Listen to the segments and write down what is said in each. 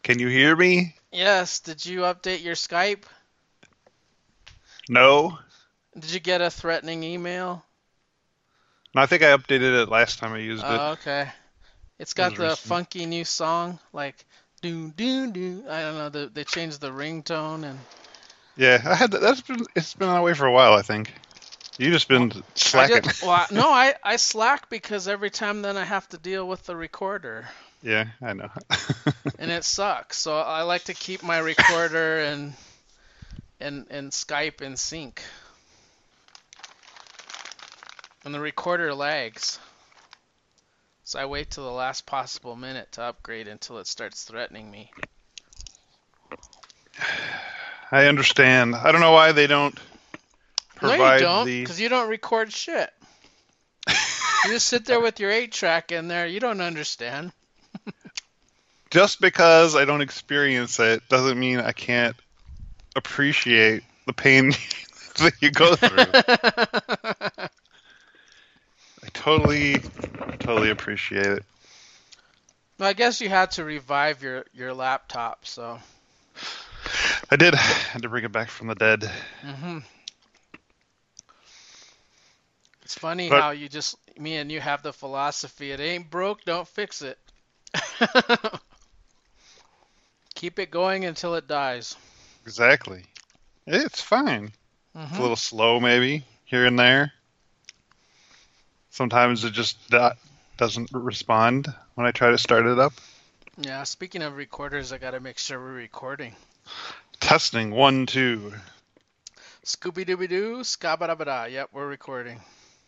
Can you hear me? Yes, did you update your Skype? No. Did you get a threatening email? No, I think I updated it last time I used it. Oh, okay. It's It got was the recent. funky new song, like doo doo doo. I don't know. They changed the ringtone and Yeah, I had that's been it's been that way for a while, I think. You just well, been slacking. no, I slack because every time then I have to deal with the recorder Yeah, I know. and it sucks. So I like to keep my recorder and Skype in sync. And the recorder lags. So I wait till the last possible minute to upgrade until it starts threatening me. I understand. I don't know why they don't No, you provide don't, the because you don't record shit. You just sit there with your 8-track in there. You don't understand. just because I don't experience it doesn't mean I can't appreciate the pain that you go through. I totally appreciate it. Well, I guess you had to revive your laptop, so. I did. I had to bring it back from the dead. hmm It's funny But how me and you have the philosophy, it ain't broke, don't fix it. Keep it going until it dies. exactly. It's fine. It's a hmm little slow, maybe here and there. Sometimes it just doesn't respond when I try to start it up. Yeah, speaking of recorders, I gotta make sure we're recording. Testing 1, 2. Scooby Dooby Doo, Scabadabada. Yep, we're recording.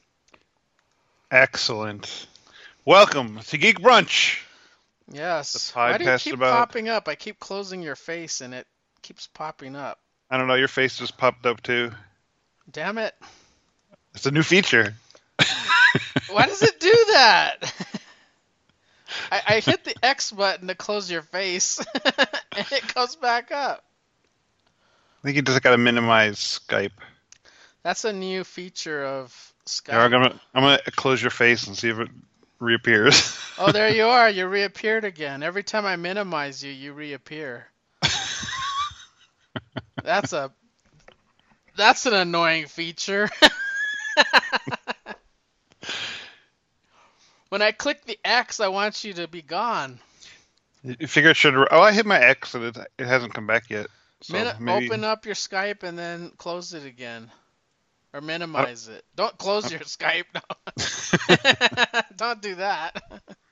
Excellent. Welcome to Geek Brunch, the Yes. Why do you podcast keep about. popping up? I keep closing your face and it keeps popping up. I don't know. Your face just popped up too. Damn it. It's a new feature. Why does it do that? I hit the X button to close your face and it comes back up. I think you just got to minimize Skype. That's a new feature of Here, I'm Skype. gonna I'm gonna close your face and see if it reappears. Oh, there you are. You reappeared again. Every time I minimize you, you reappear. That's a that's an annoying feature. When I click the X, I want you to be gone. You figure it should. Oh, I hit my X and it hasn't come back yet. So maybe Open up your Skype and then close it again. Or I minimize it. Don't close your Skype. don't, No. Don't do that.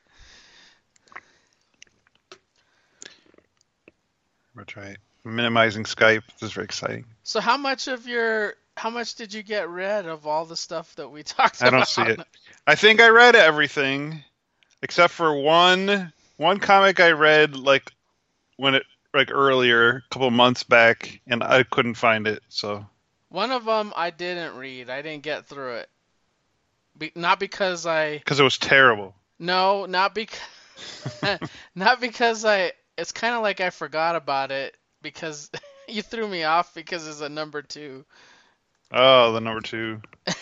we'll try it. Minimizing Skype. This is very exciting. So how much did you get rid of all the stuff that we talked I don't see about? it. I think I read everything except for one comic I read when it like earlier, a couple months back, and I couldn't find it. So One of them I didn't read. I didn't get through it. Not because I because it was terrible. no, not because not because I it's kind of like I forgot about it because you threw me off because it's a number 2. Oh, the number 2.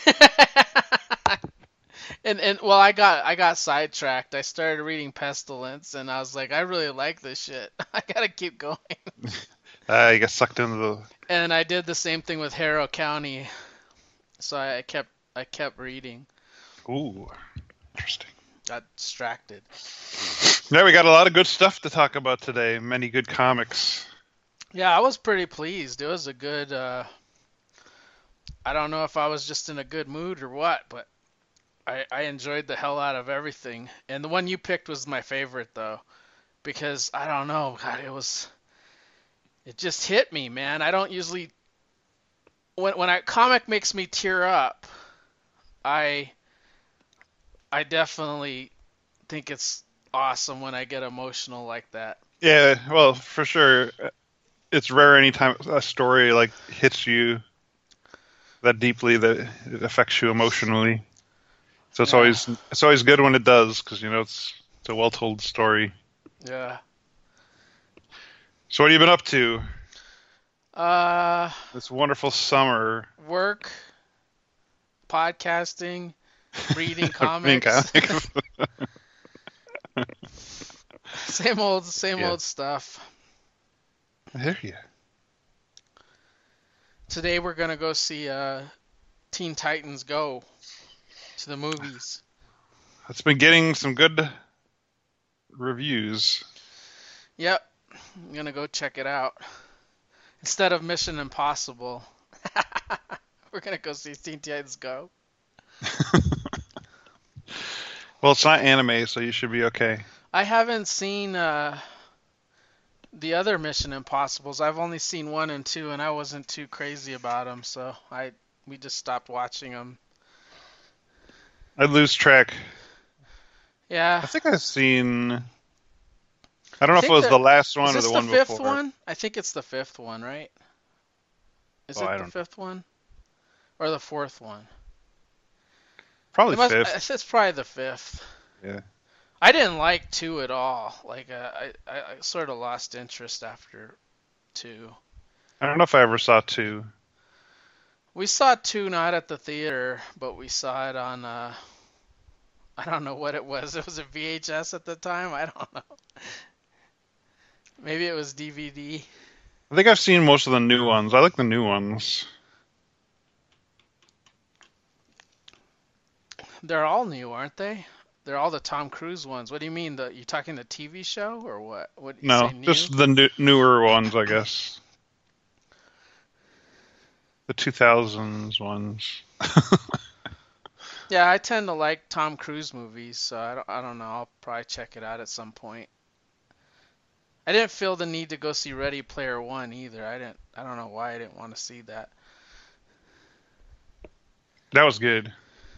And well, I got sidetracked. I started reading Pestilence, and I was like, I really like this shit. I gotta keep going. I got sucked into the. And I did the same thing with Harrow County, so I kept reading. Ooh, interesting. Got distracted. Yeah, we got a lot of good stuff to talk about today. Many good comics. Yeah, I was pretty pleased. It was a good. I don't know if I was just in a good mood or what, but I enjoyed the hell out of everything. And the one you picked was my favorite though, because I don't know, God, it just hit me, man. I don't usually when a comic makes me tear up, I I definitely think it's awesome when I get emotional like that. Yeah, well, for sure. It's rare anytime a story like hits you that deeply that it affects you emotionally. So Yeah, it's always good when it does because it's a well told story. yeah. So what have you been up to Uh, this wonderful summer? Work, podcasting, reading Reading comics. comics. Same Yeah, old stuff. I hear you. Today we're gonna go see Teen Titans Go to the movies. It's been getting some good reviews. Yep, I'm gonna go check it out. Instead of Mission Impossible, we're gonna go see Teen Titans Go. Well, it's not anime, so you should be okay. I haven't seen the other Mission Impossibles. I've only seen one and two, and I wasn't too crazy about them, so we just stopped watching them. I lose track. Yeah, I think I've seen. I don't I know if it think was the last is one or this the the one fifth before. one? I think it's the fifth one, right? Is Oh, it I the don't know. fifth one or the fourth one? Probably It must. fifth. It's probably the fifth. Yeah. I didn't like two at all. Like I sort of lost interest after two. I don't know if I ever saw two. We saw two not at the theater, but we saw it on I don't know what it was. It was a VHS at the time. I don't know. Maybe it was DVD. I think I've seen most of the new ones. I like the new ones. They're all new, aren't they? They're all the Tom Cruise ones. What do you mean? You talking the TV show or what? What you No, say new? just the newer ones, I guess. The 2000s ones. Yeah, I tend to like Tom Cruise movies, so I don't know. I'll probably check it out at some point. I didn't feel the need to go see Ready Player One either. I don't know why I didn't want to see that. That was good.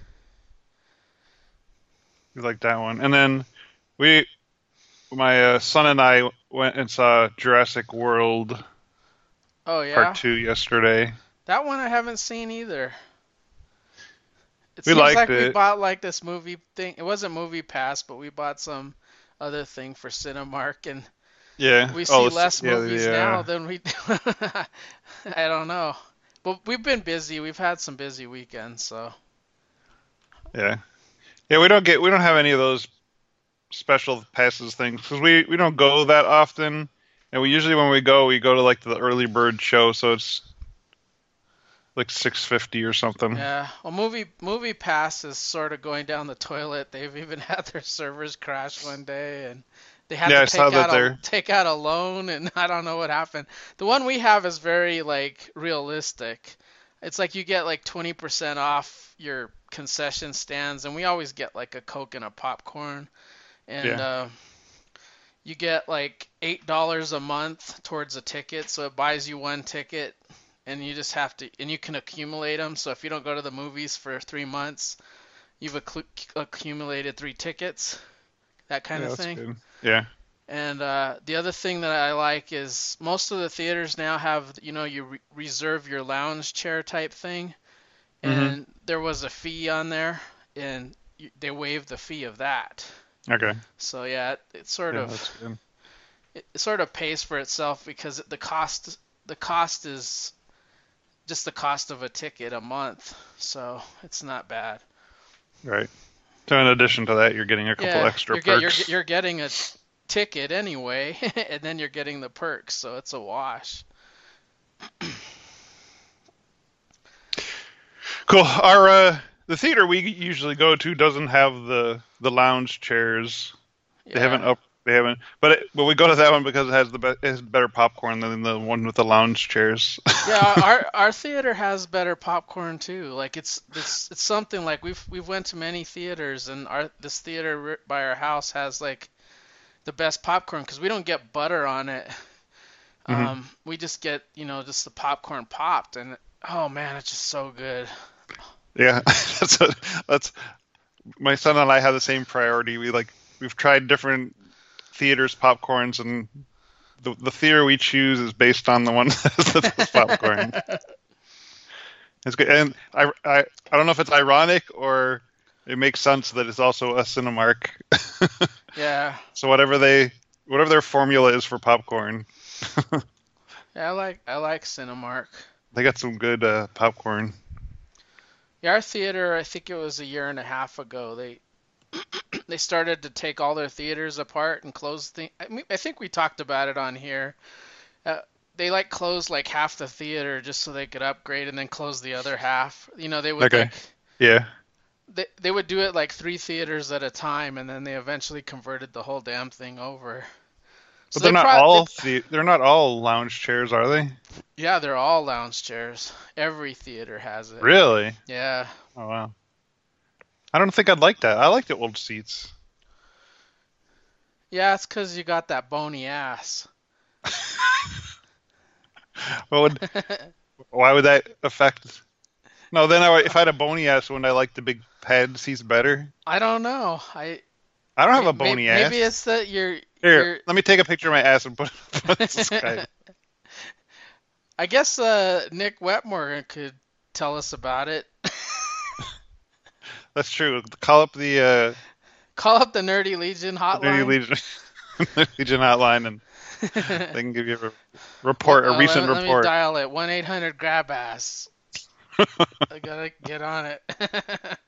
We like that one. And then we, my son and I went and saw Jurassic World Oh Part yeah, 2 yesterday. that one I haven't seen either. It We seems liked like we it. bought like this movie thing. It wasn't Movie Pass, but we bought some other thing for Cinemark, and Yeah. we Oh, see less yeah, movies now than we. I don't know, but we've been busy. We've had some busy weekends, so yeah. Yeah, we don't have any of those special passes things because we don't go that often. And we usually when we go to like the early bird show, so it's like 6.50 or something. yeah. Well, Movie Pass is sort of going down the toilet. They've even had their servers crash one day, and they had Yeah, to I saw that there. take out a loan, and I don't know what happened. The one we have is very like realistic. It's like you get like 20% off your concession stands, and we always get like a Coke and a popcorn, and Yeah. you get like $8 a month towards a ticket, so it buys you one ticket, and you just have to, and you can accumulate them. So if you don't go to the movies for 3 months, you've accumulated three tickets, that kind Yeah, of that's thing. good. Yeah. And the other thing that I like is most of the theaters now have, you reserve your lounge chair type thing, hmm and there was a fee on there, and they waived the fee of that. Okay. So yeah, Yeah, that's good. it sort of pays for itself because the cost is just the cost of a ticket a month, so it's not bad. Right. So in addition to that, you're getting a couple Yeah, extra perks. you're getting a ticket anyway, and then you're getting the perks, so it's a wash. Cool. Our the theater we usually go to doesn't have the lounge chairs. They Yeah. haven't up. They haven't. But we go to that one because it has better popcorn than the one with the lounge chairs. Yeah, our theater has better popcorn too. Like it's something like we've went to many theaters, and our this theater by our house has like the best popcorn because we don't get butter on it. hmm We just get just the popcorn popped, and oh man, it's just so good. Yeah, that's my son and I have the same priority. We've tried different theaters popcorns, and the theater we choose is based on the one that has the best popcorn. It's good, and I don't know if it's ironic or it makes sense that it's also a Cinemark. Yeah, So whatever their formula is for popcorn, yeah, I like Cinemark. they got some good popcorn. Yeah, our theater, I think it was a year and a half ago. They started to take all their theaters apart and close I think we talked about it on here. Uh, they like closed like half the theater just so they could upgrade and then close the other half. They would Okay. like Yeah. they would do it like three theaters at a time, and then they eventually converted the whole damn thing over. But So they they're not all lounge chairs, are they? yeah, they're all lounge chairs. Every theater has it. Really? Yeah. Oh wow. I don't think I'd like that. I like the old seats. Yeah, it's 'cause you got that bony ass. What would, why would that affect? No, then if I had a bony ass, wouldn't I like the big pad seats better? I don't know. I don't have a bony ass. Maybe it's that you're Here, let me take a picture of my ass and put it this guy. I guess Nick Wetmore could tell us about it. That's true. Call up the Call up the Nerdy Legion Dirty hotline. Legion Legion hotline, and they can give you a report, a recent let me report. dial it. 1-800-GRAB-ASS. I gotta get on it.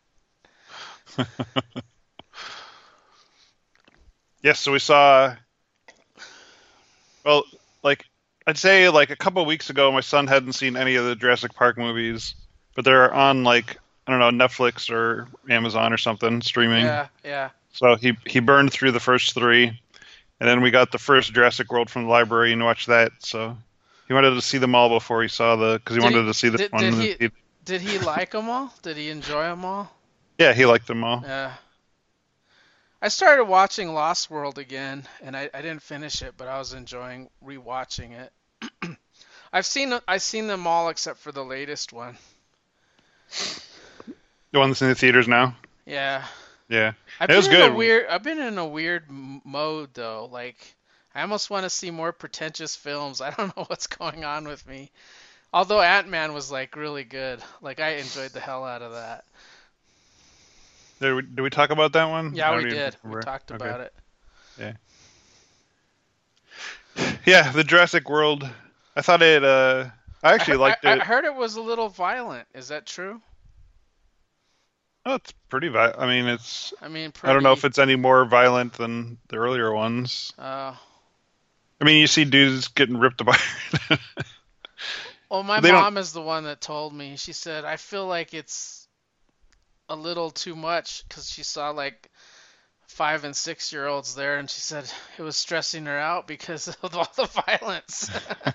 Yes, so we saw. Well, like I'd say, like a couple of weeks ago, my son hadn't seen any of the Jurassic Park movies, but they're on like I don't know Netflix or Amazon or something streaming. Yeah. So he burned through the first three, and then we got the first Jurassic World from the library and watched that. So he wanted to see them all before he saw because he wanted to see this one. Did he like them all? Did he enjoy them all? Yeah, he liked them all. Yeah. I started watching Lost World again, and I didn't finish it, but I was enjoying rewatching it. I've seen them all except for the latest one. The one that's in the theaters now. Yeah. Yeah, it was good. I've been in a weird mode though. Like, I almost want to see more pretentious films. I don't know what's going on with me. Although Ant-Man was like really good. Like, I enjoyed the hell out of that. Did we talk about that one? Yeah, we did. We talked about it. Yeah. Yeah, the Jurassic World. I thought it. I actually liked it. I heard it was a little violent. Is that true? Oh, it's pretty violent. I mean, it's. Pretty. I don't know if it's any more violent than the earlier ones. Oh. I mean, you see dudes getting ripped apart. Well, my mom is the one that told me. She said, I feel like it's a little too much because she saw like 5 and 6-year-olds there, and she said it was stressing her out because of all the violence.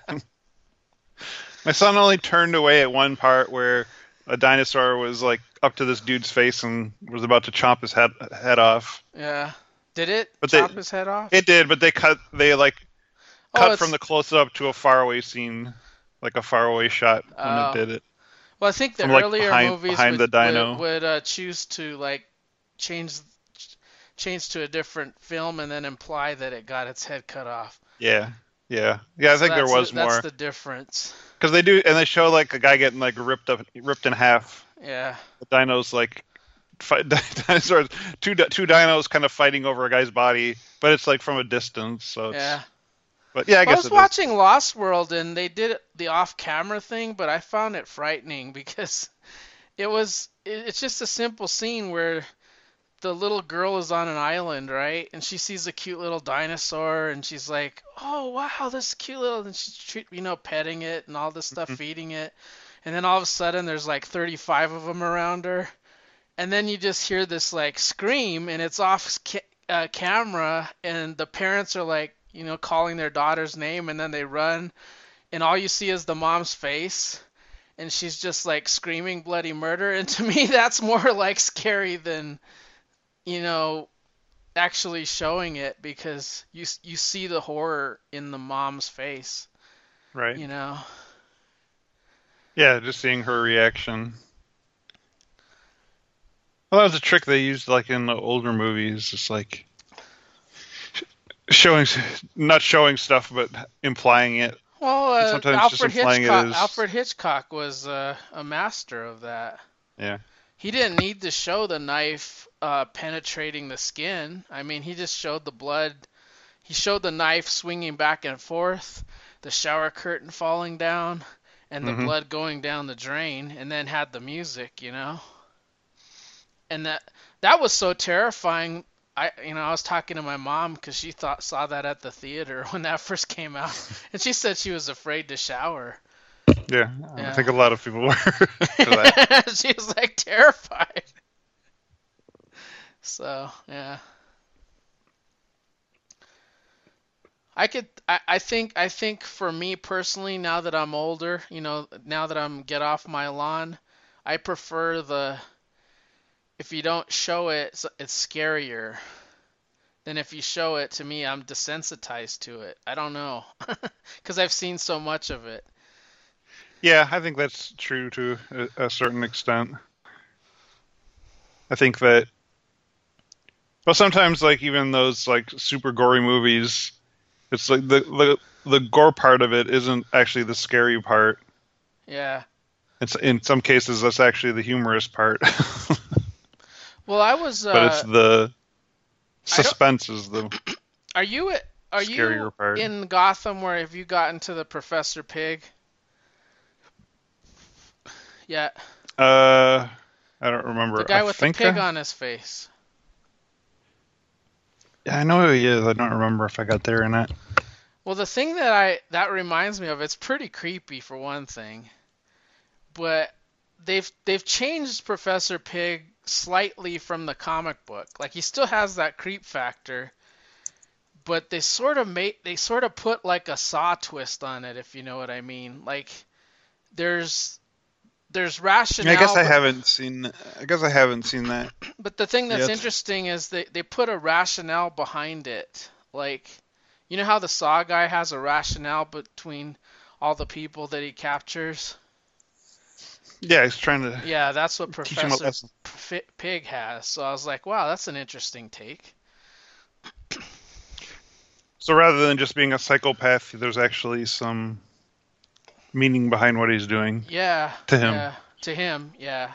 My son only turned away at one part where a dinosaur was like up to this dude's face and was about to chomp his head off. Yeah. Did it chop his head off? It did, but they cut from the close up to a faraway scene, like a faraway shot when it did it. Well, I think the From, earlier movies behind the dino. would choose to like change to a different film and then imply that it got its head cut off. Yeah. I think there was more. That's the difference. Because they do, and they show like a guy getting like ripped in half. Yeah. The dinos like dinosaurs, two dinos kind of fighting over a guy's body, but it's like from a distance. So it's, yeah. But yeah, I guess was watching Lost World and they did the off-camera thing, but I found it frightening because it's just a simple scene where the little girl is on an island, right? And she sees a cute little dinosaur and she's like, "Oh, wow, this cute little," and she's petting it and all this stuff, feeding it. And then all of a sudden there's like 35 of them around her. And then you just hear this like scream and it's off camera and the parents are like, calling their daughter's name, and then they run, and all you see is the mom's face, and she's just like screaming bloody murder. And to me, that's more like scary than, actually showing it, because you see the horror in the mom's face. Right. Yeah, just seeing her reaction. Well, that was a trick they used like in the older movies, just like not showing stuff, but implying it. Well, sometimes Alfred Hitchcock was a master of that. Yeah. He didn't need to show the knife penetrating the skin. I mean, he just showed the blood. He showed the knife swinging back and forth, the shower curtain falling down, and the blood going down the drain, and then had the music, And that was so terrifying. I was talking to my mom because she saw that at the theater when that first came out, and she said she was afraid to shower. Yeah, I Yeah. think a lot of people were for that. She was like terrified. So, yeah. I think for me personally, now that I'm older, now that I'm get off my lawn, I prefer if you don't show it, it's scarier than if you show it. To me, I'm desensitized to it. I don't know. Because I've seen so much of it. Yeah, I think that's true to a certain extent. I think that, well, sometimes like even those like super gory movies, it's like the gore part of it isn't actually the scary part. Yeah. It's in some cases that's actually the humorous part, Well, I was but it's the I don't suspense is the are you are you scarier part. in Gotham where have you gotten to the Professor Pig? Yeah, Uh, I don't the remember. I guy with the think pig on his face. yeah, I know who he is. I don't remember if I got there or not. Well, the thing that reminds me of, it's pretty creepy for one thing, but they've changed Professor Pig slightly from the comic book. Like he still has that creep factor, but they sort of put like a Saw twist on it, if you know what I mean. Like there's there's Yeah, I guess rationale, I haven't seen. I guess I haven't seen that but the thing that's yet. interesting is they put a rationale behind it. Like, you know how the Saw guy has a rationale between all the people that he captures? Yeah, he's trying to Yeah, that's what teach him a Professor lesson. Pig has. So I was like, wow, that's an interesting take. So rather than just being a psychopath, there's actually some meaning behind what he's doing Yeah, to him. yeah, to him, yeah.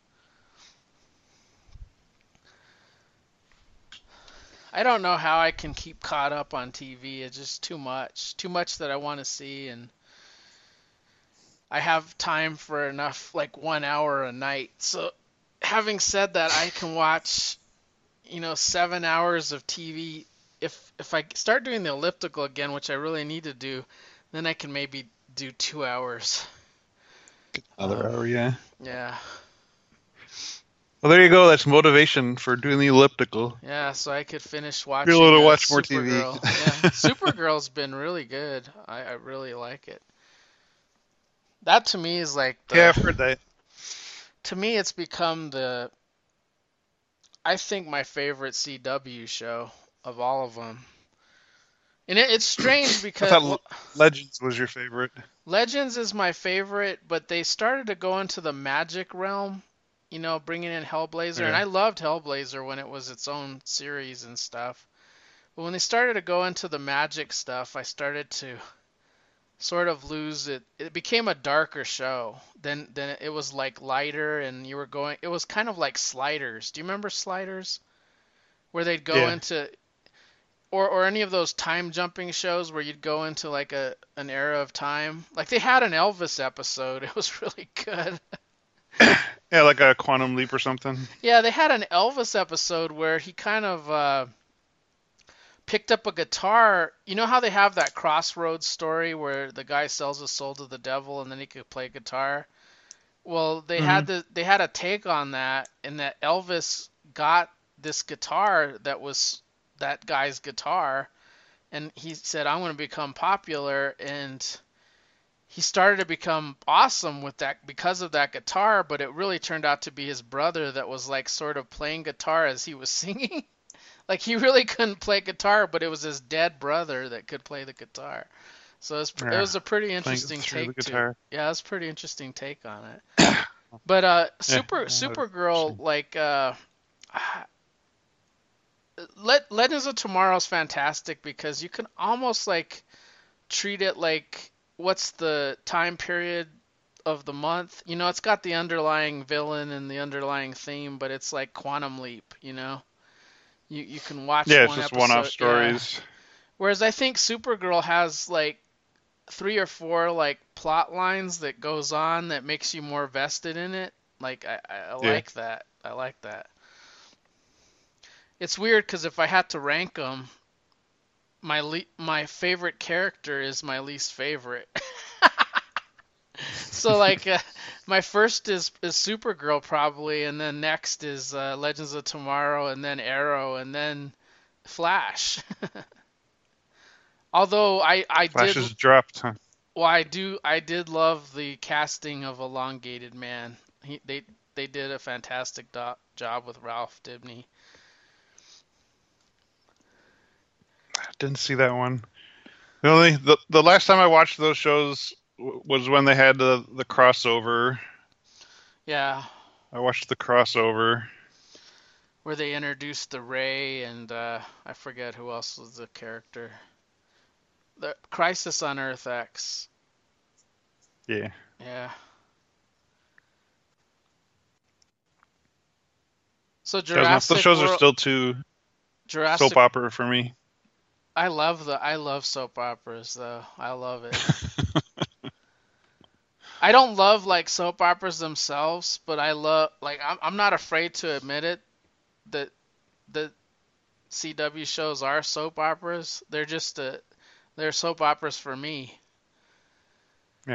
I don't know how I can keep caught up on TV. It's just too much that I want to see, and I have time for enough, like 1 hour a night. So, having said that, I can watch, 7 hours of TV. If I start doing the elliptical again, which I really need to do, then I can maybe do 2 hours. Another Um, hour, yeah. yeah, Well, there you go. That's motivation for doing the elliptical. yeah. So I could finish Be able watching to watch more TV. Supergirl. Yeah, Supergirl's been really good. I really like it. That to me is like Yeah, I've heard that. to me it's become I think my favorite CW show of all of them. And it's strange I because, thought well, Legends was your favorite. Legends is my favorite, but they started to go into the magic realm, bringing in Hellblazer, and Okay. I loved Hellblazer when it was its own series and stuff. But when they started to go into the magic stuff, I started to sort of lose it. It became a darker show. Then it was like lighter, and you were going. It was kind of like Sliders. Do you remember Sliders? Where they'd go Yeah. into, or any of those time jumping shows where you'd go into like an era of time. Like they had an Elvis episode. It was really good. Yeah, like a Quantum Leap or something. Yeah, they had an Elvis episode where he kind of picked up a guitar. You know how they have that Crossroads story where the guy sells his soul to the devil and then he could play guitar? Well, Hmm. they had a take on that, and that Elvis got this guitar that was that guy's guitar, and he said, "I'm going to become popular," and he started to become awesome with that because of that guitar, but it really turned out to be his brother that was like sort of playing guitar as he was singing. Like he really couldn't play guitar, but it was his dead brother that could play the guitar. So it Yeah, was a pretty playing interesting through the take too. guitar. Yeah, it was a pretty interesting take on it. But Yeah. Supergirl, Interesting. like Legends of Tomorrow is fantastic because you can almost like treat it like what's the time period of the month. It's got the underlying villain and the underlying theme, but it's like Quantum Leap. You can watch Yeah, it's one just one-off episode, yeah. stories. Whereas I think Supergirl has like three or four like plot lines that goes on that makes you more vested in it. Like I Yeah. like that. I like that. It's weird because if I had to rank them, my favorite character is my least favorite. So like my first is Supergirl probably, and then next is Legends of Tomorrow, and then Arrow, and then Flash. Although I Flash did has dropped. Huh? well I did love the casting of Elongated Man. They did a fantastic job with Ralph Dibny. Didn't see that one. The last time I watched those shows was when they had the crossover. Yeah, I watched the crossover. where they introduced the Ray and I forget who else was the character. The Crisis on Earth X. Yeah. Yeah. So Yeah, those Jurassic shows are World, still too soap Jurassic. opera for me. I love soap operas though. I love it. I don't love like soap operas themselves, but I love like I'm not afraid to admit it that the CW shows are soap operas. They're soap operas for me. Yeah.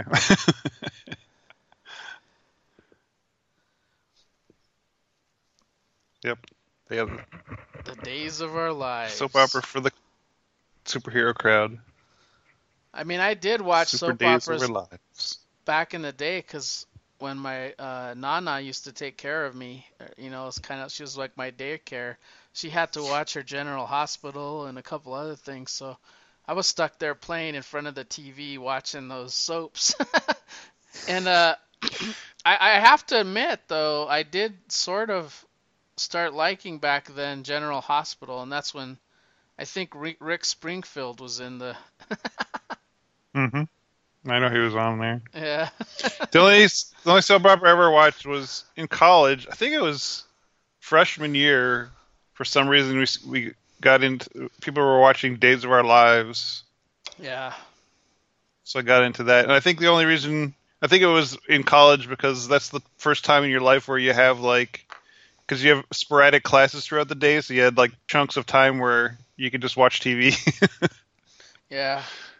Yep. They have The days of our soap opera lives. for the superhero crowd. I mean, I did watch Super soap Days of Our operas Lives. back in the day because when my nana used to take care of me, it's kind of she was like my daycare. She had to watch her General Hospital and a couple other things, so I was stuck there playing in front of the TV watching those soaps. And I have to admit though, I did sort of start liking back then General Hospital, and that's when I think Rick Springfield was in the Mm-hmm. I know he was on there. yeah. The only soap opera I ever watched was in college. I think it was freshman year. For some reason, we got into people were watching Days of Our Lives, Yeah. so I got into that. And I think the only reason I think it was in college because that's the first time in your life where you have because you have sporadic classes throughout the day, so you had like chunks of time where you could just watch TV. Yeah.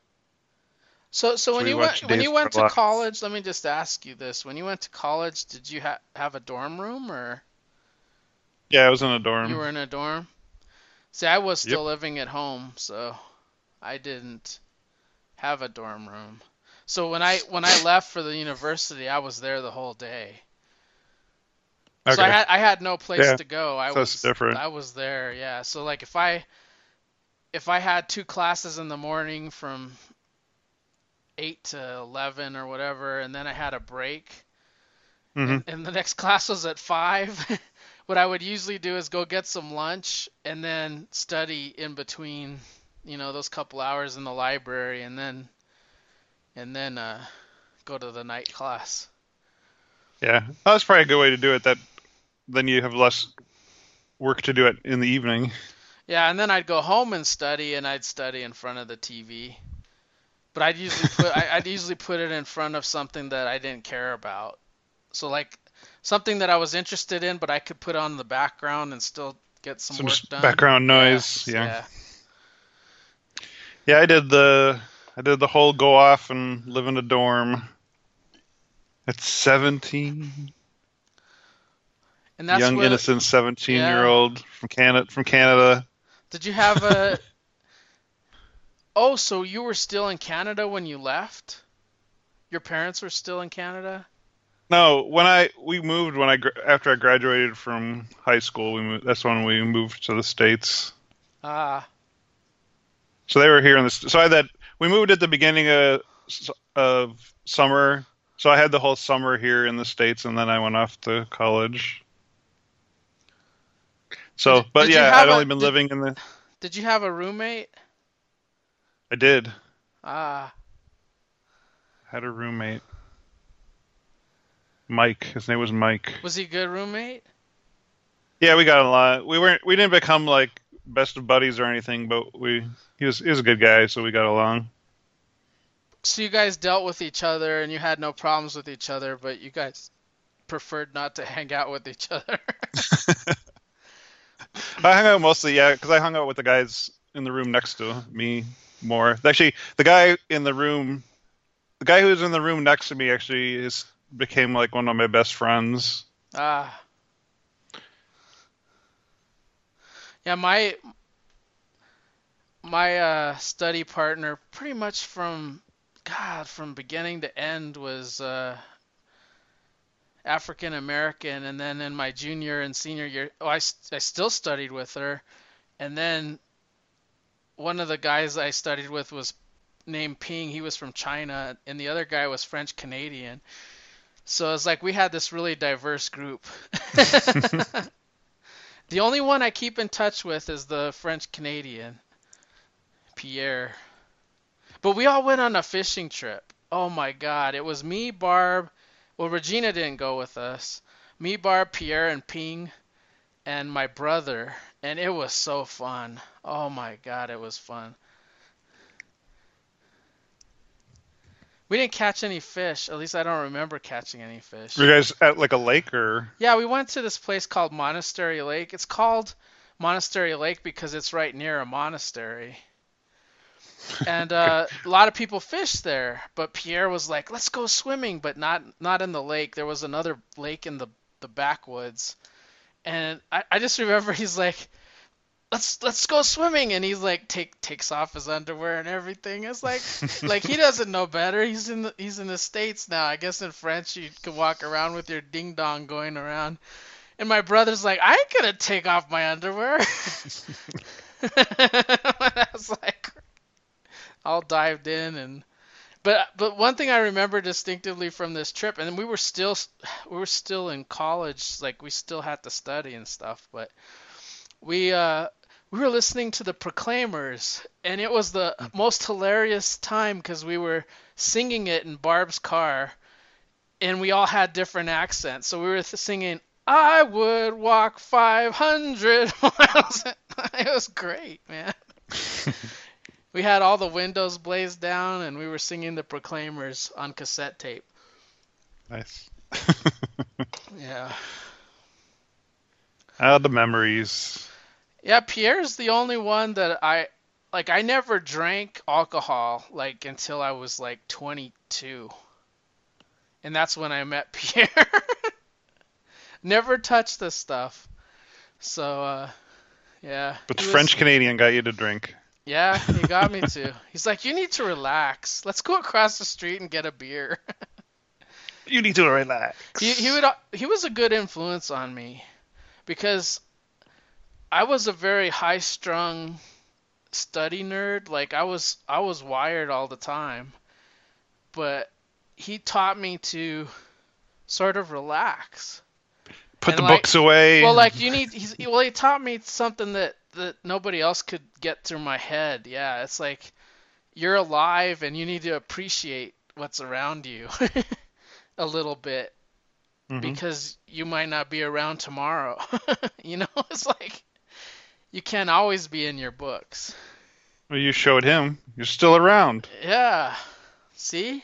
So So when we you went watched when Days you of went Our to Lives. college, let me just ask you this. When you went to college, did you have a dorm room or Yeah, I was in a you dorm. were in a dorm? See, I was Yep. still living at home, so I didn't have a dorm room. So when I left for the university, I was there the whole day. So I Okay. had no place Yeah. to go. So it's different. I was there, yeah. So like if I had two classes in the morning from 8 to 11 or whatever, and then I had a break, Hmm. and the next class was at 5, what I would usually do is go get some lunch and then study in between, those couple hours in the library, and then go to the night class. Yeah. Well, that's probably a good way to do it. That then you have less work to do it in the evening. Yeah, and then I'd go home and study, and I'd study in front of the TV. But I'd usually put it in front of something that I didn't care about. So like something that I was interested in, but I could put on the background and still get some So work just done. background Yeah, noise. Yeah. yeah. Yeah, I did the whole go off and live in a dorm at 17. And that's Young what, innocent 17 year yeah. old from Canada. Did you have a? Oh, so you were still in Canada when you left? Your parents were still in Canada? No, we moved after I graduated from high school. That's when we moved to the States. Ah, So they were here in the so I that we moved at the beginning of summer. So I had the whole summer here in the States, and then I went off to college. did you, So, but did you yeah, have I'd a only been did living in the. did you have a roommate? I did. Ah, Had a roommate, Mike. His name was Mike. was he a good roommate? Yeah, we got a lot. We didn't become like best of buddies or anything, but he was a good guy, so we got along. So you guys dealt with each other and you had no problems with each other, but you guys preferred not to hang out with each other. I hung out mostly, yeah, because I hung out with the guys in the room next to me more. Actually, the guy who was in the room next to me actually became like one of my best friends. Ah, yeah, my study partner pretty much from beginning to end was African American, and then in my junior and senior year, I still studied with her, and then one of the guys I studied with was named Ping. He was from China, and the other guy was French Canadian. So it's like we had this really diverse group. The only one I keep in touch with is the French Canadian, Pierre. But we all went on a fishing trip. Oh my God. It was me, Barb. Well, Regina didn't go with us. Me, Barb, Pierre, and Ping, and my brother. And it was so fun. Oh my God, it was fun. We didn't catch any fish. At least I don't remember catching any fish. Were you guys at like a lake or? Yeah, we went to this place called Monastery Lake. It's called Monastery Lake because it's right near a monastery. And a lot of people fish there. But Pierre was like, let's go swimming, but not in the lake. There was another lake in the backwoods. And I just remember he's like, let's go swimming, and he's like takes off his underwear and everything. It's like he doesn't know better. He's in the States now. I guess in French you can walk around with your ding dong going around. And my brother's like, I ain't gonna take off my underwear. I was like all dived in, and but one thing I remember distinctively from this trip, and we were still in college, like we still had to study and stuff, but we were listening to the Proclaimers, and it was the most hilarious time because we were singing it in Barb's car, and we all had different accents. So we were singing, I would walk 500 miles. It was great, man. We had all the windows blazed down, and we were singing the Proclaimers on cassette tape. Nice. Yeah. The memories. Yeah, Pierre's the only one that I never drank alcohol like until I was like 22. And that's when I met Pierre. Never touched this stuff. So yeah. But the French Canadian got you to drink. Yeah, he got me to. He's like, you need to relax. Let's go across the street and get a beer. You need to relax. He was a good influence on me because I was a very high-strung study nerd. Like I was wired all the time. But he taught me to sort of relax. Put the books away. Well, like he taught me something that nobody else could get through my head. Yeah, it's like you're alive and you need to appreciate what's around you a little bit because you might not be around tomorrow. You know, it's like you can't always be in your books. Well, you showed him. You're still around. Yeah. See?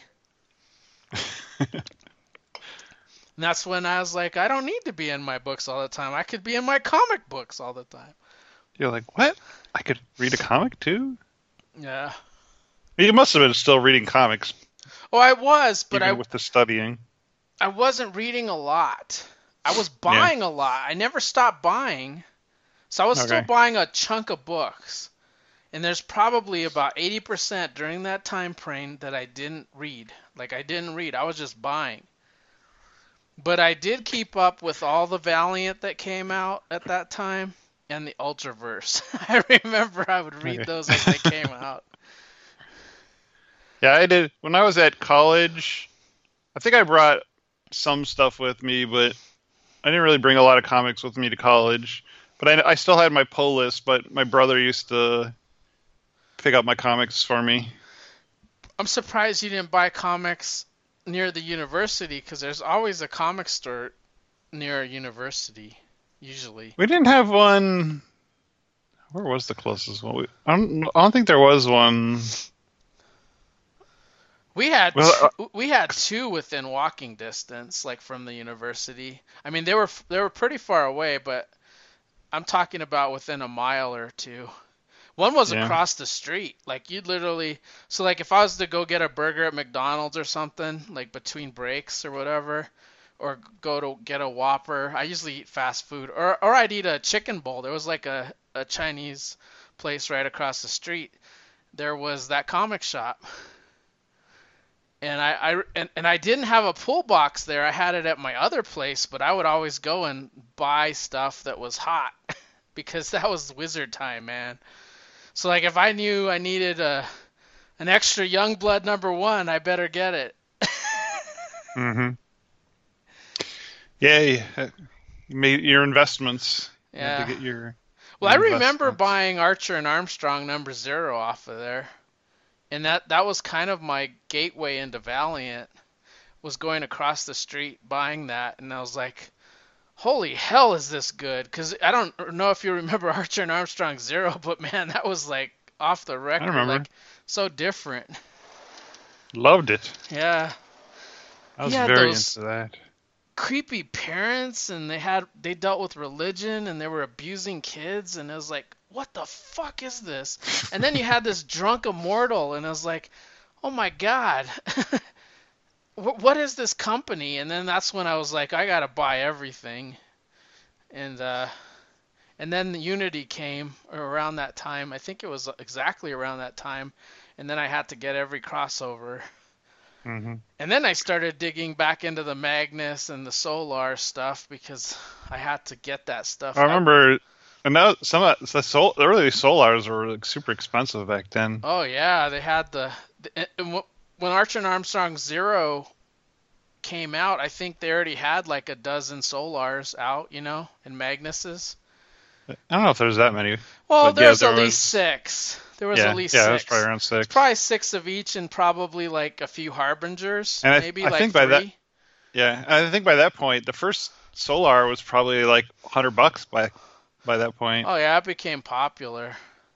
And that's when I was like, I don't need to be in my books all the time. I could be in my comic books all the time. You're like, what? I could read a comic too? Yeah. You must have been still reading comics. Oh, I was, but even with the studying. I wasn't reading a lot. I was buying a lot. I never stopped buying. So I was still buying a chunk of books. And there's probably about 80% during that time frame that I didn't read. Like, I didn't read. I was just buying. But I did keep up with all the Valiant that came out at that time and the Ultraverse. I remember I would read those as they came out. Yeah, I did. When I was at college, I think I brought some stuff with me, but I didn't really bring a lot of comics with me to college. But I still had my pull list, but my brother used to pick up my comics for me. I'm surprised you didn't buy comics near the university, because there's always a comic store near a university, usually. We didn't have one. Where was the closest one? I don't think there was one. We had two within walking distance, like from the university. I mean, they were pretty far away, but I'm talking about within a mile or two. One was Yeah. across the street. Like you'd literally, so like if I was to go get a burger at McDonald's or something, like between breaks or whatever, or go to get a Whopper, I usually eat fast food, or I'd eat a chicken bowl. There was like a Chinese place right across the street. There was that comic shop. And I didn't have a pull box there. I had it at my other place, but I would always go and buy stuff that was hot because that was wizard time, man. So like if I knew I needed an extra Youngblood #1, I better get it. Mm-hmm. Yeah, you made your investments. You had Yeah. to get your Well, I remember investments. buying Archer and Armstrong #0 off of there. And that was kind of my gateway into Valiant, was going across the street buying that, and I was like, holy hell, is this good? Because I don't know if you remember Archer and Armstrong 0, but man, that was like off the I record, remember. like so different. Loved it. Yeah. I He was had very those into that. creepy parents, and they dealt with religion, and they were abusing kids, and it was like, what the fuck is this? And then you had this drunk immortal, and I was like, oh my god. What is this company? And then that's when I was like, I gotta buy everything. And then Unity came around that time. I think it was exactly around that time. And then I had to get every crossover. Hmm. And then I started digging back into the Magnus and the Solar stuff because I had to get that stuff. I remember, and now some of the early Solars were like super expensive back then. Oh yeah, they had when Archer and Armstrong 0 came out, I think they already had like a dozen Solars out, and Magnuses. I don't know if there's that many, Well, but yeah, there's there at least was. 6. There was Yeah, at least yeah, it was 6. probably around It's 6. probably 6 of each, and probably like a few Harbingers, And maybe I like think 3. by that, yeah, I think by that point, the first Solar was probably like $100 by that point. Oh yeah, it became popular.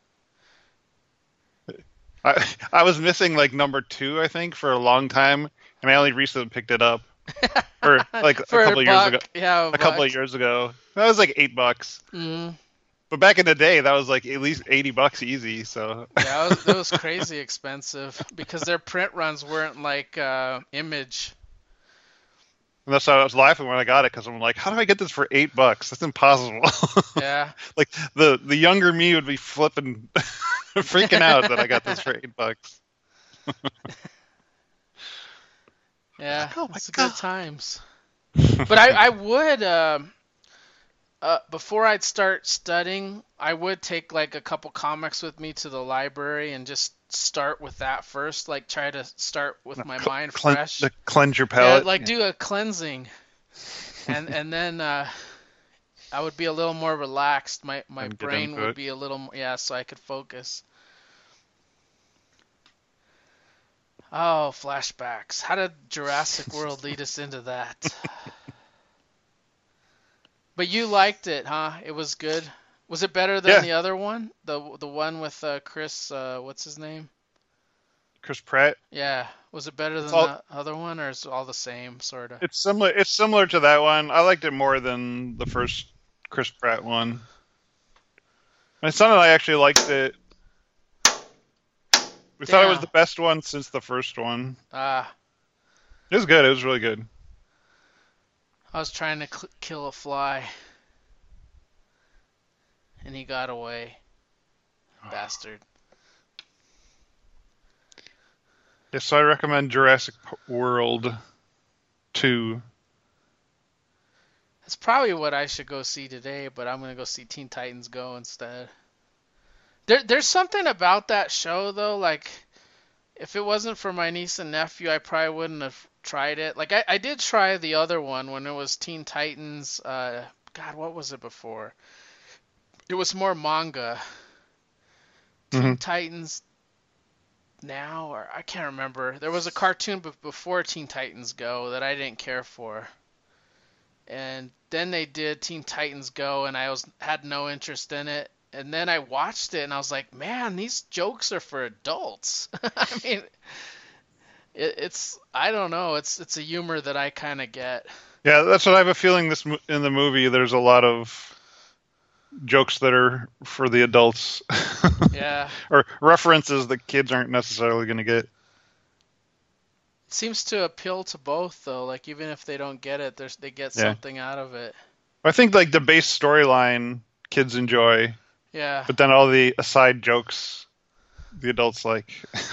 I was missing like #2, I think, for a long time, and I only recently picked it up, or like a For a couple of years ago. buck, yeah, A couple buck. of years ago, that was like $8. Mm. But back in the day, that was like at least $80 easy. So Yeah, it was crazy expensive because their print runs weren't like Image. and that's why I was laughing when I got it because I'm like, how do I get this for $8? That's impossible. Yeah. Like the younger me would be flipping, freaking out that I got this for $8. Yeah, Oh my it's god! good times. But I would before I'd start studying, I would take like a couple comics with me to the library and just start with that first, like try to start with my mind fresh. To cleanse your Yeah, palate. like do a cleansing, and then I would be a little more relaxed. My And get brain into would it. be a little more, yeah, so I could focus. Oh, flashbacks. How did Jurassic World lead us into that? But you liked it, huh? It was good. Was it better than Yeah, the other one? The one with Chris, what's his name? Chris Pratt. Yeah. Was it better It's than all the other one, or is it all the same, sort of? it's similar. It's similar to that one. I liked it more than the first Chris Pratt one. My son and I actually liked it. We thought it was Yeah. the best one since the first one. Ah, It was good. It was really good. I was trying to kill a fly, and he got away. Bastard. Yeah, so I recommend Jurassic World 2. That's probably what I should go see today, but I'm gonna go see Teen Titans Go instead. There's something about that show though, like if it wasn't for my niece and nephew, I probably wouldn't have tried it. Like I did try the other one when it was Teen Titans. God, what was it before? It was more manga. Hmm. Teen Titans Now, or I can't remember. There was a cartoon before Teen Titans Go that I didn't care for. And then they did Teen Titans Go, and I had no interest in it. And then I watched it, and I was like, man, these jokes are for adults. I mean, it's I don't know. It's a humor that I kind of get. Yeah, that's what I have a feeling. In the movie, there's a lot of jokes that are for the adults. Yeah. Or references that kids aren't necessarily going to get. It seems to appeal to both though. Like even if they don't get it, they get Yeah. something out of it. I think like the base storyline kids enjoy, Yeah. but then all the aside jokes the adults like.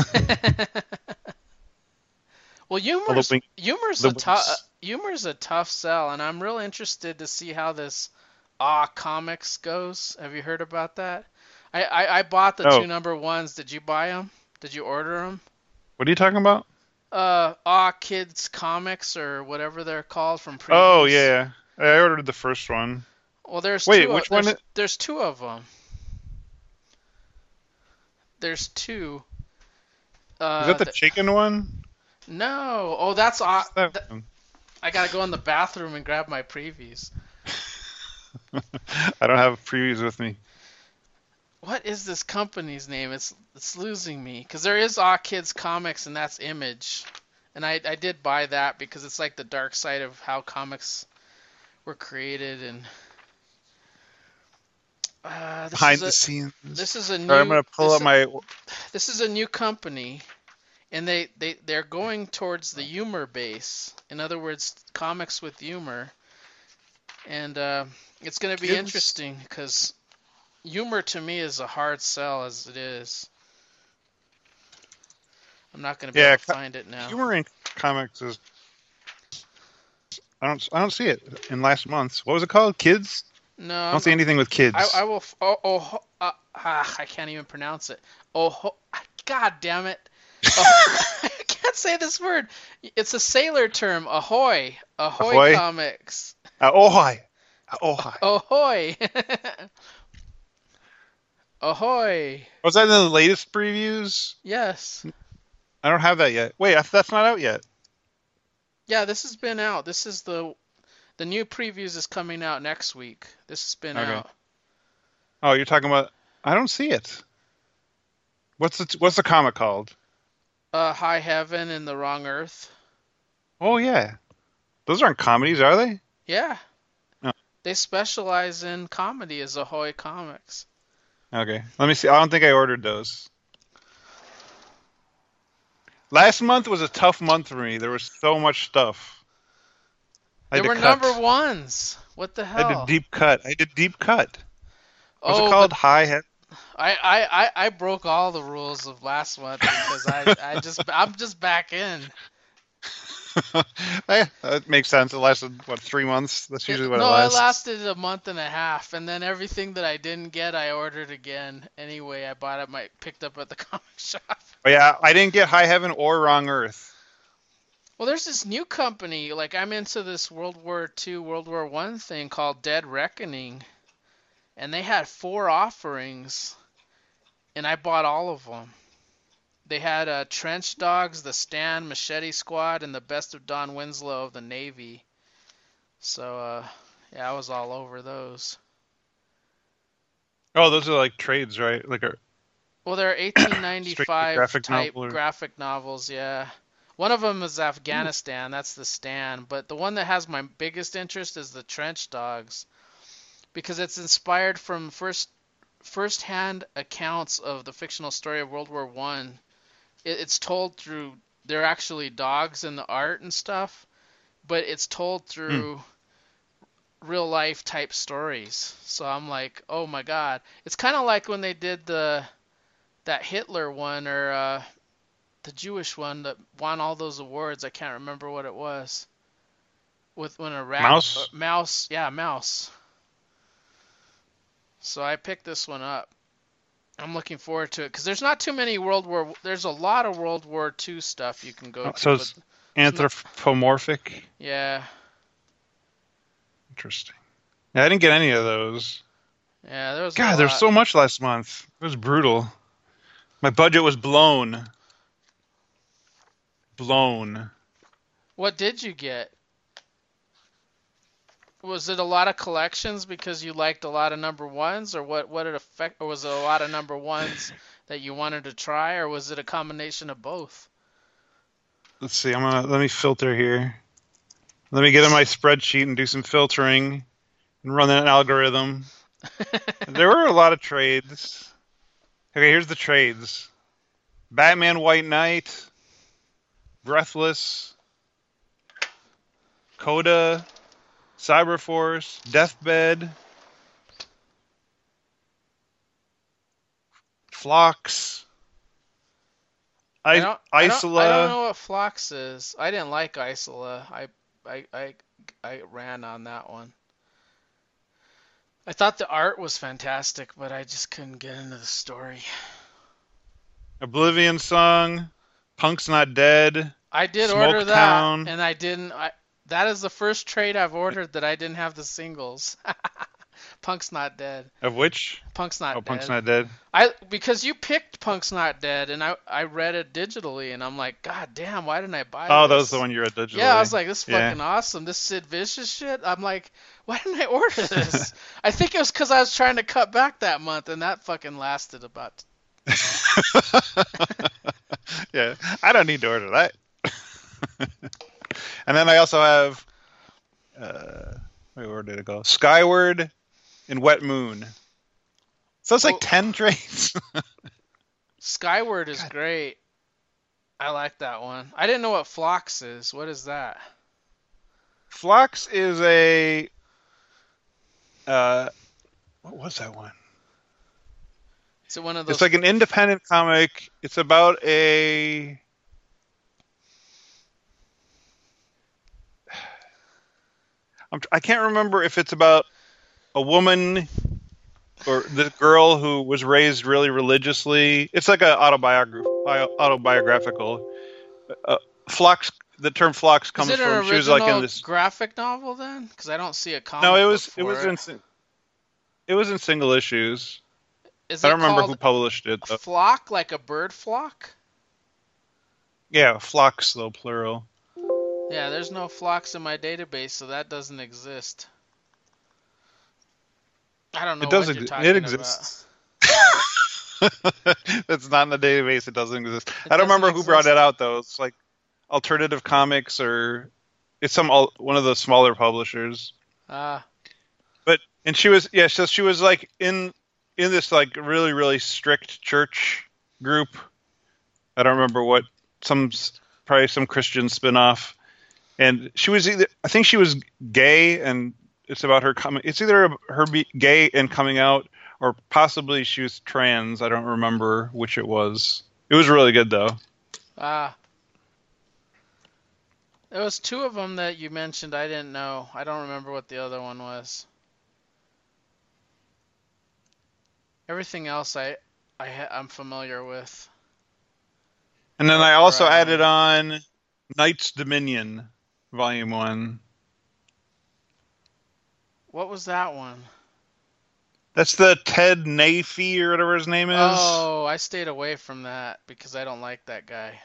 Well, All the wink, humor's the a tough winks. humor's a tough sell, and I'm real interested to see how this Ah Comics goes. Have you heard about that? I bought the Oh, two number ones. Did you buy them? Did you order them? what are you talking about? Ah Kids Comics or whatever they're called from Oh previews. yeah, I ordered the first one. Well, there's Wait, two. which one? There's two of them. There's two. Is that the Th chicken one? no. Oh, that's What's that one? I gotta go in the bathroom and grab my previews. I don't have previews with me. What is this company's name? It's losing me because there is Aw Kids Comics and that's Image, and I did buy that because it's like the dark side of how comics were created and Behind the scenes. this is a All right, I'm new gonna pull up my. this is a new company and they're going towards the humor base. In other words, comics with humor, and it's gonna be Kids. interesting because humor to me is a hard sell as it is. I'm not going to be able to find it now. Humor in comics is. I don't see it in last month's. What was it called? Kids? No, I don't see anything with kids. I will. I can't even pronounce it. Oh, God damn it! Oh, I can't say this word. It's a sailor term. Ahoy! Ahoy Comics. Ahoy! Ahoy! Ahoy! Ahoy! Was that in the latest previews? Yes. I don't have that yet. Wait, that's not out yet. Yeah, this has been out. This is the new previews is coming out next week. This has been out. Oh, you're talking about? I don't see it. What's the comic called? High Heaven and the Wrong Earth. Oh yeah, those aren't comedies, are they? Yeah. Oh. They specialize in comedy as Ahoy Comics. Okay, let me see. I don't think I ordered those. Last month was a tough month for me. There was so much stuff. They were number ones. What the hell? I did deep cut. Was Oh, it called High Head? I broke all the rules of last month because I'm just back in. That makes sense. It lasted, what, 3 months? That's usually what it lasts. No, it lasted a month and a half, and then everything that I didn't get, I ordered again. Anyway, I bought it, picked up at the comic shop. Oh, yeah, I didn't get High Heaven or Wrong Earth. Well, there's this new company, like I'm into this World War II, World War I thing called Dead Reckoning, and they had 4 offerings, and I bought all of them. They had Trench Dogs, The Stand, Machete Squad, and The Best of Don Winslow of the Navy. So, yeah, I was all over those. Oh, those are like trades, right? Well, they're 1895 graphic type novel graphic novels, yeah. One of them is Afghanistan, that's The Stand. But the one that has my biggest interest is the Trench Dogs, because it's inspired from first-hand accounts of the fictional story of World War I. It's told through, they're actually dogs in the art and stuff, but it's told through real life type stories. So I'm like, oh my God. It's kind of like when they did that Hitler one or the Jewish one that won all those awards. I can't remember what it was. When a rat mouse, yeah, mouse. So I picked this one up. I'm looking forward to it because there's not too many there's a lot of World War II stuff you can go to. So it's anthropomorphic? Yeah. Interesting. Yeah, I didn't get any of those. Yeah, there was God, there's so much last month. It was brutal. My budget was blown. Blown. What did you get? Was it a lot of collections because you liked a lot of number ones, or what it affect, or was it a lot of number ones that you wanted to try, or was it a combination of both? Let's see. Let me filter here. Let me get in my spreadsheet and do some filtering and run an algorithm. There were a lot of trades. Okay, here's the trades: Batman White Knight, Breathless, Coda, Cyberforce, Deathbed, Phlox, I don't Isola. know what Phlox is. I didn't like Isola. I, I, I ran on that one. I thought the art was fantastic, but I just couldn't get into the story. Oblivion Song, Punk's Not Dead, I did order Smoke that, Town, and I didn't. That is the first trade I've ordered that I didn't have the singles. Punk's not dead. of which? Punk's Oh, not Punk's dead. Not Dead. Because you picked Punk's not dead, and I read it digitally, and I'm like, God damn, why didn't I buy Oh, that was the this? one you read Yeah, I digitally. was like, this is Yeah. fucking awesome. This Sid Vicious shit. I'm like, why didn't I order this? I think it was because I was trying to cut back that month, and that fucking lasted about. Yeah, I don't need to order that. And then I also have, wait, where did it go? Skyward and Wet Moon. So it's like Oh, 10 trades. Skyward is God. great. I like that one. I didn't know what Phlox is. What is that? Phlox is a, uh, what was that one? Is it one of It's those? like an independent comic. It's about a, I can't remember if it's about a woman or the girl who was raised really religiously. It's like a autobiographical. Uh, Phlox. The term Phlox Is comes it an from she was like in original this. graphic novel then? Because I don't see a No, comic book it for was it. in single issues. Is I it don't remember who called published it though. flock, like a bird flock? Yeah, Phlox though plural. Yeah, there's no flocks in my database, so that doesn't exist. I don't It know does. what you're It talking about. exists. It's not in the database. It doesn't exist. It I don't doesn't remember who brought it exist. out though. It's like Alternative Comics or it's one of the smaller publishers. Ah, But and she was so she was like in this like really strict church group. I don't remember what some probably some Christian spinoff. And she was either I think she was gay and it's about her coming. It's either her be gay and coming out or possibly she was trans. I don't remember which it was. It was really good though. ah. There was two of them that you mentioned I didn't know. I don't remember what the other one was. Everything else I'm familiar with. And then I Or also I added know. on Knight's Dominion, Volume 1. What was that one? That's the Ted Nafee or whatever his name is. Oh, I stayed away from that because I don't like that guy.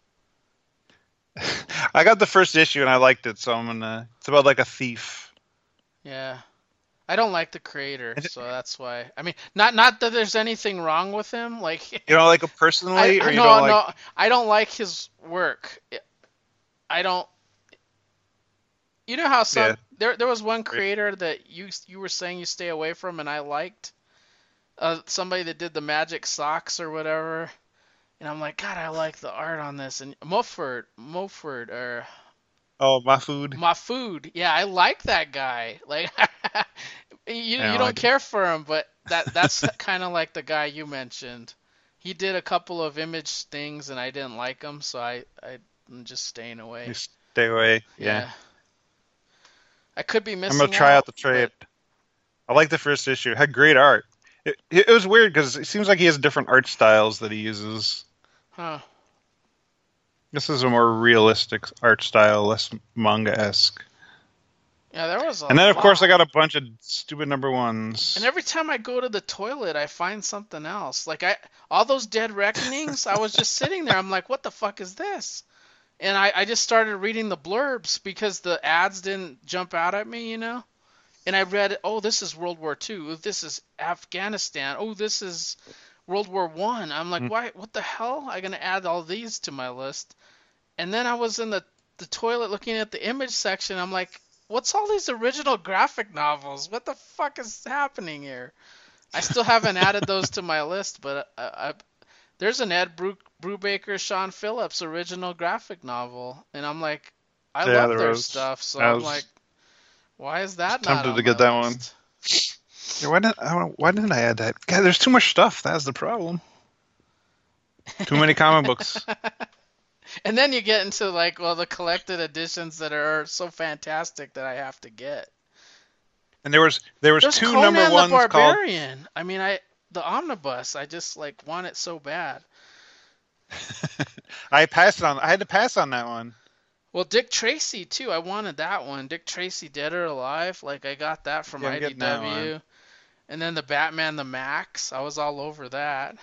I got the first issue and I liked it, so I'm gonna. It's about like a thief. Yeah. I don't like the creator, so that's why. I mean, not that there's anything wrong with him. Like, You don't like him personally, or you don't no, like? no, I don't like his work. I don't. You know how Yeah, there was one creator that you were saying you stay away from, and I liked somebody that did the magic socks or whatever, and I'm like, God, I like the art on this. And Moford or oh, my food. My Food, yeah, I like that guy. Like, I you don't don't like it. care for him, but that's kind of like the guy you mentioned. He did a couple of image things, and I didn't like him, so I'm just staying You away. stay away. Yeah, Yeah, I could be I'm gonna missing try out out, the trade. but I like the first issue. It had great art. It was weird because it seems like he has different art styles that he uses. huh? This is a more realistic art style, less manga-esque. Yeah, there was a And then, of course, I lot. got a bunch of stupid number And ones. every time I go to the toilet, I find something else. Like all those Dead Reckonings, I was just sitting there. I'm like, what the fuck is this? And I just started reading the blurbs because the ads didn't jump out at me, you know? And I read, oh, this is World War II. Oh, this is Afghanistan. Oh, this is World War One. I'm like, Mm. why? What the hell? I'm gonna add all these to my list. And then I was in the toilet looking at the image section. I'm like, what's all these original graphic novels? What the fuck is happening here? I still haven't added those to my list, but there's an Ed Brubaker, Sean Phillips original graphic novel, and I'm like, I Yeah, love there their was. stuff, so I I'm was like, why is that not tempted on to my get that one. list? Yeah, why didn't I add that? God, there's too much stuff. That's the problem. Too many comic books. And then you get into like, well, the collected editions that are so fantastic that I have to get. And there was There's two number Conan the ones called. Barbarian. I mean, the omnibus. I just like want it so bad. I passed on. I had to pass on that one. Well, Dick Tracy too. I wanted that one. Dick Tracy, Dead or Alive. Like I got that from Yeah, I'm getting that IDW. one. And then the Batman the Max. I was all over that.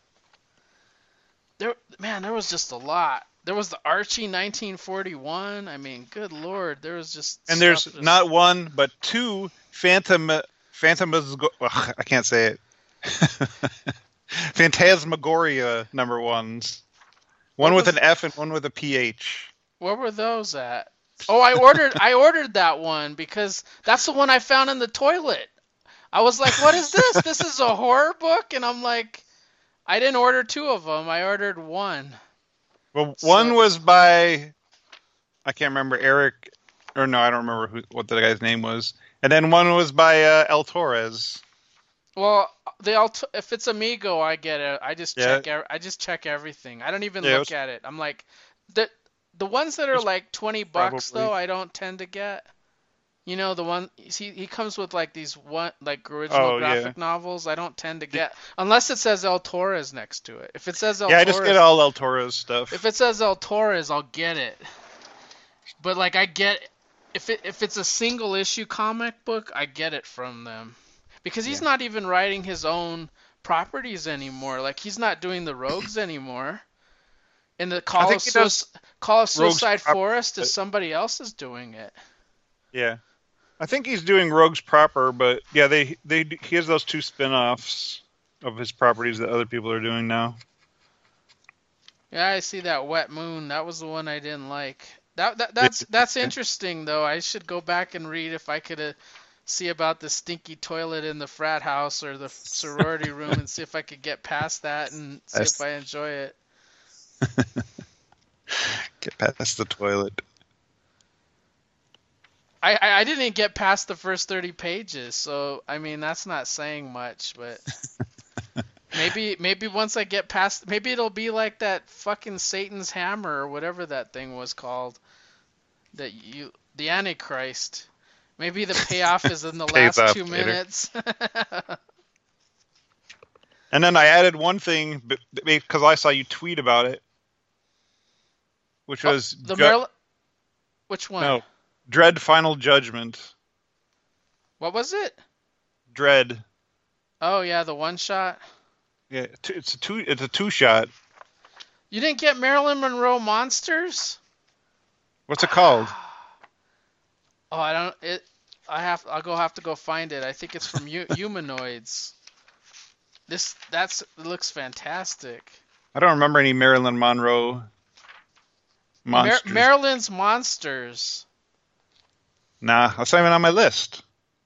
There was just a lot. There was the Archie 1941. I mean, good lord, there was just And stuff there's just... not one but two I can't say it. Phantasmagoria number ones. One with an F and one with a PH. Where were those at? Oh, I ordered that one because that's the one I found in the toilet. I was like, what is this? This is a horror book? And I'm like, I didn't order two of them. I ordered one. Well, one was by, I can't remember, Eric, or no, I don't remember what the guy's name was. And then one was by El Torres. Well, if it's Amigo, I get it. I just check everything. I don't even look at it. I'm like, the ones that are like $20 though, I don't tend to get. You know, the one he comes with like these original graphic novels. I don't tend to get unless it says El Torres next to it. If it says El Torres, I just get all El Torres stuff. If it says El Torres, I'll get it. But like I get if it's a single issue comic book, I get it from them because he's not even writing his own properties anymore. Like he's not doing the Rogues anymore. And the Call of Suicide Forest is somebody else is doing it. Yeah. I think he's doing Rogues proper, but yeah, he has those two spin-offs of his properties that other people are doing now. Yeah, I see that Wet Moon. That was the one I didn't like. That's interesting though. I should go back and read if I could see about the stinky toilet in the frat house or the sorority room and see if I could get past that and see if I enjoy it. Get past the toilet. I didn't get past the first 30 pages, so I mean that's not saying much, but maybe once I get past, maybe it'll be like that fucking Satan's Hammer or whatever that thing was called, the Antichrist. Maybe the payoff is in the last 2 minutes. And then I added one thing because I saw you tweet about it, which was Which one? No. Dread Final Judgment. What was it? Dread. Oh yeah, the one shot. Yeah, it's a two shot. You didn't get Marilyn Monroe Monsters? What's it called? Oh, I don't. I'll have to go find it. I think it's from Humanoids. It looks fantastic. I don't remember any Marilyn Monroe monsters. Marilyn's Monsters. Nah, that's not even on my list.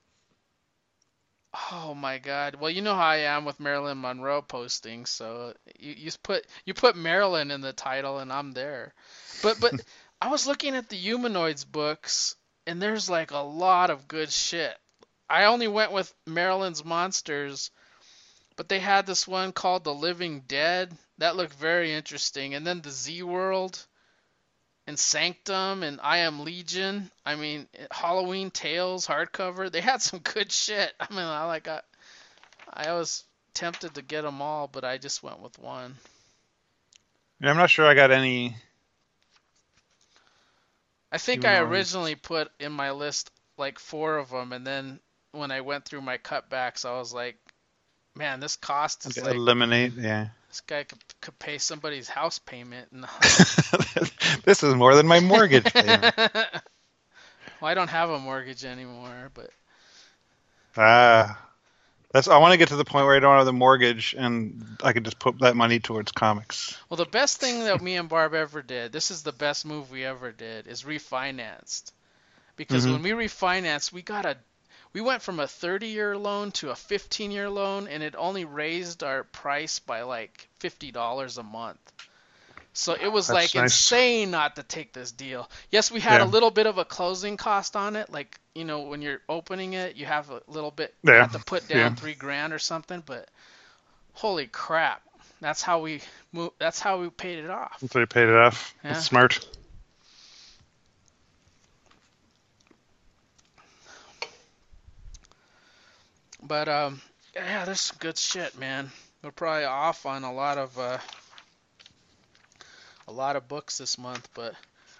Oh my God! Well, you know how I am with Marilyn Monroe postings, so you put Marilyn in the title, and I'm there. But I was looking at the Humanoids books, and there's like a lot of good shit. I only went with Marilyn's Monsters, but they had this one called The Living Dead that looked very interesting, and then the Z World. And Sanctum and I Am Legion. I mean, Halloween Tales hardcover. They had some good shit. I mean, I was tempted to get them all, but I just went with one. Yeah, I'm not sure I got any. I think I originally put in my list like 4 of them, and then when I went through my cutbacks, I was like, man, this cost is like... Eliminate, yeah. This guy could pay somebody's house payment. And this is more than my mortgage payment. Well, I don't have a mortgage anymore, but... I want to get to the point where I don't have the mortgage and I can just put that money towards comics. Well, the best thing that me and Barb ever did, this is the best move we ever did, is refinanced. Because when we refinanced, we went from a 30-year loan to a 15-year loan, and it only raised our price by like $50 a month. So it was That's like nice. insane not to take this deal. Yes, we had a Yeah. little bit of a closing cost on it. Like, you know, when you're opening it, you have a little bit, you Yeah. have to put down Yeah. $3,000 or something. But holy crap, that's how we paid it off. So you paid it off. Yeah. That's smart. But yeah, there's some good shit, man. We're probably off on a lot of books this month, but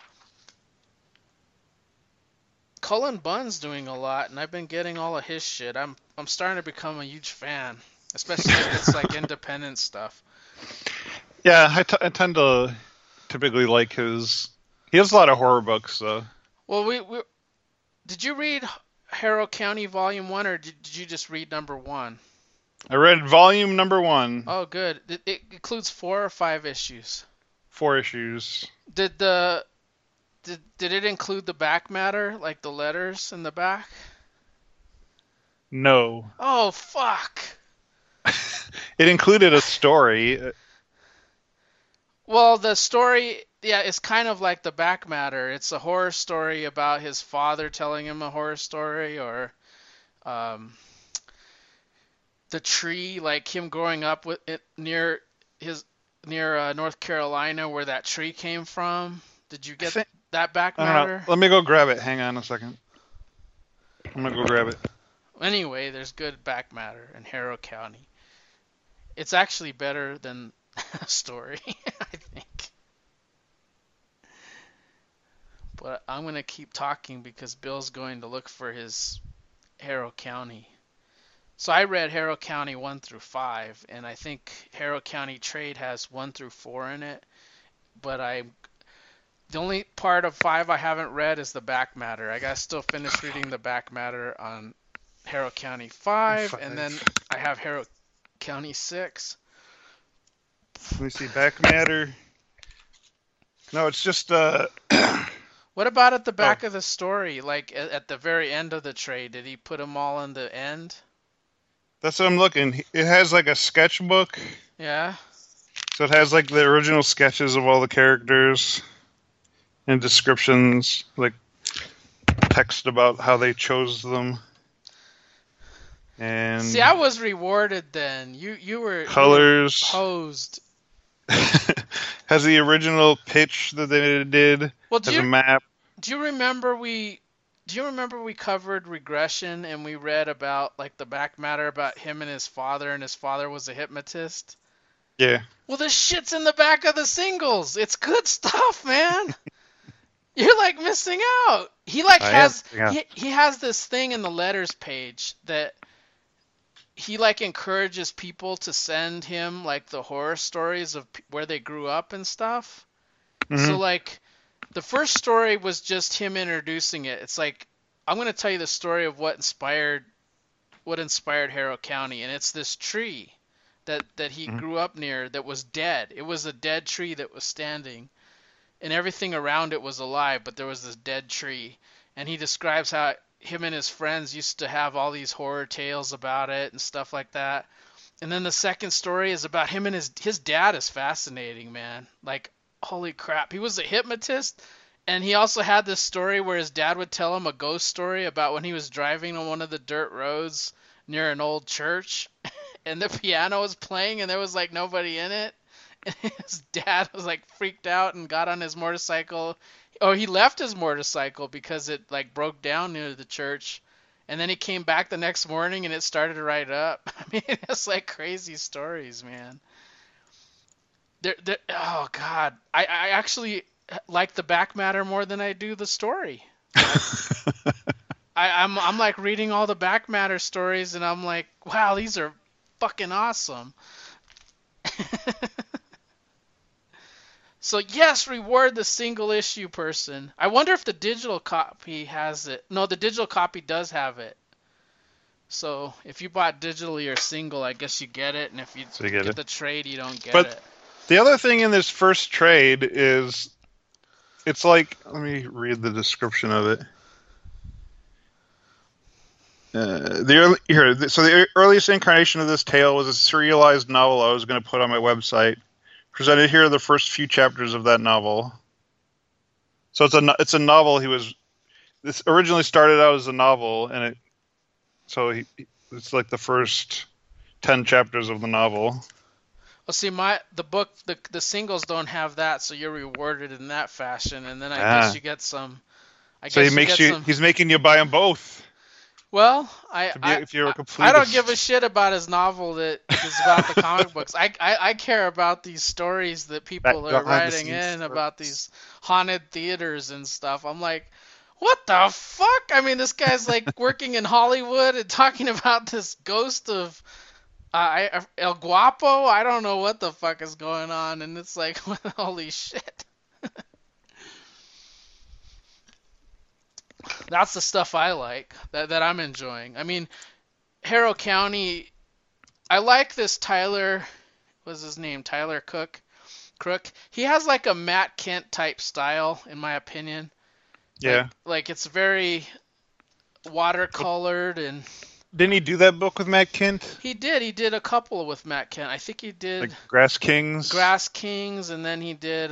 Cullen Bunn's doing a lot, and I've been getting all of his shit. I'm starting to become a huge fan, especially if it's like independent stuff. Yeah, I tend to typically like his. He has a lot of horror books, though. Well, we did you read Harrow County Volume 1, or did you just read number 1? I read volume number 1. Oh, good. It includes 4 or 5 issues. 4 issues. Did it include the back matter, like the letters in the back? No. Oh, fuck. It included a story. Well, the story, yeah, it's kind of like the back matter. It's a horror story about his father telling him a horror story, or the tree, like him growing up with it near North Carolina, where that tree came from. Did you get that back I don't matter? know. Let me go grab it. Hang on a second. I'm gonna go grab it. Anyway, there's good back matter in Harrow County. It's actually better than a story, I think. But I'm going to keep talking because Bill's going to look for his Harrow County. So I read Harrow County 1 through 5, and I think Harrow County Trade has 1 through 4 in it. But the only part of 5 I haven't read is the back matter. I got to still finish reading the back matter on Harrow County 5, and then I have Harrow County 6. Let me see. Back matter. No, it's just What about at the back of the story, like at the very end of the trade? Did he put them all in the end? That's what I'm looking. It has like a sketchbook. Yeah. So it has like the original sketches of all the characters and descriptions, like text about how they chose them. And see, I was rewarded then. You were colors. Hosed. Has the original pitch that they did. Well, has a map. Do you remember we covered regression and we read about like the back matter about him and his father was a hypnotist? Yeah. Well, this shit's in the back of the singles. It's good stuff, man. You're like missing out. He like he has this thing in the letters page that he like encourages people to send him like the horror stories of where they grew up and stuff. Mm-hmm. So like the first story was just him introducing it. It's like, I'm going to tell you the story of what inspired Harrow County, and it's this tree that he grew up near that was dead. It was a dead tree that was standing, and everything around it was alive, but there was this dead tree. And he describes how him and his friends used to have all these horror tales about it and stuff like that. And then the second story is about him and his dad is fascinating, man. Like, holy crap. He was a hypnotist, and he also had this story where his dad would tell him a ghost story about when he was driving on one of the dirt roads near an old church, and the piano was playing, and there was, like, nobody in it. And his dad was, like, freaked out and got on his motorcycle. Oh, he left his motorcycle because it, like, broke down near the church. And then he came back the next morning, and it started right up. I mean, it's, like, crazy stories, man. Oh God, I actually like the back matter more than I do the story. I'm like reading all the back matter stories, and I'm like, wow, these are fucking awesome. So yes, reward the single issue person. I wonder if the digital copy has it. No, the digital copy does have it. So if you bought digitally or single, I guess you get it, and if you get the trade, you don't get it. The other thing in this first trade is, it's like, let me read the description of it. The earliest incarnation of this tale was a serialized novel I was going to put on my website. Presented here are the first few chapters of that novel. So it's a novel. This originally started out as a novel, and it's like the first 10 chapters of the novel. Well, see, the singles don't have that, so you're rewarded in that fashion, and then I guess you get some. He's making you buy them both. Well, if you're a completist. I don't give a shit about his novel that is about the comic books. I care about these stories that people are writing in about these haunted theaters and stuff. I'm like, what the fuck? I mean, this guy's like working in Hollywood and talking about this ghost of El Guapo. I don't know what the fuck is going on, and it's like, holy shit. That's the stuff I like, that I'm enjoying. I mean, Harrow County, I like this Tyler, what's his name, Tyler Crook. He has like a Matt Kent type style, in my opinion. Yeah. Like it's very watercolored and... Didn't he do that book with Matt Kent? He did a couple with Matt Kent. I think he did... Like Grass Kings, and then he did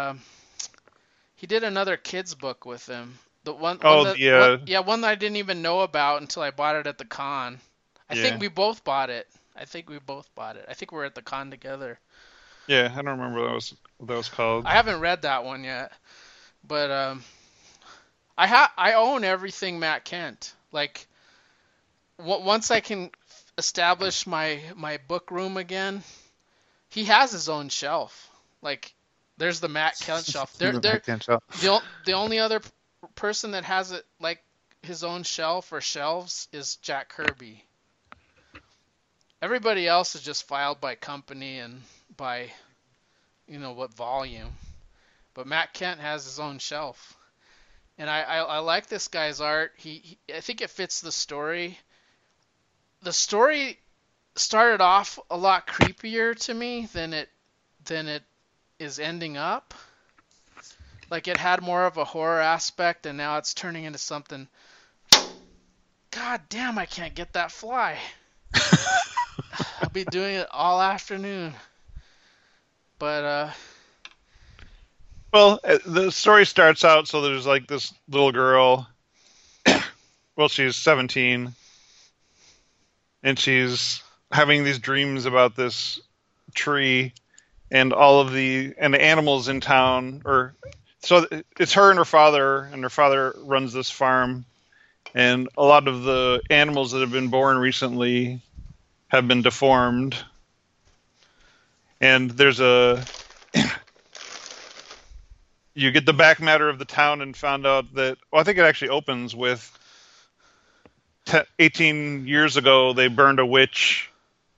another kid's book with him. One that I didn't even know about until I bought it at the con. I think we both bought it. I think we were at the con together. Yeah, I don't remember what that was called. I haven't read that one yet, but I own everything Matt Kent. Like once I can establish my book room again, he has his own shelf. Like there's the Matt Kent shelf. The only other person that has it like his own shelf or shelves is Jack Kirby. Everybody else is just filed by company and by what volume. But Matt Kent has his own shelf. And I like this guy's art. I think it fits the story. The story started off a lot creepier to me than it is ending up. Like it had more of a horror aspect, and now it's turning into something. God damn, I can't get that fly. I'll be doing it all afternoon. But well, the story starts out so there's like this little girl. Well, she's 17, and she's having these dreams about this tree and all of the animals in town. So it's her and her father runs this farm, and a lot of the animals that have been born recently have been deformed. And there's you get the back matter of the town and found out that, I think it actually opens with 18 years ago they burned a witch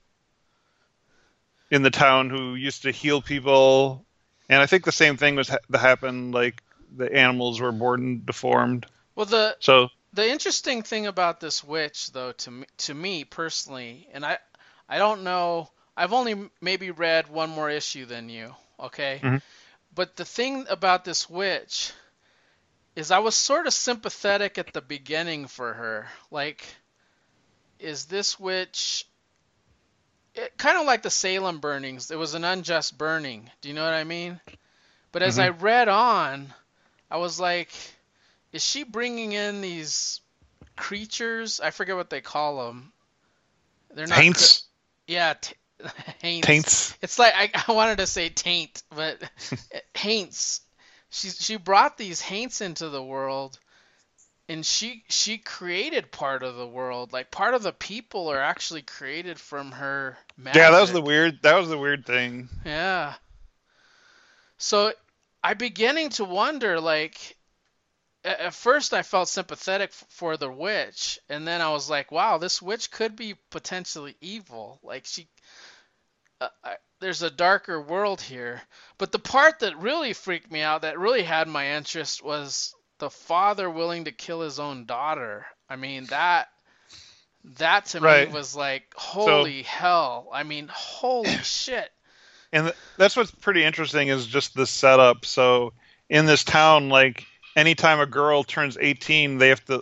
in the town who used to heal people. And I think the same thing happened, like the animals were born deformed. Well, the interesting thing about this witch, though, to me personally, and I don't know, I've only maybe read one more issue than you, okay? Mm-hmm. But the thing about this witch is I was sort of sympathetic at the beginning for her. Like, is this witch... kind of like the Salem burnings. It was an unjust burning. Do you know what I mean? But as I read on, I was like, is she bringing in these creatures? I forget what they call them. They're not taints. Haints. Taints. It's like I wanted to say taint, but haints. She brought these haints into the world, and she created part of the world. Like part of the people are actually created from her magic. Yeah, that was the weird thing. Yeah. So I'm beginning to wonder, like, at first I felt sympathetic for the witch, and then I was like, wow, this witch could be potentially evil. Like there's a darker world here. But the part that really freaked me out, that really had my interest, was the father willing to kill his own daughter. I mean, that to me was like, holy hell. I mean, holy shit. And that's what's pretty interesting is just the setup. So in this town, like anytime a girl turns 18, they have to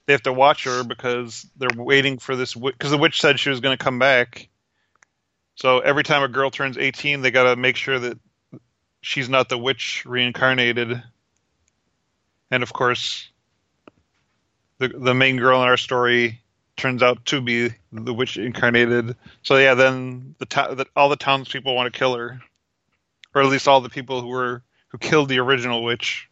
they have to watch her because they're waiting for this. Because the witch said she was going to come back. So every time a girl turns 18, they got to make sure that she's not the witch reincarnated. And of course, the main girl in our story turns out to be the witch incarnated. So yeah, then all the townspeople want to kill her, or at least all the people who killed the original witch.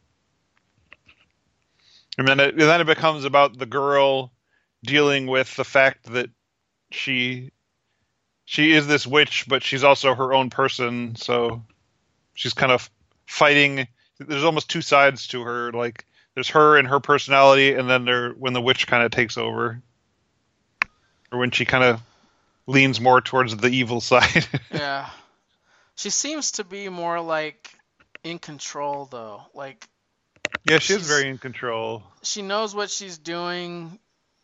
And then it becomes about the girl dealing with the fact that she is this witch, but she's also her own person. So she's kind of fighting. There's almost two sides to her. Like there's her and her personality, and then when the witch kind of takes over, or when she kind of leans more towards the evil side. Yeah. She seems to be more like in control though. Like yeah, she is very in control. She knows what she's doing.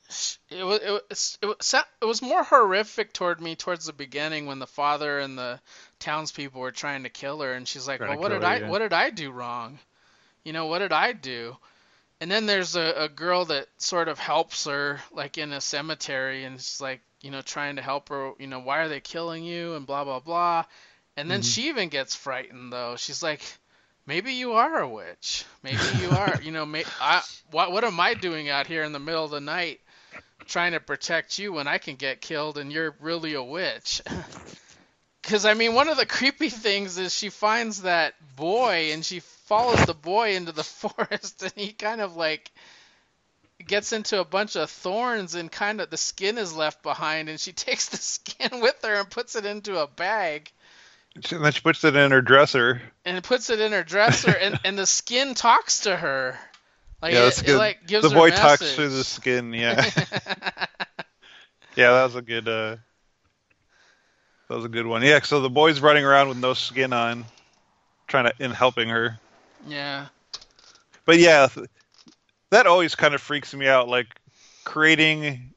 It was more horrific toward me towards the beginning when the father and the townspeople were trying to kill her, and she's like, "Well, what did I do wrong? What did I do?" And then there's a girl that sort of helps her, like in a cemetery, and it's like, trying to help her. Why are they killing you? And blah blah blah. And then she even gets frightened though. She's like, maybe you are a witch. Maybe you are. What am I doing out here in the middle of the night trying to protect you when I can get killed and you're really a witch? Because, one of the creepy things is she finds that boy and she follows the boy into the forest and he kind of like gets into a bunch of thorns and kind of the skin is left behind and she takes the skin with her and puts it into a bag. And then she puts it in her dresser. And puts it in her dresser, and the skin talks to her. Like, yeah, that's good. Like gives the her boy message. talks through the skin, yeah. Yeah, that was a good one. Yeah, so the boy's running around with no skin on, helping her. Yeah. But yeah, that always kind of freaks me out, like creating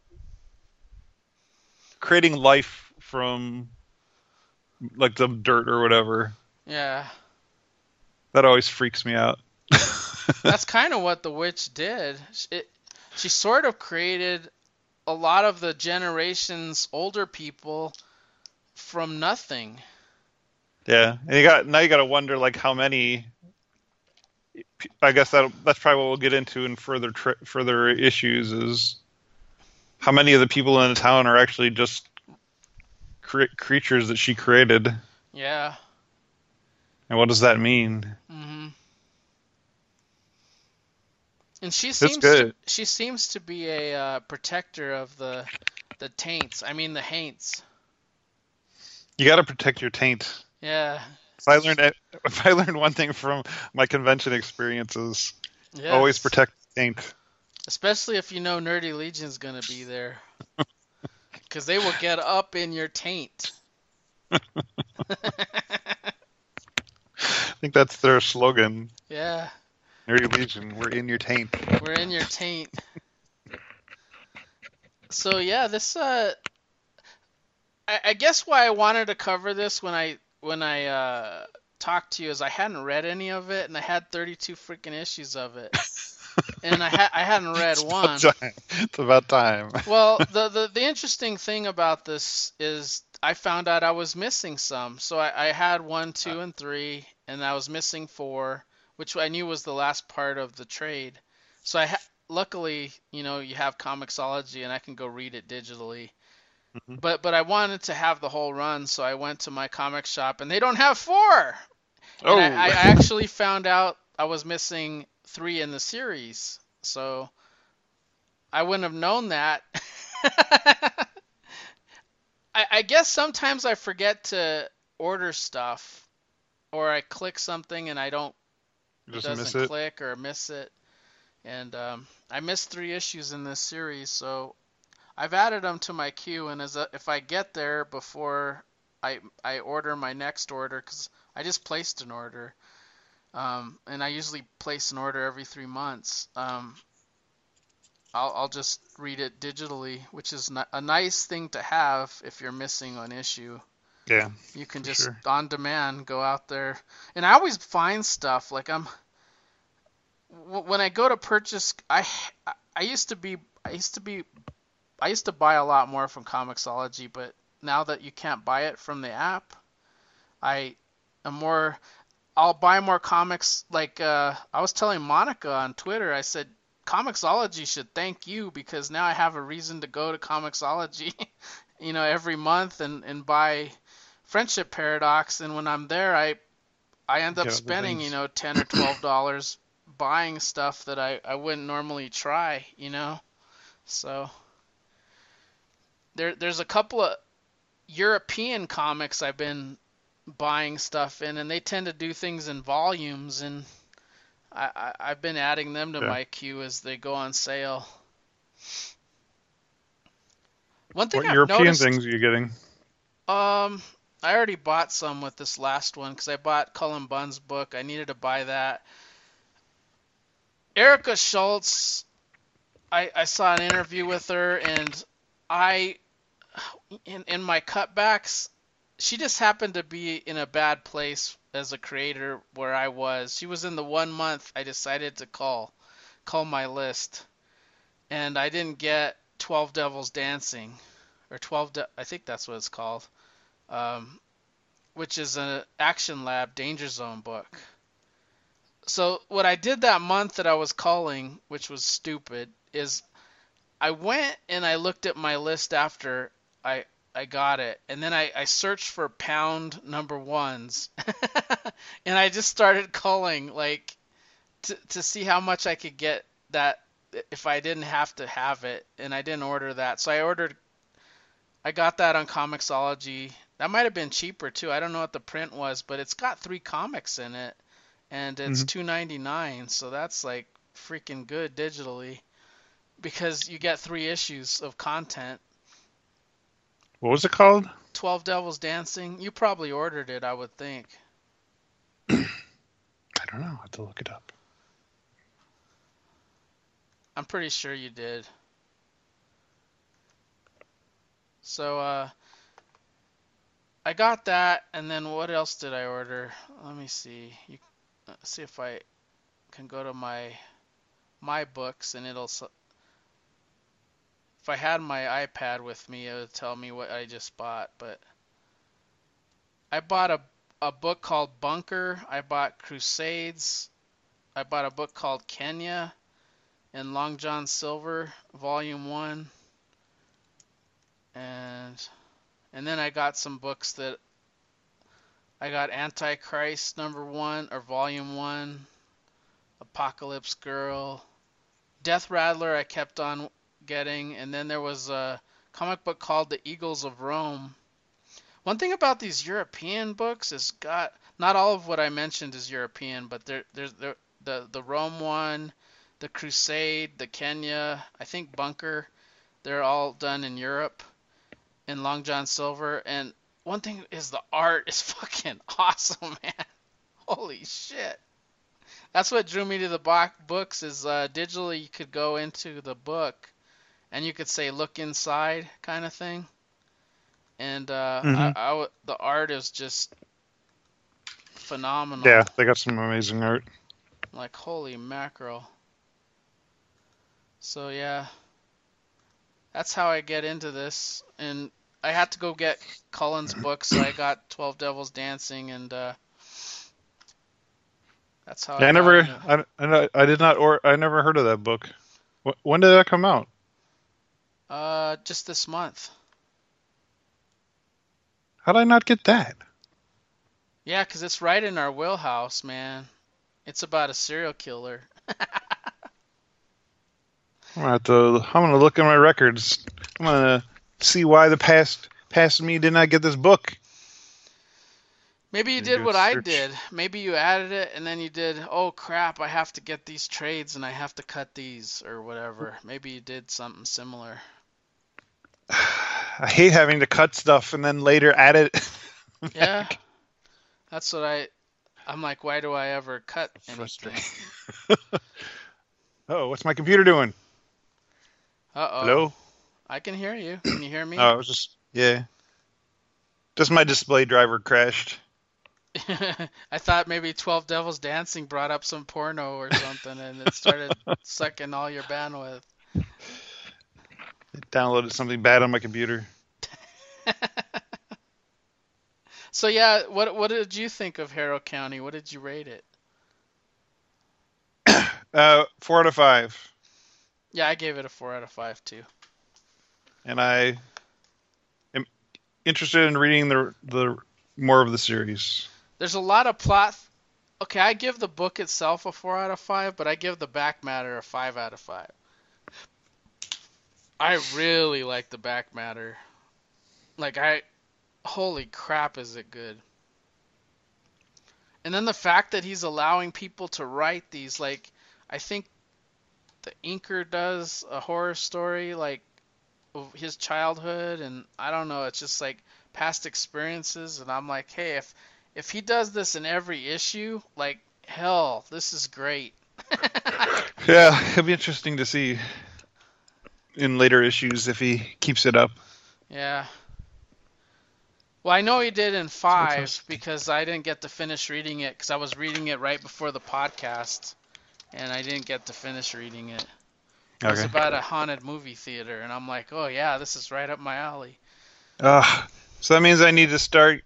life from like the dirt or whatever. Yeah. That always freaks me out. That's kind of what the witch did. She sort of created a lot of the generation's older people from nothing. Yeah, and now you got to wonder like how many. I guess that's probably what we'll get into in further issues is how many of the people in the town are actually just creatures that she created. Yeah. And what does that mean? Mm-hmm. And she seems to be a protector of the taints. The haints. You got to protect your taint. Yeah. If I learned one thing from my convention experiences, yes. Always protect the taint. Especially if you know Nerdy Legion's gonna be there. Because they will get up in your taint. I think that's their slogan. Yeah. Nerdy Legion, we're in your taint. We're in your taint. So yeah, this I guess why I wanted to cover this when I talked to you is I hadn't read any of it and I had 32 freaking issues of it. And I hadn't read one. It's about time. Well, the interesting thing about this is I found out I was missing some. So I had 1, 2, and 3, and I was missing 4, which I knew was the last part of the trade. So luckily, you have Comixology, and I can go read it digitally. Mm-hmm. But I wanted to have the whole run, so I went to my comic shop, and they don't have 4. Oh. And I actually found out I was missing 3 in the series, so I wouldn't have known that. I guess sometimes I forget to order stuff, or I click something and it doesn't click or miss it. And I missed 3 issues in this series, so I've added them to my queue. And if I get there before I order my next order, because I just placed an order. And I usually place an order every 3 months. I'll just read it digitally, which is a nice thing to have if you're missing an issue. Yeah. You can just on demand go out there, and I always find stuff like when I go to purchase. I used to be I used to be I used to buy a lot more from Comixology, but now that you can't buy it from the app, I am more I'll buy more comics. Like I was telling Monica on Twitter, I said Comixology should thank you because now I have a reason to go to Comixology, every month and buy Friendship Paradox. And when I'm there, I end up Get other spending, things. $10 or $12 buying stuff that I wouldn't normally try. So there's a couple of European comics I've been buying stuff in, and they tend to do things in volumes, and I've been adding them to Yeah. my queue as they go on sale. One thing What I've European noticed, things are you getting? I already bought some with this last one because I bought Cullen Bunn's book. I needed to buy that. Erica Schultz, I saw an interview with her, and I, in my cutbacks, she just happened to be in a bad place as a creator where I was. She was in the 1 month I decided to call my list, and I didn't get 12 Devils Dancing, or I think that's what it's called, um, which is an Action Lab Danger Zone book. So what I did that month that I was calling, which was stupid, is I went and I looked at my list after I I got it, and then I searched for pound number ones, and I just started calling like to see how much I could get that if I didn't have to have it, and I didn't order that. So I got that on Comixology. That might have been cheaper too. I don't know what the print was, but it's got 3 comics in it, and it's Hmm. $2.99, so that's like freaking good digitally because you get 3 issues of content. What was it called? 12 Devils Dancing. You probably ordered it, I would think. I don't know. I have to look it up. I'm pretty sure you did. So I got that, and then what else did I order? Let me see. See if I can go to my books, and if I had my iPad with me, it would tell me what I just bought. But I bought a book called Bunker. I bought Crusades. I bought a book called Kenya and Long John Silver, Volume 1. And then I got some books that I got Antichrist number 1 or Volume 1, Apocalypse Girl, Death Rattler I kept on getting, and then there was a comic book called The Eagles of Rome. One thing about these European books is not all of what I mentioned is European, but there's the Rome one, the Crusade, the Kenya, I think Bunker, they're all done in Europe in Long John Silver. And one thing is the art is fucking awesome, man. Holy shit. That's what drew me to the books is digitally you could go into the book and you could say look inside kind of thing. And Hmm. the art is just phenomenal. Yeah, they got some amazing art. Like holy mackerel. So yeah, that's how I get into this. And I had to go get Cullen's book, so I got 12 Devils Dancing, and that's how Yeah, I got into it. I did not, or I never heard of that book. When did that come out? Just this month. How did I not get that? Yeah, 'cause it's right in our wheelhouse, man. It's about a serial killer. I'm gonna look at my records. I'm gonna see why the past me did not get this book. Maybe you Gonna did do a what I search. did. Maybe you added it and then you did, oh crap, I have to get these trades and I have to cut these or whatever. Maybe you did something similar. I hate having to cut stuff and then later add it Yeah, back. that's what I'm like, why do I ever cut anything? Frustrating. Oh, what's my computer doing? Uh-oh. Hello? I can hear you. Can you hear me? Oh, it was just my display driver crashed. I thought maybe 12 Devils Dancing brought up some porno or something and it started sucking all your bandwidth. downloaded something bad on my computer. So yeah, what did you think of Harrow County? What did you rate it? 4 out of 5. Yeah, I gave it a 4 out of 5 too. And I am interested in reading the more of the series. There's a lot of plot. Okay, I give the book itself a 4 out of 5, but I give the back matter a 5 out of 5. I really like the back matter. Holy crap, is it good. And then the fact that he's allowing people to write these, like, I think the inker does a horror story, like, of his childhood, and I don't know, it's just like past experiences, and I'm like, hey, if he does this in every issue, like, hell, this is great. Yeah, it'll be interesting to see in later issues if he keeps it up. Yeah. Well, I know he did in 5 because I didn't get to finish reading it because I was reading it right before the podcast, and I didn't get to finish reading it. It was about a haunted movie theater, and I'm like, oh yeah, this is right up my alley. So that means I need to start.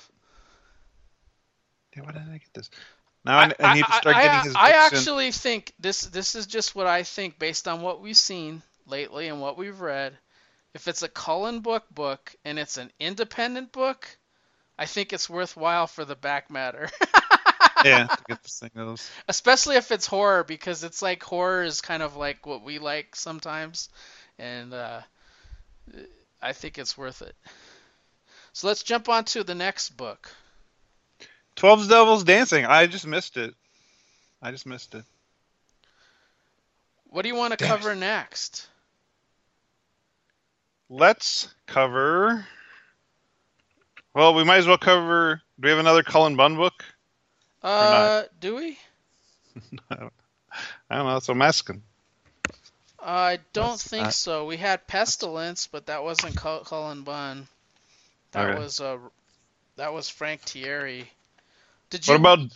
Why did I get this? Now I need to start getting his books. I actually think this is just what I think based on what we've seen lately and what we've read. If it's a Cullen book and it's an independent book, I think it's worthwhile for the back matter. Yeah, to get this thing those. Especially if it's horror, because it's like horror is kind of like what we like sometimes, and I think it's worth it. So let's jump on to the next book. 12 Devils Dancing. I just missed it. What do you want to cover next? Let's cover. Well, we might as well cover. Do we have another Cullen Bunn book? Do we? I don't know. That's what I'm asking. I don't think so. We had Pestilence, but that wasn't Cullen Bunn. That was Frank Thierry. What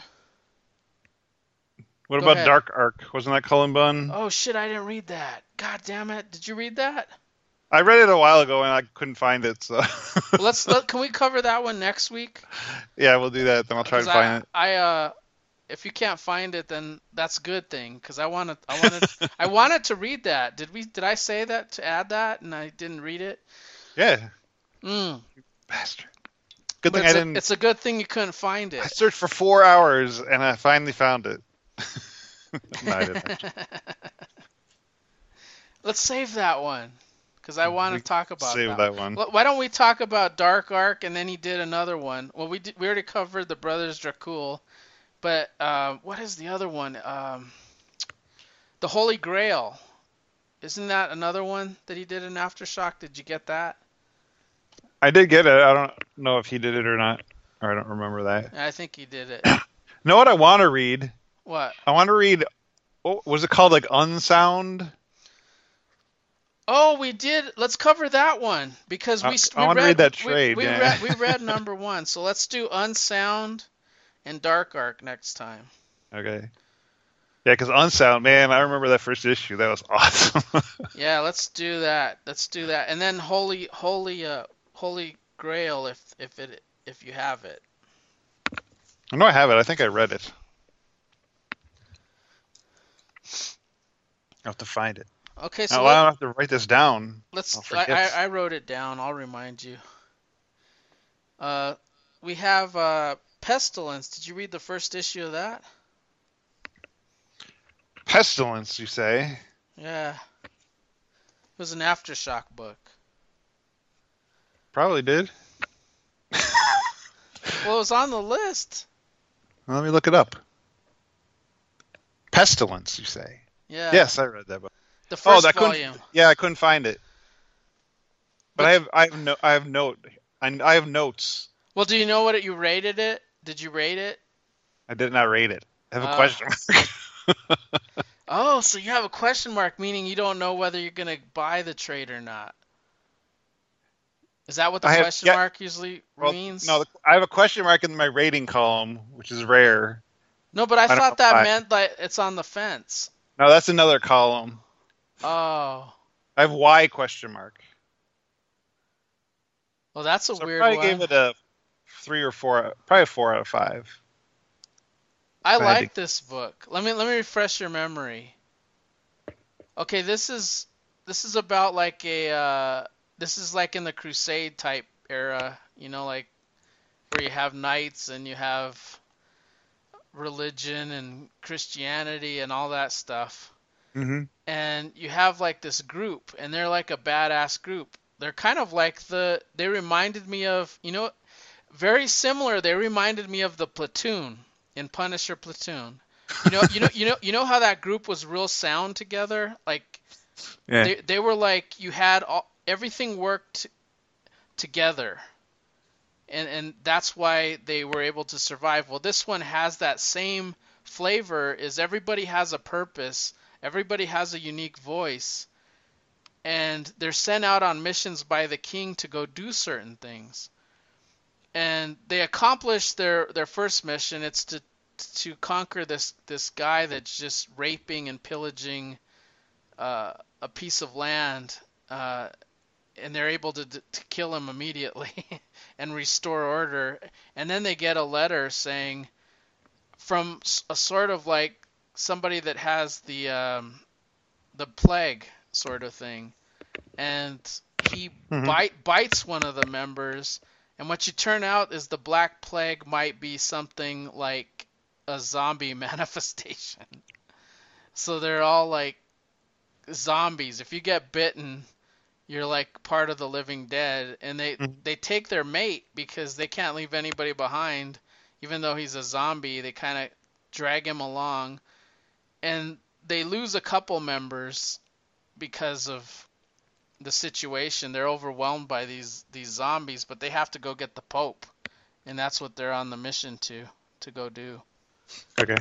about Dark Ark? Wasn't that Cullen Bunn? Oh shit! I didn't read that. God damn it! Did you read that? I read it a while ago and I couldn't find it. So can we cover that one next week? Yeah, we'll do that. Then I'll try to find it. If you can't find it, then that's a good thing because I wanted to read that. Did I say that to add that and I didn't read it? Yeah. You bastard. Good thing I didn't. It's a good thing you couldn't find it. I searched for 4 hours and I finally found it. No, I didn't. Let's save that one. Because I want to talk about that one. Why don't we talk about Dark Ark and then he did another one? Well, we already covered the Brothers Dracul, but what is the other one? The Holy Grail. Isn't that another one that he did in Aftershock? Did you get that? I did get it. I don't know if he did it or not, or I don't remember that. I think he did it. You know what I want to read? What? I want to read. What was it called? Like Unsound? Oh, we did. Let's cover that one because we want to read that trade. We read number 1, so let's do Unsound and Dark Ark next time. Okay. Yeah, because Unsound, man, I remember that first issue. That was awesome. Yeah, let's do that. And then Holy Grail, if you have it. I know I have it. I think I read it. I'll have to find it. Okay, so I don't have to write this down. I wrote it down. I'll remind you. We have Pestilence. Did you read the first issue of that? Pestilence, you say? Yeah. It was an Aftershock book. Probably did. Well, it was on the list. Well, let me look it up. Pestilence, you say? Yeah. Yes, I read that book. The first volume. Yeah, I couldn't find it. But I have notes. Well, do you know what you rated it? Did you rate it? I did not rate it. I have a question mark. Oh, so you have a question mark, meaning you don't know whether you're going to buy the trade or not. Is that what the question mark usually means? No, I have a question mark in my rating column, which is rare. No, but I thought that meant that it's on the fence. No, that's another column. Oh. I have Y question mark. Well, that's a So I weird probably one. gave it a 3 or 4, probably a 4 out of 5. I If I had to. like this book. Let me refresh your memory. Okay, this is about like a this is like in the Crusade type era, you know, like where you have knights and you have religion and Christianity and all that stuff. Mm-hmm. And you have like this group, and they're like a badass group. They're kind of like they reminded me of, you know, very similar. They reminded me of the Platoon in Punisher Platoon. You know how that group was real sound together? Like Yeah. they were like you had everything worked together. And that's why they were able to survive. Well, this one has that same flavor is everybody has a purpose, everybody has a unique voice, and they're sent out on missions by the king to go do certain things. And they accomplish their first mission. It's to conquer this guy that's just raping and pillaging a piece of land, and they're able to kill him immediately and restore order. And then they get a letter saying from a sort of like somebody that has the plague sort of thing, and he bites one of the members. And what you turn out is the Black Plague might be something like a zombie manifestation. So they're all like zombies. If you get bitten, you're like part of the living dead, and they take their mate because they can't leave anybody behind. Even though he's a zombie, they kind of drag him along, and they lose a couple members because of the situation. They're overwhelmed by these zombies, but they have to go get the Pope, and that's what they're on the mission to go do. Okay.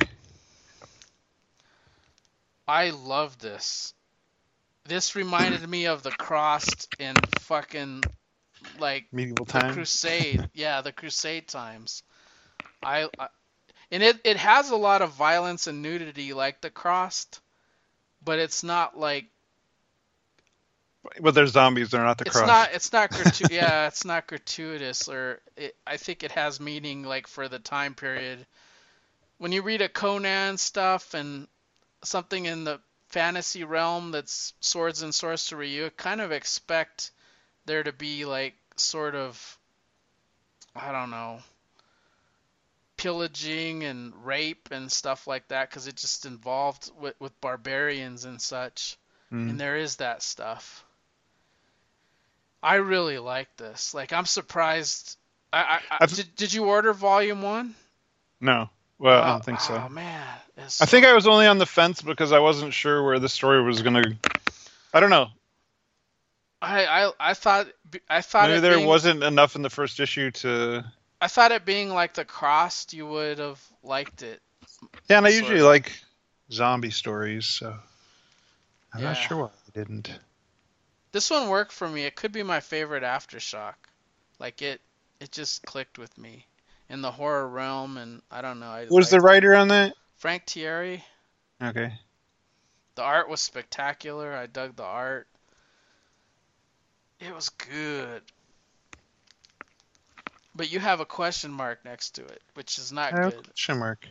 I love this. This reminded me of the Crossed in fucking like Medieval the time. Crusade. Yeah, the Crusade times. I and it has a lot of violence and nudity like the Crossed, but it's not like But they're zombies. They're not the cross. it's not yeah, it's not gratuitous, or I think it has meaning like for the time period. When you read a Conan stuff and something in the fantasy realm that's swords and sorcery, you kind of expect there to be like sort of, I don't know, pillaging and rape and stuff like that, because it just involved with barbarians and such. And there is that stuff. I really like this. Like, I'm surprised. Did you order Volume 1? No. Well, I don't think so. Oh man, I think I was only on the fence because I wasn't sure where the story was gonna. I don't know. I thought Maybe there wasn't enough in the first issue to. I thought it being like the Crossed, you would have liked it. Yeah, and I usually like zombie stories, so I'm not sure why I didn't. This one worked for me. It could be my favorite Aftershock. Like it just clicked with me in the horror realm, and I don't know. Who's the writer on that? Frank Thierry. Okay. The art was spectacular. I dug the art. It was good. But you have a question mark next to it, which is not good. Question mark.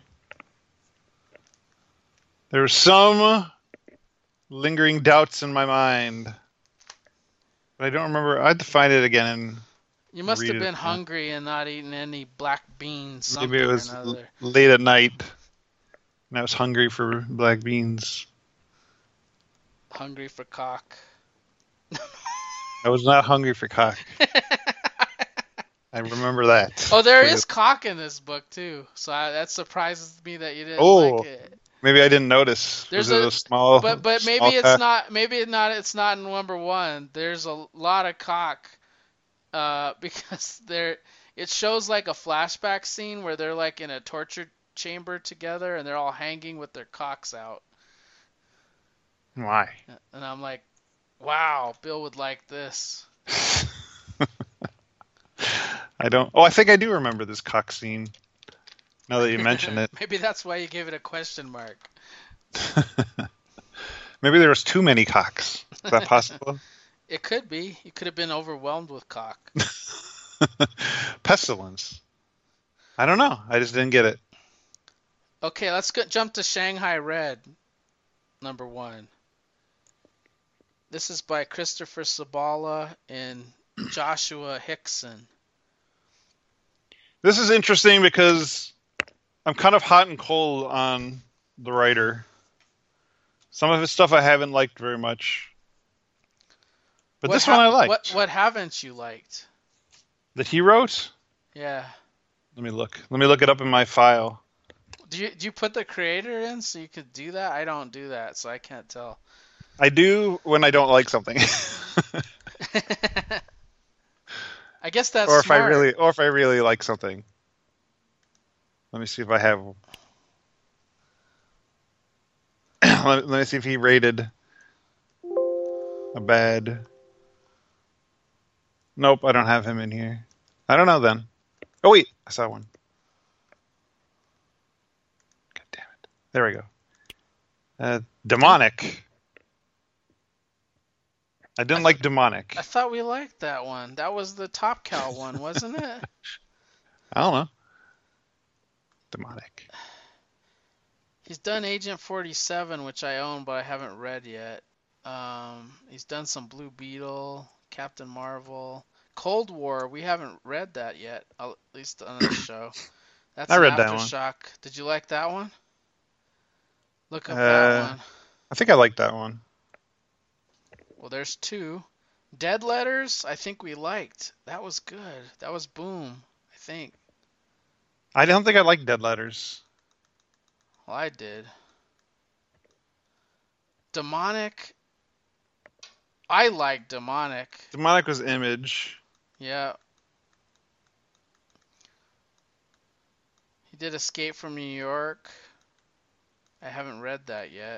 There's some lingering doubts in my mind. But I don't remember. I had to find it again and you must have been hungry and not eaten any black beans. Maybe it was late at night, and I was hungry for black beans. Hungry for cock. I was not hungry for cock. I remember that. Oh, there is cock in this book too, so that surprises me that you didn't like it. Maybe I didn't notice. There's a small, but maybe small it's cock? not. Maybe it's not in number 1. There's a lot of cock, because it shows like a flashback scene where they're like in a torture chamber together and they're all hanging with their cocks out. Why? And I'm like, wow, Bill would like this. I don't. Oh, I think I do remember this cock scene. Now that you mention it. Maybe that's why you gave it a question mark. Maybe there was too many cocks. Is that possible? It could be. You could have been overwhelmed with cock. Pestilence. I don't know. I just didn't get it. Okay, let's jump to Shanghai Red, number 1. This is by Christopher Sabala and Joshua Hickson. This is interesting because I'm kind of hot and cold on the writer. Some of his stuff I haven't liked very much. But this one I liked. What haven't you liked? That he wrote? Yeah. Let me look. Let me look it up in my file. Do you put the creator in so you could do that? I don't do that, so I can't tell. I do when I don't like something. I guess that's or if smart. I really like something. Let me see if I have. Let me see if he rated a bad. Nope, I don't have him in here. I don't know then. Oh wait, I saw one. God damn it! There we go. Demonic. I didn't like Demonic. I thought we liked that one. That was the Top Cow one, wasn't it? I don't know. Demonic. He's done Agent 47, which I own, but I haven't read yet. He's done some Blue Beetle, Captain Marvel, Cold War. We haven't read that yet, at least on this show. That's I read that one. Aftershock. Did you like that one? Look up that one. I think I liked that one. Well, there's 2. Dead Letters, I think we liked. That was good. That was Boom, I think. I don't think I liked Dead Letters. Well, I did. Demonic. I like Demonic. Demonic was Image. Yeah. He did Escape from New York. I haven't read that yet.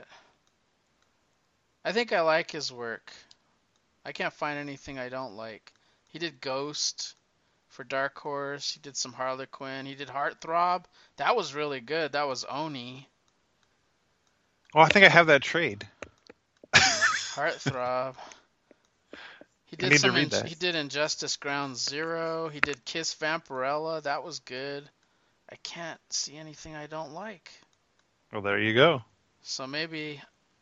I think I like his work. I can't find anything I don't like. He did Ghost for Dark Horse. He did some Harlequin. He did Heartthrob. That was really good. That was Oni. Oh, I think I have that trade. Heartthrob. He I need to read that. He did Injustice Ground Zero. He did Kiss Vampirella. That was good. I can't see anything I don't like. Well, there you go. So maybe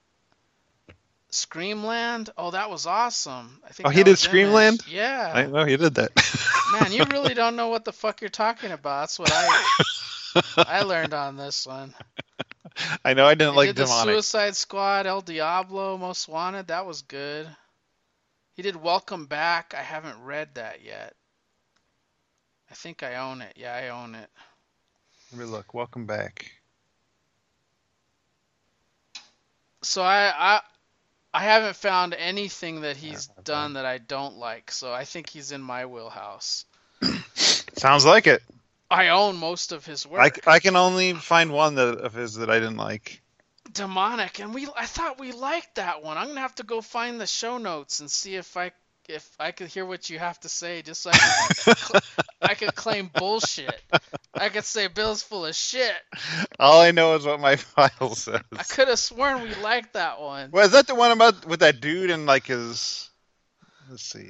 Screamland. Oh, that was awesome. I think. Oh, he did Screamland? Yeah. I know he did that. Man, you really don't know what the fuck you're talking about. That's what I learned on this one. I know I didn't like He did Demonic. The Suicide Squad, El Diablo, Most Wanted. That was good. He did Welcome Back. I haven't read that yet. I think I own it. Yeah, I own it. Let me look. Welcome Back. So I haven't found anything that he's done that I don't like. So I think he's in my wheelhouse. Sounds like it. I own most of his work. I can only find one of his that I didn't like. Demonic, and I thought we liked that one. I'm gonna have to go find the show notes and see if I could hear what you have to say, just so I could claim bullshit. I could say Bill's full of shit. All I know is what my file says. I could have sworn we liked that one. Well, is that the one about with that dude and like his? Let's see.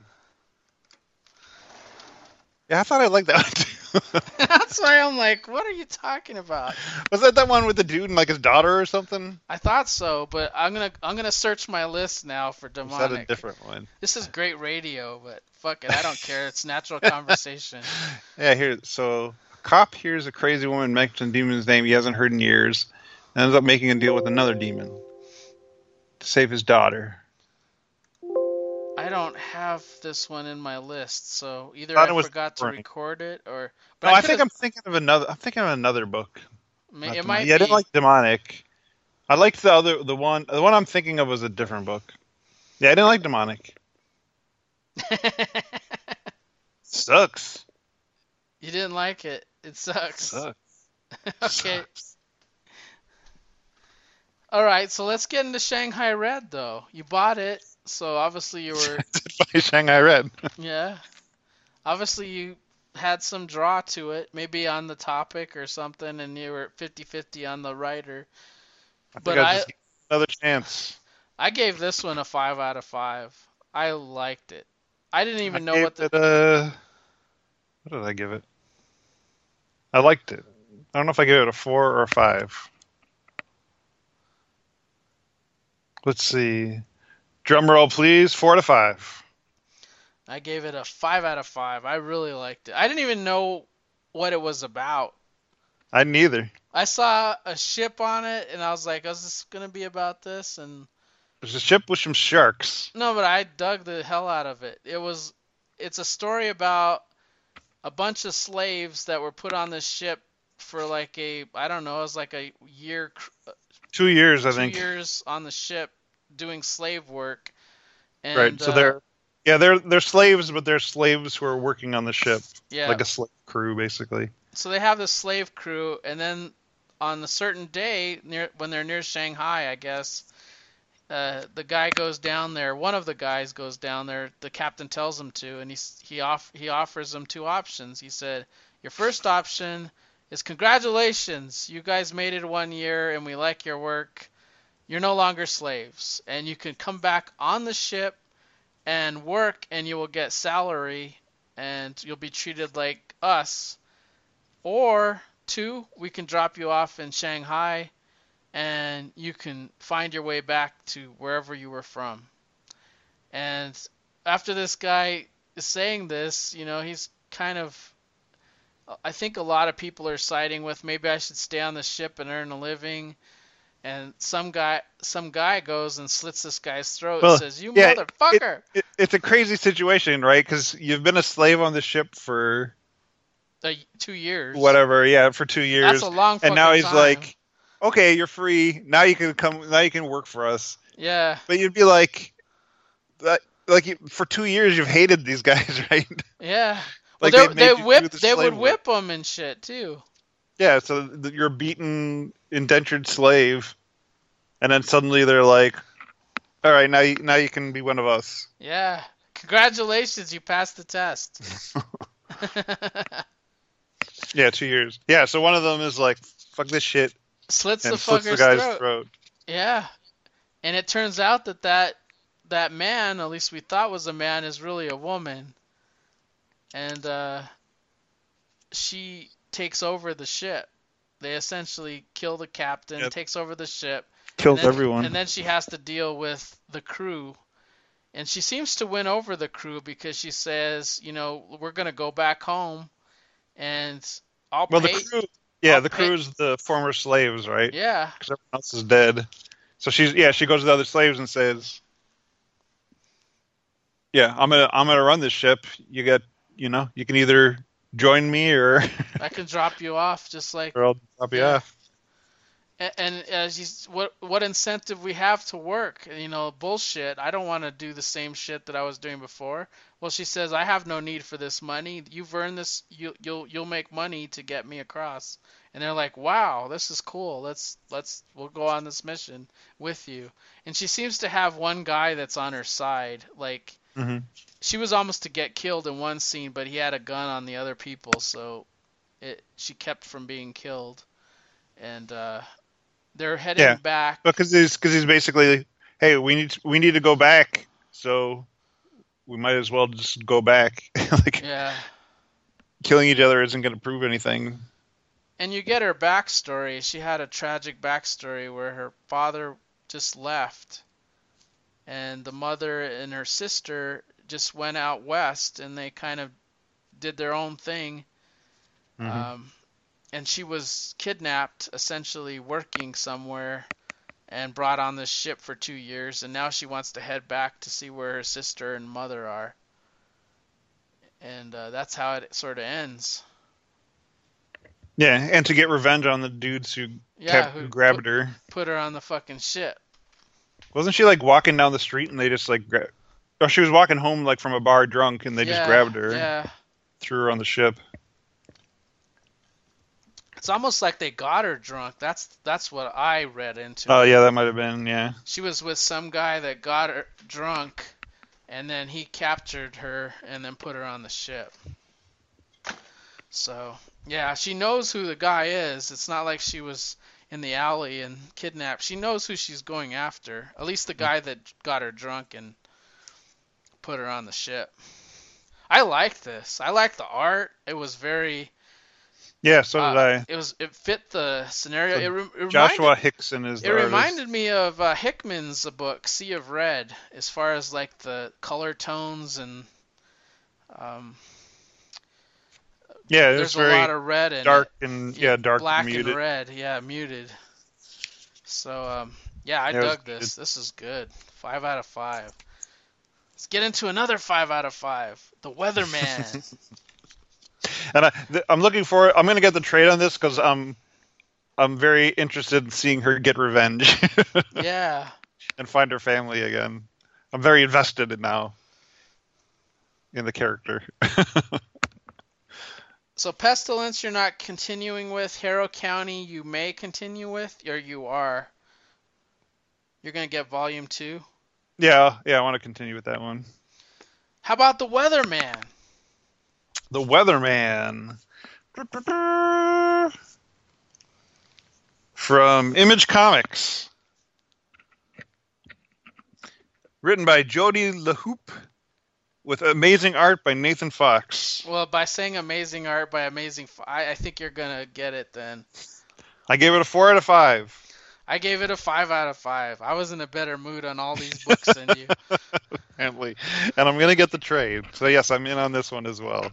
Yeah, I thought I liked that one too. That's why I'm like, what are you talking about? Was that one with the dude and like his daughter or something? I thought so, but I'm gonna search my list now for Demonic. Is that a different one? This is great radio, but fuck it, I don't care. It's natural conversation. Yeah, here. So, a cop hears a crazy woman mention a demon's name he hasn't heard in years, and ends up making a deal with another demon to save his daughter. I don't have this one in my list, so either I forgot to record it or. But no, I think I'm thinking of another. I'm thinking of another book. It might be. I didn't like Demonic. I liked the one. The one I'm thinking of was a different book. Yeah, I didn't like Demonic. Sucks. You didn't like it. It sucks. Sucks. Okay. Sucks. All right, so let's get into Shanghai Red, though. You bought it, so obviously you were. I did buy Shanghai Red. Yeah. Obviously you had some draw to it, maybe on the topic or something, and you were 50-50 on the writer. I think I'll just give it another chance. I gave this one a 5 out of 5. I liked it. I didn't I even know gave what the. it a. What did I give it? I liked it. I don't know if I gave it a 4 or a 5. Let's see. Drum roll, please. 4 to 5. I gave it a 5 out of 5. I really liked it. I didn't even know what it was about. I neither. I saw a ship on it, and I was like, "Is this gonna be about this?" And There's a ship with some sharks. no, but I dug the hell out of it. It's a story about a bunch of slaves that were put on this ship for like I don't know, it was like a year, 2 years, I two think. years on the ship doing slave work, Right. and So they're slaves, but they're slaves who are working on the ship, yeah, like a slave crew, basically. so they have this slave crew, and then on a certain day near when they're near Shanghai, I guess, the guy goes down there. One of the guys goes down there. The captain tells him to, and he offers them two options. He said, "Your first option is congratulations, you guys made it 1 year, and we like your work. You're no longer slaves, and you can come back on the ship and work, and you will get salary, and you'll be treated like us. Or two, we can drop you off in Shanghai." And you can find your way back to wherever you were from. And after this guy is saying this, he's kind of, I think a lot of people are siding with maybe I should stay on the ship and earn a living. And some guy goes and slits this guy's throat and Well, says, "You yeah, motherfucker!" it's a crazy situation, right? Because you've been a slave on the ship for 2 years. whatever, yeah, for two That's a years, long and now fucking he's time. like, okay, you're free. Now you can come. Now you can work for us. Yeah, But you'd be like, that, like for 2 years you've hated these guys, right? yeah. Well, Like they made you do the they would slave work. whip him and shit too. Yeah, so you're a beaten, indentured slave, and then suddenly they're like, all right, now you can be one of us. Yeah. Congratulations, you passed the test. Yeah, 2 years. Yeah, so one of them is like, fuck this shit, Slits the and slits the fucker's guy's throat. throat. Yeah. And it turns out that man, at least we thought was a man, is really a woman. And she takes over the ship. They essentially kill the captain, Yep. takes over the ship, and Kills then everyone. and then she has to deal with the crew. And she seems to win over the crew because she says, we're gonna go back home, and I'll Well, the pay. crew, I'll yeah, the pay. crew's the former slaves, right? Yeah, Because everyone else is dead. So she goes to the other slaves and says, yeah, I'm gonna run this ship. You can either join me or I can drop you off just like. or I'll be Yeah. off. And what incentive we have to work? Bullshit. I don't want to do the same shit that I was doing before. Well, she says I have no need for this money. You've earned this. You'll make money to get me across. And they're like, wow, this is cool. We'll go on this mission with you. And she seems to have one guy that's on her side. Like Hmm. she was almost to get killed in one scene, but he had a gun on the other people, so she kept from being killed. And they're heading Yeah, back. because he's basically, hey, we need to go back, so we might as well just go back. Like Yeah. killing each other isn't going to prove anything. And you get her backstory. She had a tragic backstory where her father just left, and the mother and her sister just went out west, and they kind of did their own thing. Hmm. Um, and she was kidnapped, essentially working somewhere, and brought on this ship for 2 years, and now she wants to head back to see where her sister and mother are. And that's how it sort of ends. Yeah, and to get revenge on the dudes who Yeah, who who grabbed her. put her on the fucking ship. Wasn't she like walking down the street and they just like or she was walking home like from a bar drunk and they just Yeah, grabbed her, yeah. threw her on the ship. It's almost like they got her drunk. That's what I read into Oh it. yeah, that might have been, yeah. She was with some guy that got her drunk, and then he captured her and then put her on the ship. So, yeah, she knows who the guy is. It's not like she was in the alley and kidnapped. She knows who she's going after. At least the guy that got her drunk and put her on the ship. I like this. I like the art. It was very. Yeah, so did I. It fit the scenario. So Joshua Hickson is the artist. It reminded me of Hickman's book Sea of Red, as far as like the color tones and. Yeah, there's a lot of red and dark and dark black and muted. And red. Yeah, muted. So I dug this. This is good. 5 out of 5. Let's get into another 5 out of 5. The Weatherman. And I'm looking for. I'm going to get the trade on this because I'm very interested in seeing her get revenge. Yeah. And find her family again. I'm very invested now in the character. So Pestilence, you're not continuing with. Harrow County, you may continue with, or you are. You're going to get Volume 2? Yeah, I want to continue with that one. How about The Weatherman? The Weatherman. From Image Comics. Written by Jody LaHoop. With amazing art by Nathan Fox. Well, by saying amazing art by I think you're going to get it then. I gave it a 4 out of 5. I gave it a 5 out of 5. I was in a better mood on all these books than you. Apparently. And I'm going to get the trade. So yes, I'm in on this one as well.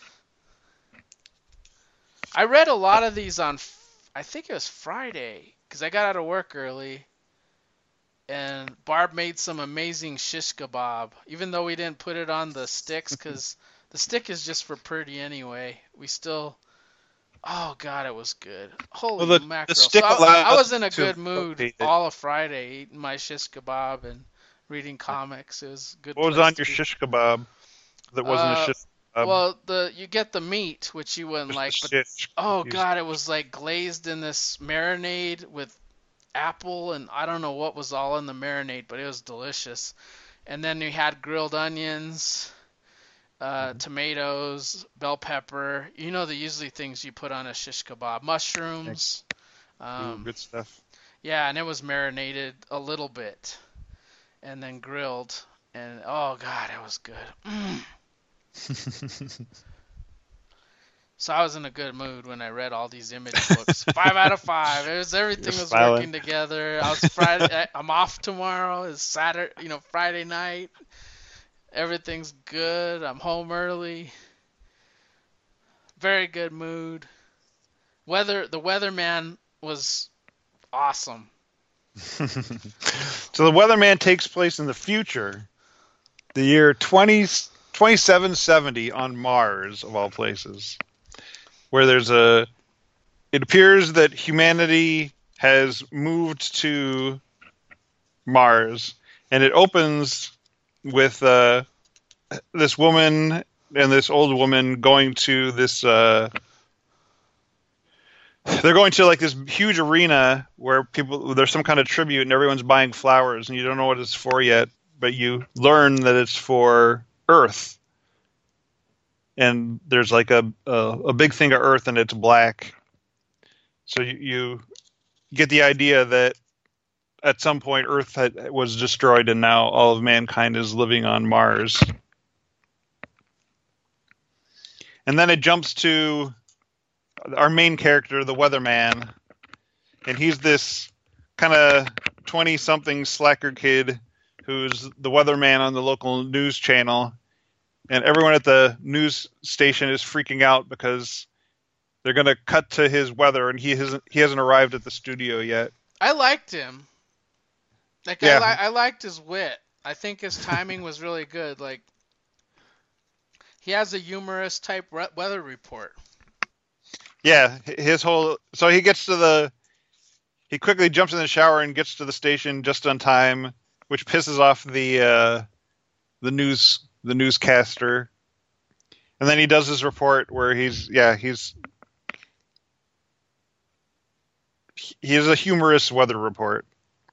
I read a lot of these on, I think it was Friday, because I got out of work early. And Barb made some amazing shish kebab, even though we didn't put it on the sticks, because the stick is just for Purdy anyway. We still, oh God, it was good. Holy mackerel. The stick I was in a good mood all of Friday, eating my shish kebab and reading comics. It was a good. What was on your shish kebab that wasn't a shish kebab? Well, you get the meat, which you wouldn't like, but oh God, it was like glazed in this marinade with apple and I don't know what was all in the marinade, but it was delicious. And then you had grilled onions, tomatoes, bell pepper. You know the usually things you put on a shish kebab. Mushrooms. Good stuff. Yeah, and it was marinated a little bit and then grilled. And oh God, it was good. So I was in a good mood when I read all these Image books. 5 out of 5. It was everything was working together. I was Friday. I'm off tomorrow. It's Saturday. Friday night. Everything's good. I'm home early. Very good mood. The Weatherman was awesome. So the Weatherman takes place in the future, the year 2770 on Mars, of all places. Where it appears that humanity has moved to Mars, and it opens with this woman and this old woman going to this. They're going to like this huge arena where there's some kind of tribute, and everyone's buying flowers, and you don't know what it's for yet, but you learn that it's for Earth. And there's like a big thing of Earth, and it's black. So you get the idea that at some point Earth was destroyed, and now all of mankind is living on Mars. And then it jumps to our main character, the Weatherman, and he's this kind of 20-something slacker kid who's the weatherman on the local news channel. And everyone at the news station is freaking out because they're going to cut to his weather, and he hasn't arrived at the studio yet. I liked him. I liked his wit. I think his timing was really good. Like, he has a humorous type weather report. Yeah, so he quickly jumps in the shower and gets to the station just on time, which pisses off the newscaster, and then he does his report where he's a humorous weather report.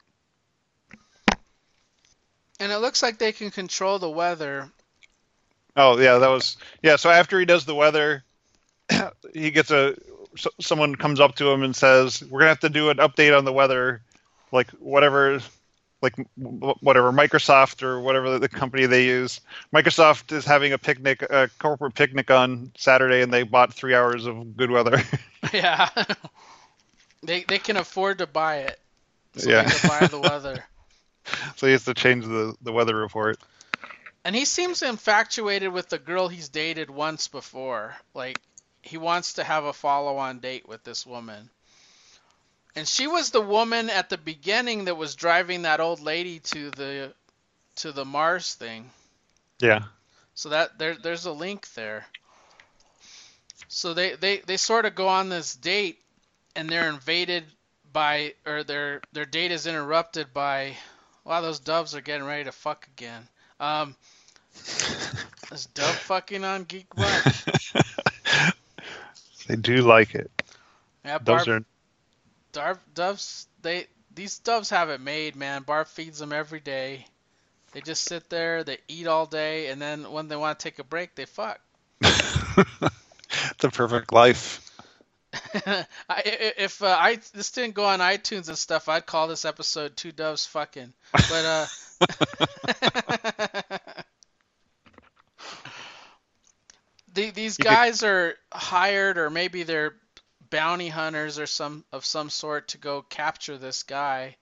And it looks like they can control the weather. Oh yeah, so after he does the weather, he gets someone comes up to him and says, "We're gonna have to do an update on the weather, like whatever." Like whatever Microsoft or whatever the company they use. Microsoft is having a corporate picnic on Saturday, and they bought 3 hours of good weather. Yeah. They can afford to buy it. So Yeah. they can buy the weather. So he has to change the weather report. And he seems infatuated with the girl he's dated once before. Like, he wants to have a follow-on date with this woman. And she was the woman at the beginning that was driving that old lady to the Mars thing. Yeah. So that there's a link there. So they sort of go on this date, and they're invaded by, or their date is interrupted by, wow, those doves are getting ready to fuck again. Is dove fucking on Geek Bunch? They do like it. Yeah, doves, these doves have it made, man. Barb feeds them every day. They just sit there, they eat all day, and then when they want to take a break, they fuck. It's a perfect life. If this didn't go on iTunes and stuff, I'd call this episode Two Doves Fucking. But these guys are hired, or maybe they're bounty hunters or some sort, to go capture this guy.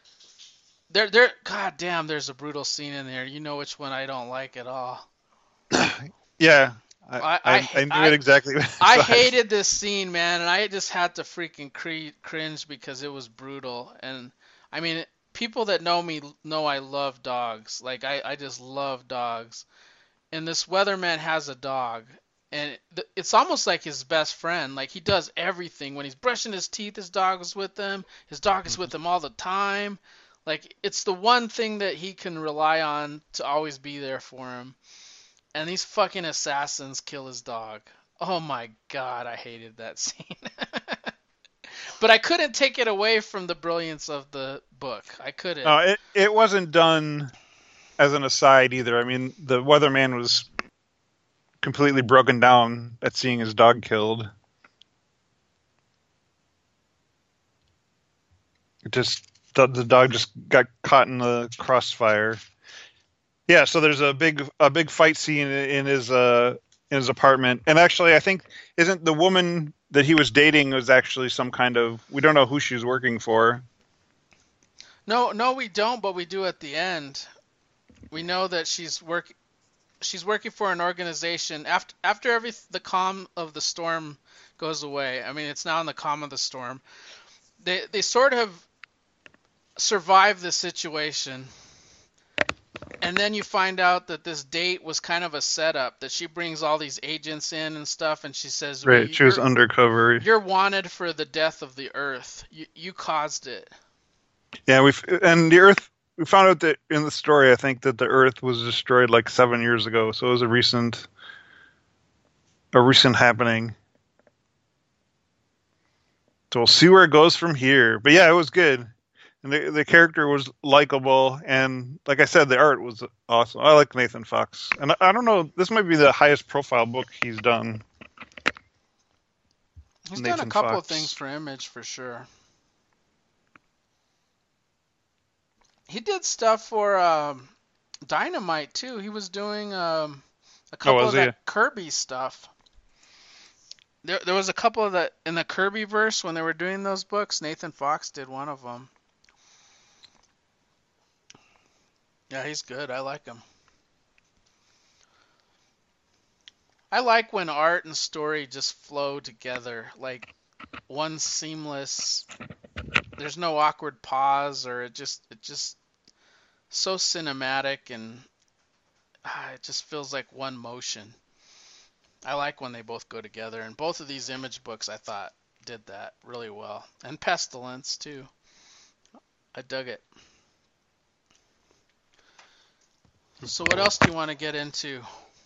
God damn, there's a brutal scene in there. You know which one I don't like at all. Yeah. I knew it exactly. I hated this scene, man, and I just had to freaking cringe because it was brutal. And I mean, people that know me know I love dogs. Like, I just love dogs. And this weatherman has a dog, and it's almost like his best friend. Like, he does everything. When he's brushing his teeth, his dog is with him. His dog is with him all the time. Like, it's the one thing that he can rely on to always be there for him. And these fucking assassins kill his dog. Oh my god, I hated that scene. But I couldn't take it away from the brilliance of the book. I couldn't. No, it wasn't done as an aside either. I mean, the weatherman was completely broken down at seeing his dog killed. The dog just got caught in the crossfire. Yeah, so there's a big fight scene in his apartment, and actually, I think isn't the woman that he was dating was actually some kind of, we don't know who she's working for. No, we don't, but we do at the end. We know that she's working for an organization after the calm of the storm goes away. I mean, it's now in the calm of the storm. They sort of survive the situation. And then you find out that this date was kind of a setup, that she brings all these agents in and stuff, and she says, right, she was undercover. You're wanted for the death of the Earth. You caused it. Yeah, we found out that in the story, I think that the Earth was destroyed like 7 years ago, so it was a recent happening. So we'll see where it goes from here. But yeah, it was good. And the character was likable, and like I said, the art was awesome. I like Nathan Fox, and I don't know, this might be the highest profile book he's done. He's done a couple of things for Image for sure. He did stuff for Dynamite too. He was doing a couple of that Kirby stuff. There was a couple of that in the Kirby verse when they were doing those books. Nathan Fox did one of them. Yeah, he's good. I like him. I like when art and story just flow together, like one seamless. There's no awkward pause, or it just so cinematic, and it just feels like one motion. I like when they both go together, and both of these Image books I thought did that really well, and Pestilence too. I dug it. So what else do you want to get into?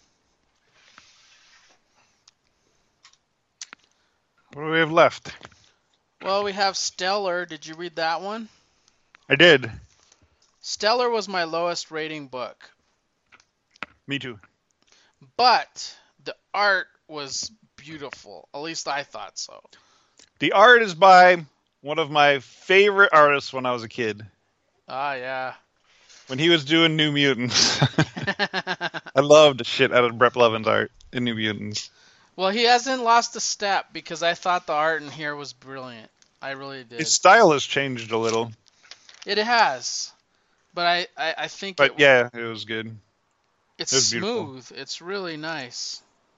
What do we have left? Well, we have Stellar. Did you read that one? I did. Stellar was my lowest rating book. Me too. But the art was beautiful. At least I thought so. The art is by one of my favorite artists when I was a kid. Ah, yeah. When he was doing New Mutants. I loved the shit out of Brett Levin's art in New Mutants. Well, he hasn't lost a step because I thought the art in here was brilliant. I really His did. style has changed a little. It has, but I think But yeah, it was good. it's It was beautiful. smooth. It's really nice.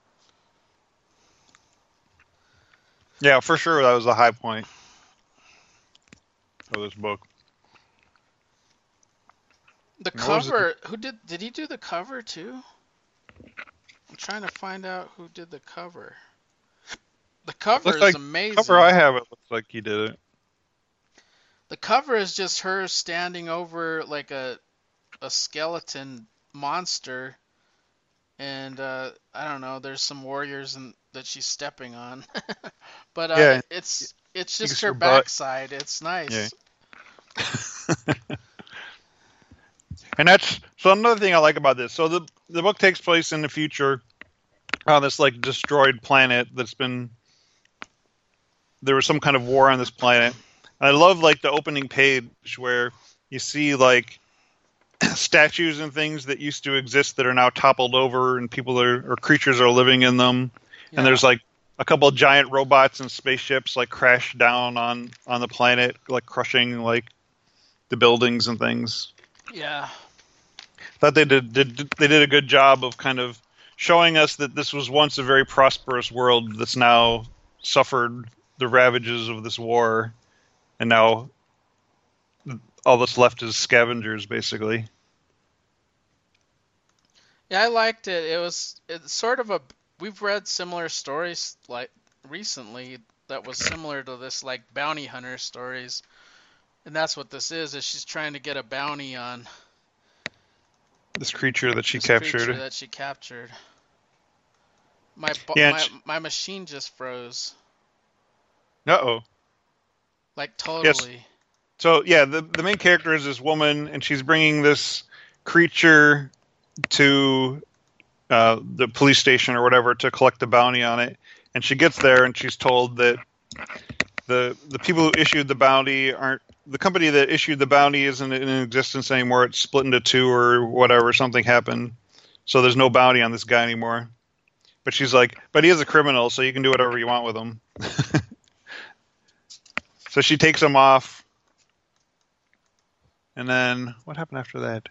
Yeah, for sure that was the high point of this book. The And what was it? cover, who did he do the cover too? I'm trying to find out who did the cover. The It cover looks is like the cover amazing. I have. It looks like he did it. The cover is just her standing over like a skeleton monster, and I don't know. There's some warriors that she's stepping on, but Yeah, it's you can just see her her butt. backside. It's Yeah. nice. And that's so another thing I like about this. So the book takes place in the future on this like destroyed planet that's been there was some kind of war on this planet. And I love like the opening page where you see like statues and things that used to exist that are now toppled over and people are or creatures are living in them. And Yeah, there's like a couple of giant robots and spaceships like crash down on the planet, like crushing like the buildings and things. yeah, Thought they did a good job of kind of showing us that this was once a very prosperous world that's now suffered the ravages of this war, and now all that's left is scavengers, basically. yeah. I liked it. It's sort of a. We've read similar stories like recently that was similar to this, like bounty hunter stories, and that's what this is. Is she's trying to get a bounty on This creature that she this creature captured. that she captured. Yeah. My machine just froze, Uh oh. like Yes. totally. So yeah, the main character is this woman, and she's bringing this creature to the police station or whatever to collect the bounty on it. And she gets there, and she's told that the people who issued the bounty aren't the company that issued the bounty isn't in existence anymore. It's split into two or whatever. Something happened, so there's no bounty on this guy anymore. But she's like, but he is a criminal, so you can do whatever you want with him. So she takes him off, and then what happened after that?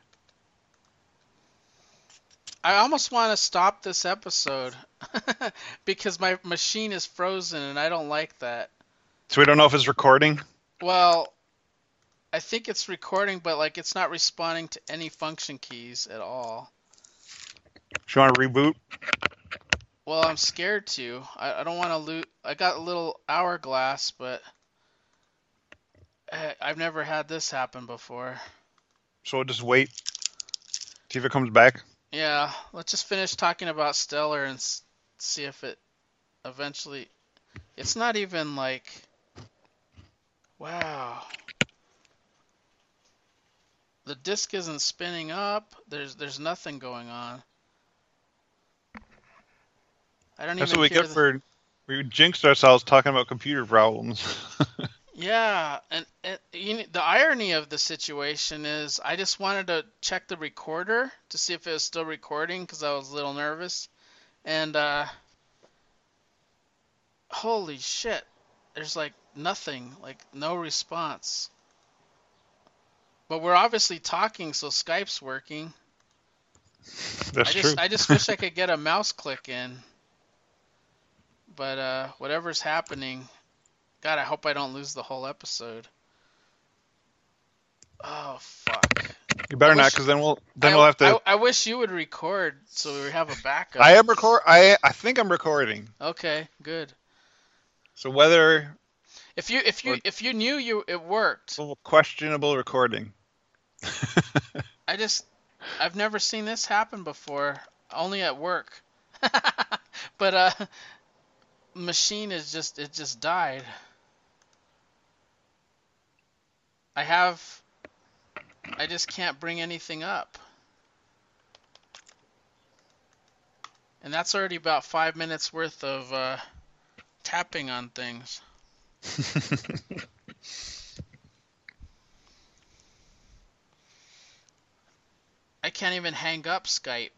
I almost want to stop this episode because my machine is frozen and I don't like that. So we don't know if it's recording. Well, I think it's recording, but like it's not responding to any function keys at all. She want to reboot. Well, I'm scared to. I don't want to lose. I got a little hourglass, but I've never had this happen before. So we'll just wait, see if it comes back. Yeah, let's just finish talking about Stellar and see if it eventually. It's not even like. Wow. The disc isn't spinning up. There's nothing going on. I don't That's even what we hear get for we jinxed ourselves talking about computer problems. Yeah, and the irony of the situation is I just wanted to check the recorder to see if it was still recording because I was a little nervous. And holy shit, there's like nothing, like no response. But we're obviously talking, so Skype's working. That's true. I just wish I could get a mouse click in. But whatever's happening, God, I hope I don't lose the whole episode. Oh fuck. You I better not, wish because then we'll have to. I wish you would record so we have a backup. I am record. I think I'm recording. Okay, good. So whether If you knew it worked. questionable recording. I've never seen this happen before. Only at work. But machine it just died. I just can't bring anything up. And that's already about 5 minutes worth of tapping on things. I can't even hang up Skype.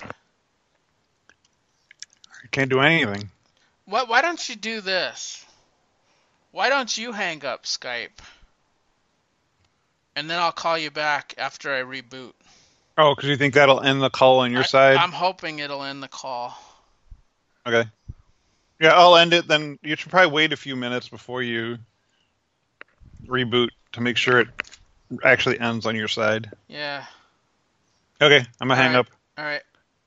You can't do anything. Why don't you do this? Why don't you hang up Skype? And then I'll call you back after I reboot. Oh, because you think that'll end the call on your side? I'm hoping it'll end the call. Okay. Yeah, I'll end it. Then you should probably wait a few minutes before you reboot to make sure it actually ends on your side. Yeah. Okay, I'm gonna hang up. All right.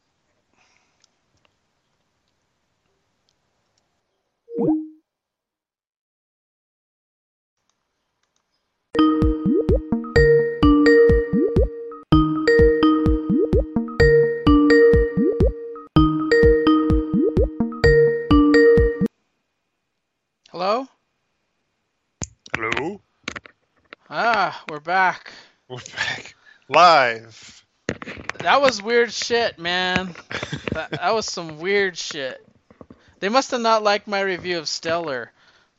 Hello? Hello? We're back. We're back. Live. That was weird shit, man. That was some weird shit. They must have not liked my review of Stellar.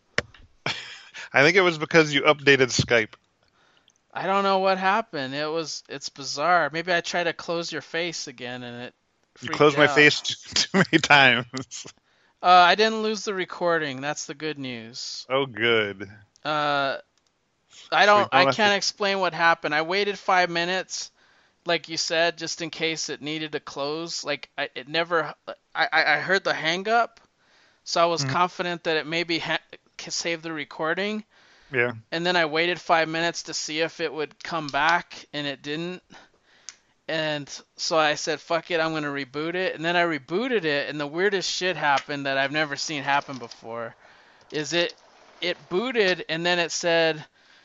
I think it was because you updated Skype. I don't know what happened. It's bizarre. Maybe I tried to close your face again and it You freaked closed my out. face too many times. I didn't lose the recording. That's the good news. Oh, good. I don't have can't to- explain what happened. I waited 5 minutes, like you said, just in case it needed to close. Like I heard the hang up, so I was Mhm. confident that it maybe saved the recording. Yeah. And then I waited 5 minutes to see if it would come back, and it didn't. And so I said, fuck it, I'm going to reboot it. And then I rebooted it, and the weirdest shit happened that I've never seen happen before. Is it booted, and then it said,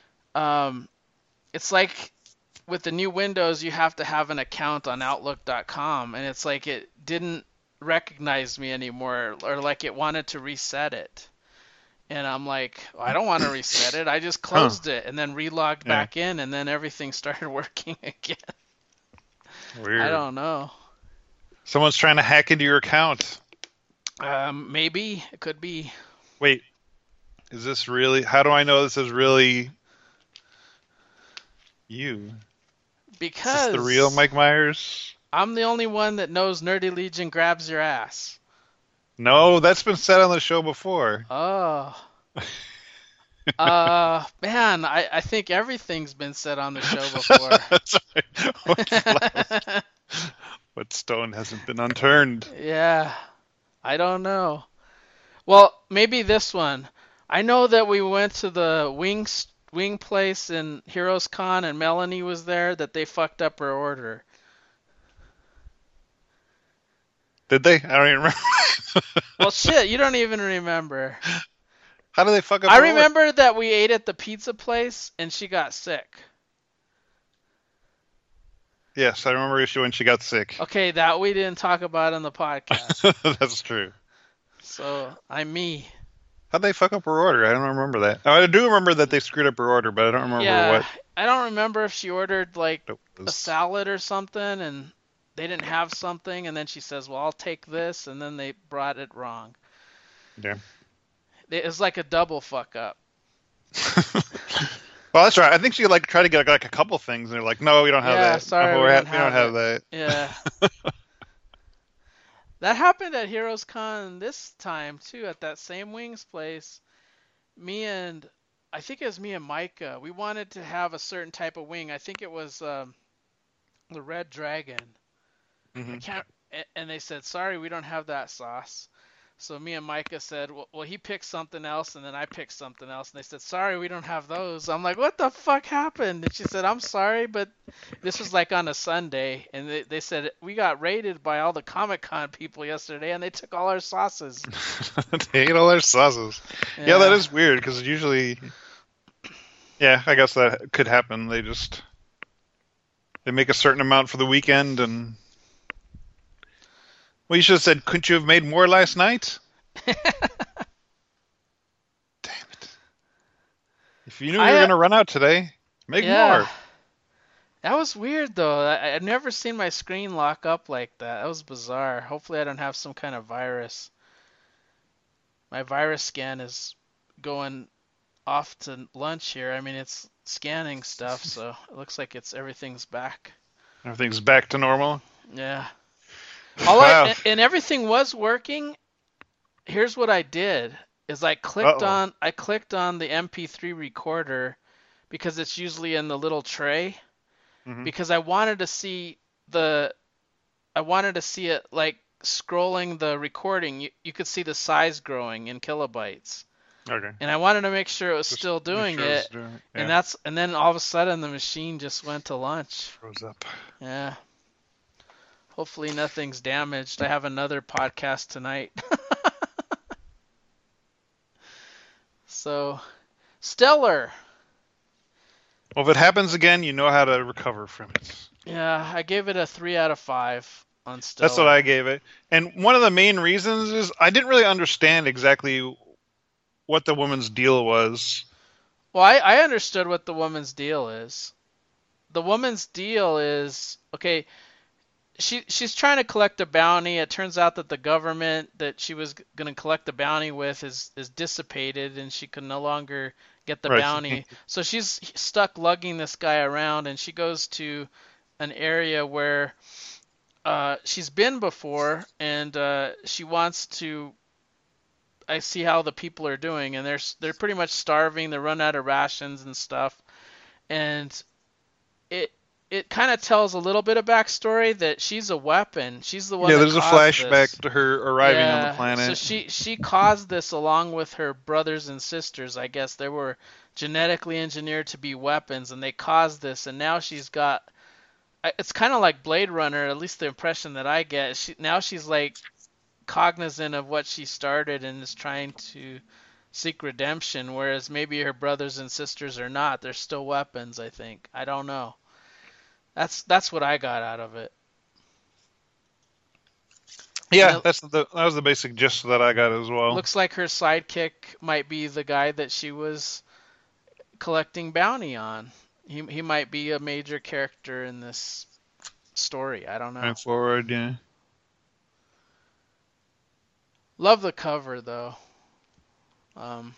it's like with the new Windows, you have to have an account on Outlook.com, and it's like it didn't recognize me anymore, or like it wanted to reset it. And I'm like, I don't want to reset it. I just closed it and then relogged back in, and then everything started working again. Weird. I don't know. Someone's trying to hack into your account. Maybe it could be. Wait, is this really? How do I know this is really you? Because Is this the real Mike Myers? I'm the only one that knows Nerdy Legion grabs your ass. No, that's been said on the show before. Oh. Man, I think everything's been said on the show before. What stone hasn't been unturned? Yeah, I don't know. Well, maybe this one. I know that we went to the wing place in Heroes Con and Melanie was there, that they fucked up her order. Did they? I don't even remember. Well, shit, you don't even remember. How did they fuck up? I her order? remember that we ate at the pizza place and she got sick. Yes, I remember when she got sick. Okay, that we didn't talk about on the podcast. That's true. So, I'm me. How'd they fuck up her order? I don't remember that. Oh, I do remember that they screwed up her order, but I don't remember what. I don't remember if she ordered like it a was. salad or something and they didn't have something, and then she says, well, I'll take this, and then they brought it wrong. Yeah. It was like a double fuck up. Well, that's right. I think she tried to get like a couple things, and they're like, "No, we don't have that. Sorry, Oh, we don't we don't have that." Yeah. That happened at Heroes Con this time, too, at that same wings place. I think it was me and Micah, we wanted to have a certain type of wing. I think it was the Red Dragon. Mm-hmm. And they said, sorry, we don't have that sauce. So me and Micah said, well, he picked something else, and then I picked something else. And they said, sorry, we don't have those. I'm like, what the fuck happened? And she said, I'm sorry, but this was like on a Sunday. And they said, we got raided by all the Comic-Con people yesterday, and they took all our sauces. They ate all their sauces. Yeah, that is weird, because usually... Yeah, I guess that could happen. They make a certain amount for the weekend, and... Well, you should have said, couldn't you have made more last night? Damn it. If you knew you were going to run out today, make more. That was weird, though. I've never seen my screen lock up like that. That was bizarre. Hopefully I don't have some kind of virus. My virus scan is going off to lunch here. I mean, it's scanning stuff, so it looks like everything's back. Everything's back to normal. Yeah. Wow. And everything was working. Here's what I did is Uh-oh. I clicked on the MP3 recorder because it's usually in the little tray Hmm. because the I wanted to see it like scrolling the recording. You could see the size growing in kilobytes. Okay. And I wanted to make sure it was Just still make doing sure it's it. doing it. And Yeah. then all of a sudden the machine just went to lunch. Froze up. Yeah. Hopefully nothing's damaged. I have another podcast tonight. So, Stellar. Well, if it happens again, you know how to recover from it. Yeah, I gave it a 3 out of 5 on That's what Stellar. I gave it. And one of the main reasons is I didn't really understand exactly what the woman's deal was. Well, I understood what the woman's deal is. The woman's deal is okay. She's trying to collect a bounty. It turns out that the government that she was going to collect the bounty with is dissipated, and she can no longer get the Right. bounty. So she's stuck lugging this guy around, and she goes to an area where she's been before, and she wants to. I see how the people are doing, and they're pretty much starving. They're run out of rations and stuff, and it it kind of tells a little bit of backstory that she's a weapon. She's the one Yeah, that there's a caused this. flashback to her arriving on the Yeah, so planet. she caused this along with her brothers and sisters. I guess they were genetically engineered to be weapons, and they caused this. And now she's got. It's kind of like Blade Runner, at least the impression that I get. Now she's like cognizant of what she started and is trying to seek redemption, whereas maybe her brothers and sisters are not. They're still weapons, I think. I don't know. That's what I got out of it. And Yeah, it that was the basic gist that I got as well. looks like her sidekick might be the guy that she was collecting bounty on. He might be a major character in this story. I don't know. Going forward, yeah. Love the cover though. Um,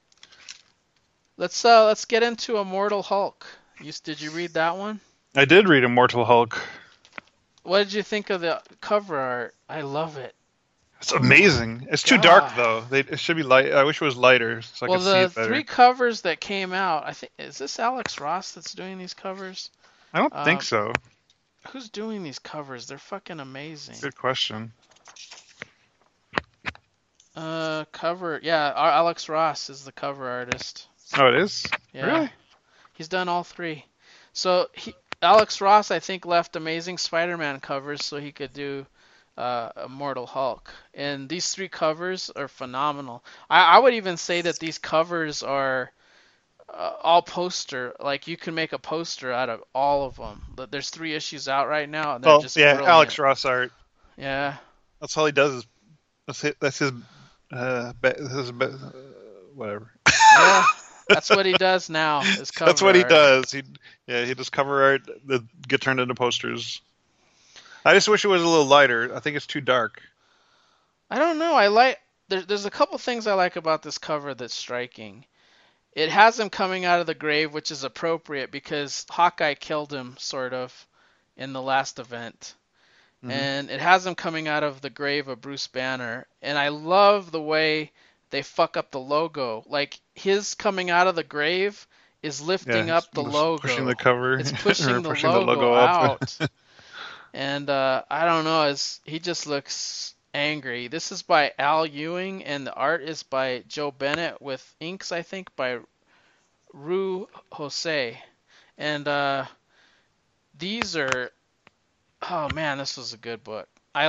let's get into Immortal Hulk. Did you read that one? I did read Immortal Hulk. What did you think of the cover art? I love it. It's amazing. It's too dark though. It should be light. I wish it was lighter so I Well, could see the it better. 3 covers that came out, I think, is this Alex Ross that's doing these covers? I don't think so. Who's doing these covers? They're fucking amazing. Good question. Alex Ross is the cover artist. Oh, it is? Yeah. Really? He's done all 3. So Alex Ross, I think, left Amazing Spider-Man covers so he could do Immortal Hulk. And these 3 covers are phenomenal. I would even say that these covers are all poster. Like, you can make a poster out of all of them. But there's 3 issues out right now, and they're just brilliant. Alex Ross art. Yeah. That's all he does. That's his whatever. Yeah. That's what he does now. Is cover That's what he art. does. He does cover art that get turned into posters. I just wish it was a little lighter. I think it's too dark. I don't know. There's a couple things I like about this cover that's striking. It has him coming out of the grave, which is appropriate because Hawkeye killed him, sort of, in the last event. Mhm. And it has him coming out of the grave of Bruce Banner. And I love the way they fuck up the logo. Like, his coming out of the grave is lifting Yeah, up the just logo. pushing the cover. It's or pushing the pushing logo up. out. And I don't know, he just looks angry. This is by Al Ewing, and the art is by Joe Bennett with inks, I think, by Rue Jose. And these are, oh man, this was a good book.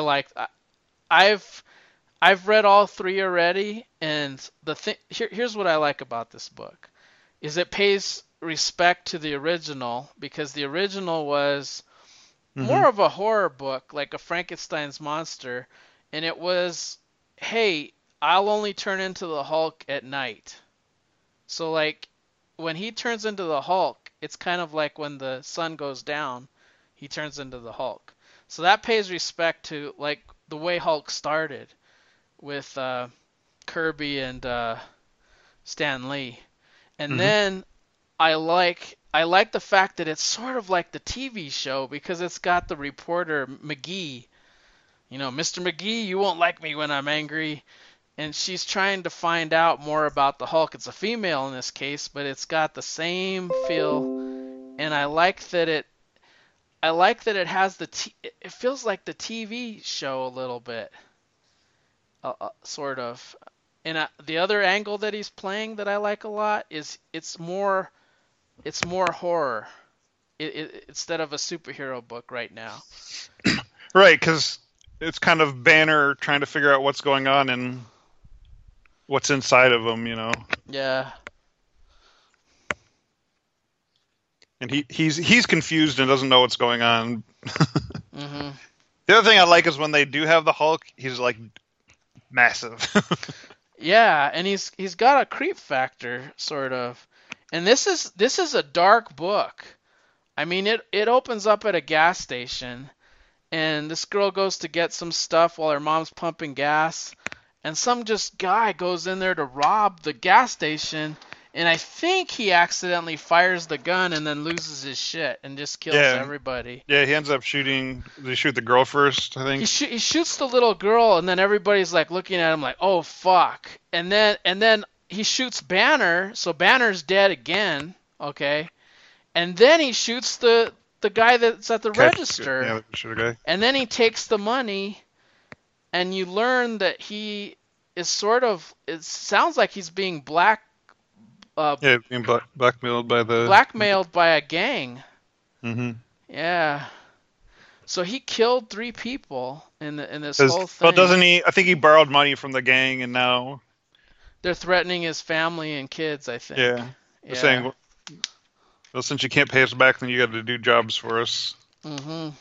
I've read all 3 already, and here's what I like about this book, is it pays respect to the original, because the original was more of a horror book, like a Frankenstein's monster, and it was, hey, I'll only turn into the Hulk at night. So, like, when he turns into the Hulk, it's kind of like when the sun goes down, he turns into the Hulk. So that pays respect to, like, the way Hulk started with Kirby and Stan Lee. And Hmm. then I like the fact that it's sort of like the TV show because it's got the reporter McGee. Mr. McGee, you won't like me when I'm angry. And she's trying to find out more about the Hulk. It's a female in this case, but it's got the same feel. And I like that it has it feels like the TV show a little bit, sort of. And the other angle that he's playing that I like a lot is it's more horror, instead of a superhero book right now. Right, because it's kind of Banner trying to figure out what's going on and what's inside of him, Yeah. and he's confused and doesn't know what's going on. Mhm. The other thing I like is when they do have the Hulk, he's like massive. Yeah, and he's got a creep factor sort of. And this is a dark book. I mean, it opens up at a gas station, and this girl goes to get some stuff while her mom's pumping gas, and some just guy goes in there to rob the gas station, and I think he accidentally fires the gun and then loses his shit and just kills Yeah, everybody. yeah. He ends up shooting. They shoot the girl first, I He think. he shoots the little girl, and then everybody's like looking at him like, "Oh fuck!" And then he shoots Banner, so Banner's dead again. Okay, and then he shoots the guy that's at the Catch, register, yeah, the shooter guy. and then he takes the money, and you learn that he is sort of. It sounds like he's being uh, Yeah, being blackmailed by the. blackmailed by a gang. Mm-hmm. Yeah. So he killed 3 people in this Well, whole thing. doesn't he? I think he borrowed money from the gang, and now, They're threatening his family and kids, I think. yeah, they're Yeah. saying, well, since you can't pay us back, then you got to do jobs for us. Mhm.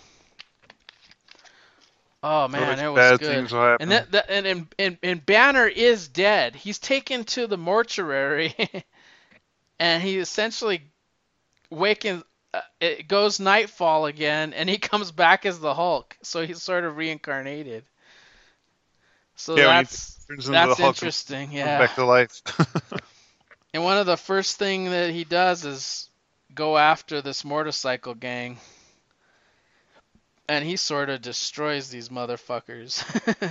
Oh man, Otherwise, it was bad good. things will And happen. and Banner is dead. He's taken to the mortuary, and he essentially waking. It goes nightfall again, and he comes back as the Hulk. So he's sort of reincarnated. So Yeah, when he that's turns into the that's Hulk and interesting. comes Yeah. back to life. And one of the first thing that he does is go after this motorcycle gang, and he sort of destroys these motherfuckers.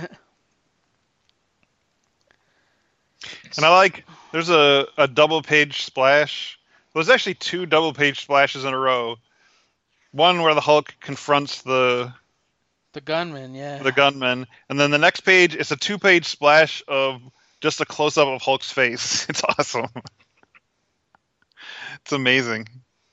And I like, there's a double page splash. There's actually 2 double page splashes in a row. One where the Hulk confronts The gunman, yeah. the gunman, and then the next page it's a 2 page splash of just a close up of Hulk's face. It's awesome. It's amazing.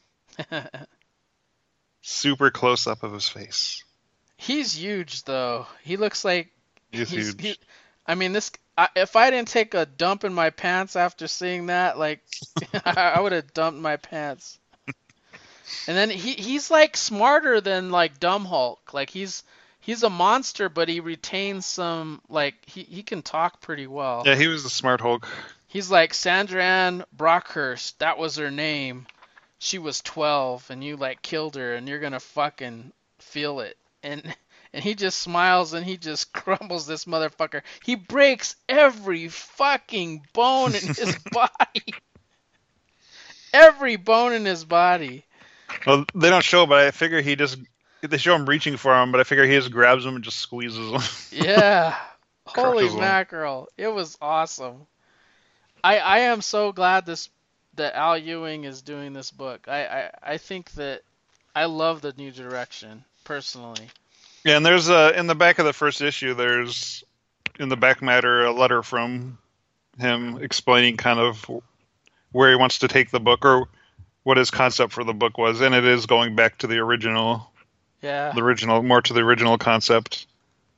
Super close up of his face. He's huge though. He looks like He's he huge. I mean if I didn't take a dump in my pants after seeing that, like I would have dumped my pants. And then he's like smarter than like Dumb Hulk. Like he's a monster, but he retains some like he can talk pretty well. Yeah, he was the smart Hulk. He's like Sandra Ann Brockhurst, that was her name. She was 12 and you like killed her and you're gonna fucking feel it. And he just smiles and he just crumbles this motherfucker. He breaks every fucking bone in his body. Every bone in his body. Well, they don't show, but I figure they show him reaching for him, but I figure he just grabs him and just squeezes him. Yeah. Holy Crushes him. mackerel. It was awesome. I am so glad that Al Ewing is doing this book. I think that I love the new direction, personally. Yeah, and there's in the back of the first issue, there's in the back matter a letter from him explaining kind of where he wants to take the book or what his concept for the book was, and it is going back to Yeah. more to the original concept.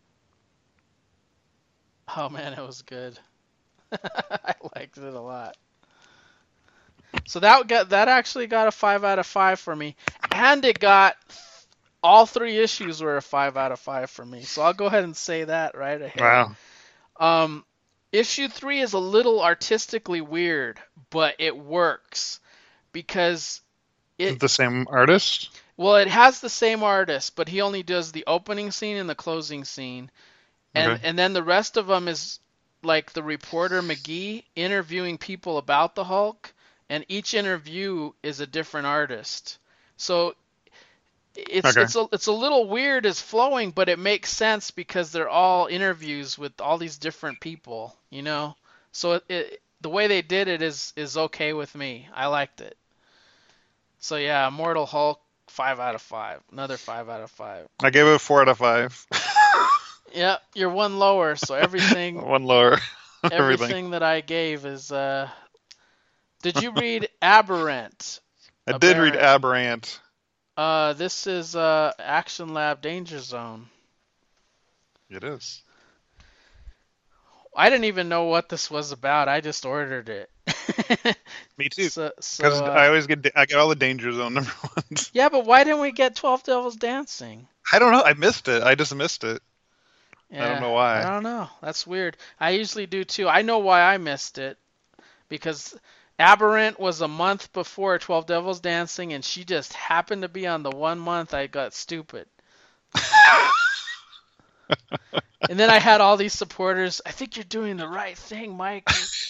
Oh man, it was good. I liked it a lot. So that actually got a 5 out of 5 for me, and it got all 3 issues were a 5 out of 5 for me. So I'll go ahead and say that right ahead. Wow. Issue 3 is a little artistically weird, but it works because The same artist? it has the same artist, but he only does the opening scene and the closing scene. And Okay. and then the rest of them is like the reporter McGee interviewing people about the Hulk and each interview is a different artist. So Okay. it's a little weird as flowing, but it makes sense because they're all interviews with all these different people, you know. So the way they did it is okay with me. I liked it. So yeah, Immortal Hulk, 5 out of 5. Another 5 out of 5. I gave it a 4 out of 5. Yeah, you're one lower, so everything One lower. Everything. everything that I gave is Did you read Aberrant? I did read Aberrant. Aberrant. This is Action Lab Danger Zone. It is. I didn't even know what this was about. I just ordered it. Me too. So, Because I get all the Danger Zone number ones. yeah, but why didn't we get 12 Devils Dancing? I don't know. I missed it. I just missed it. Yeah, I don't know why. I don't know. That's weird. I usually do too. I know why I missed it. Because Aberrant was a month before 12 Devils Dancing, and she just happened to be on the 1 month I got stupid. And then I had all these supporters. I think you're doing the right thing, Mike.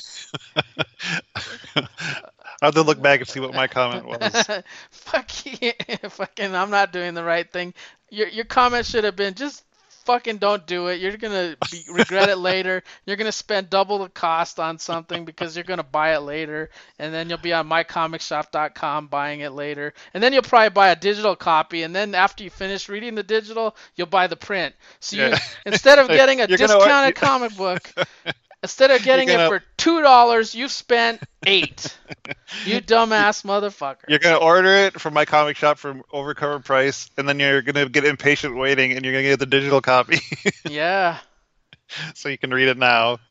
I'll have to look back and see what my comment was. Fucking, I'm not doing the right thing. Your comment should have been just fucking don't do it. You're gonna regret it later. You're gonna spend double the cost on something because you're gonna buy it later, and then you'll be on mycomicshop.com buying it later, and then you'll probably buy a digital copy, and then after you finish reading the digital, you'll buy the print. So you instead of getting a discounted comic book. Instead of getting it for $2, you've spent $8. You dumbass motherfucker. You're gonna order it from my comic shop for overcover price, and then you're gonna get impatient waiting, and you're gonna get the digital copy. Yeah. So you can read it now.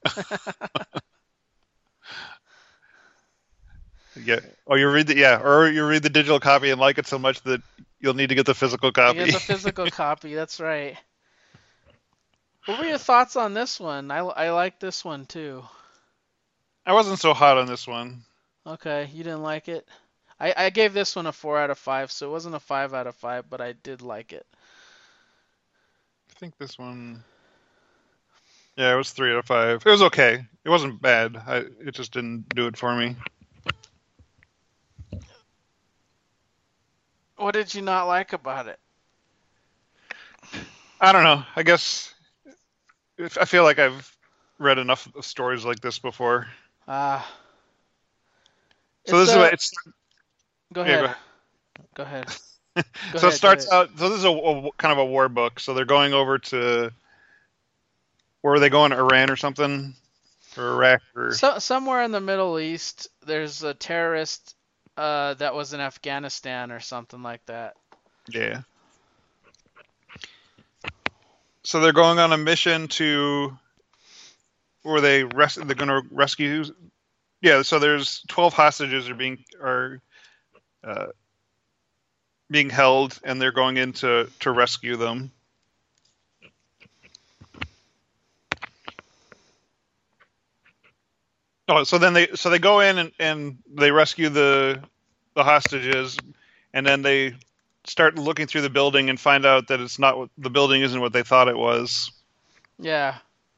Yeah. Or you read the digital copy and like it so much that you'll need to get the physical copy. You get the physical copy. That's right. What were your thoughts on this one? I like this one too. I wasn't so hot on this one. Okay, you didn't like it? I gave this one a 4 out of 5, so it wasn't a 5 out of 5, but I did like it. I think this one... Yeah, it was 3 out of 5. It was okay. It wasn't bad. It just didn't do it for me. What did you not like about it? I don't know. I guess... I feel like I've read enough stories like this before. So this is what it's. Go ahead. Yeah, go ahead. So it starts out. So this is a kind of a war book. So they're going over to. Where are they going? Iran or something, or Iraq or. Somewhere in the Middle East, there's a terrorist that was in Afghanistan or something like that. Yeah. So they're going on a mission to. Where they're going to rescue. Yeah. So there's 12 hostages are being held, and they're going in to rescue them. Oh, so they go in and they rescue the hostages, and then they start looking through the building and find out that the building isn't what they thought it was. Yeah.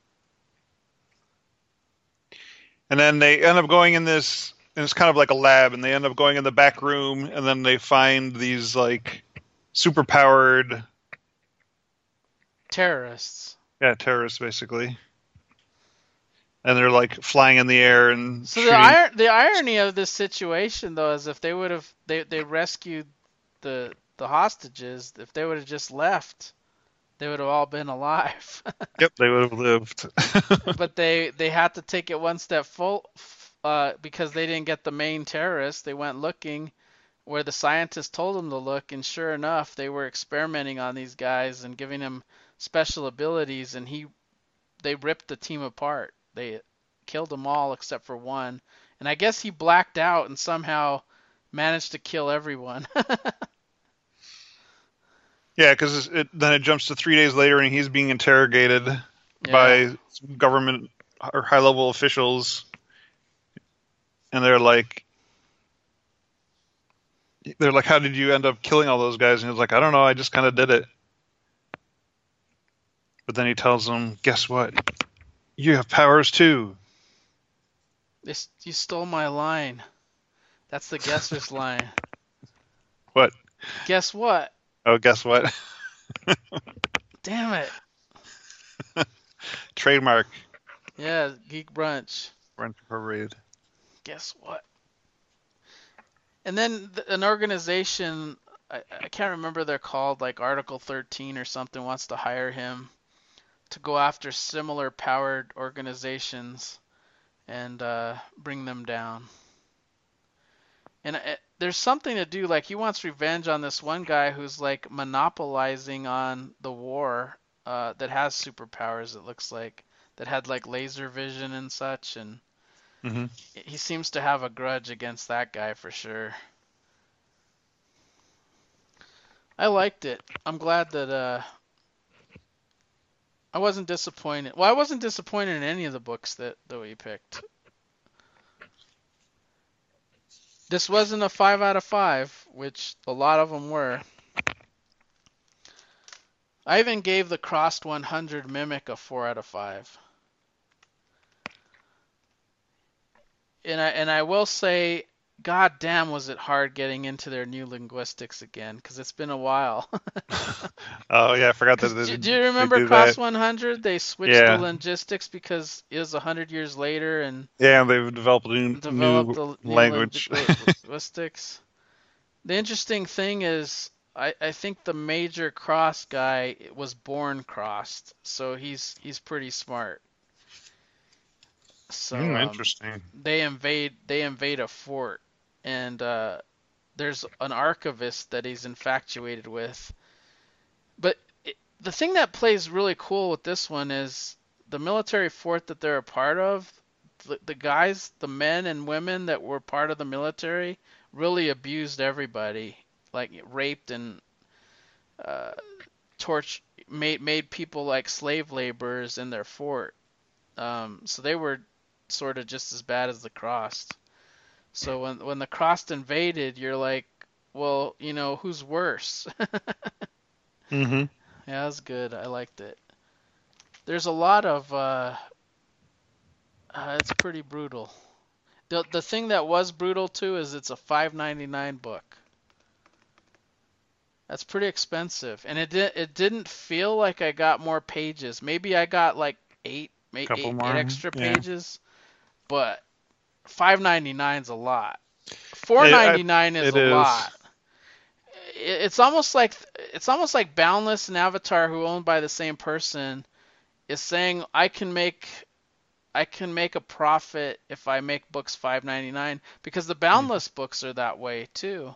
And then they end up going in this, and it's kind of like a lab, and they end up going in the back room, and then they find these like superpowered terrorists. Yeah, terrorists basically. And they're like flying in the air and so shooting. the irony of this situation though is if they would have they rescued the hostages, if they would have just left, they would have all been alive. Yep, they would have lived. But they had to take it one step because they didn't get the main terrorist. They went looking where the scientists told them to look, and sure enough, they were experimenting on these guys and giving them special abilities, and they ripped the team apart. They killed them all except for one, and I guess he blacked out and somehow managed to kill everyone. Yeah, because then it jumps to 3 days later, and he's being interrogated by government or high-level officials, and they're like, "How did you end up killing all those guys?" And he's like, "I don't know. I just kind of did it." But then he tells them, "Guess what? You have powers too." You stole my line. That's the guesser's line. What? Guess what? Oh, guess what? Damn it. Trademark. Yeah, Geek Brunch. Brunch Incorporated. Guess what? And then an organization, I can't remember they're called, like Article 13 or something, wants to hire him to go after similar powered organizations and bring them down. And there's something to do, like he wants revenge on this one guy who's like monopolizing on the war that has superpowers, it looks like, that had like laser vision and such, and Mm-hmm. he seems to have a grudge against that guy for sure. I liked it. I'm glad that I wasn't disappointed. Well, I wasn't disappointed in any of the books that we picked. This wasn't a 5 out of 5, which a lot of them were. I even gave the Crossed 100 Mimic a 4 out of 5. And I will say, god damn, was it hard getting into their new linguistics again, because it's been a while. Oh yeah, I forgot that. Do you remember Cross 100? They switched the linguistics because it was 100 years later, and yeah, they've developed new language. Linguistics. The interesting thing is, I think the major cross guy was born crossed, so he's pretty smart. So interesting. They invade a fort, and there's an archivist that he's infatuated with. But the thing that plays really cool with this one is the military fort that they're a part of. The guys, the men and women that were part of the military, really abused everybody, like raped and made people like slave laborers in their fort. So they were sort of just as bad as the Crossed. So when the Crossed invaded, you're like, well, who's worse? Mm-hmm. Yeah, it was good. I liked it. There's a lot of it's pretty brutal. The thing that was brutal too is it's a $5.99 book. That's pretty expensive, and it didn't feel like I got more pages. Maybe I got like eight extra pages, but $5.99 is a lot. $4.99 is a lot. It's almost like Boundless and Avatar, who owned by the same person, is saying I can make a profit if I make books $5.99, because the Boundless books are that way too,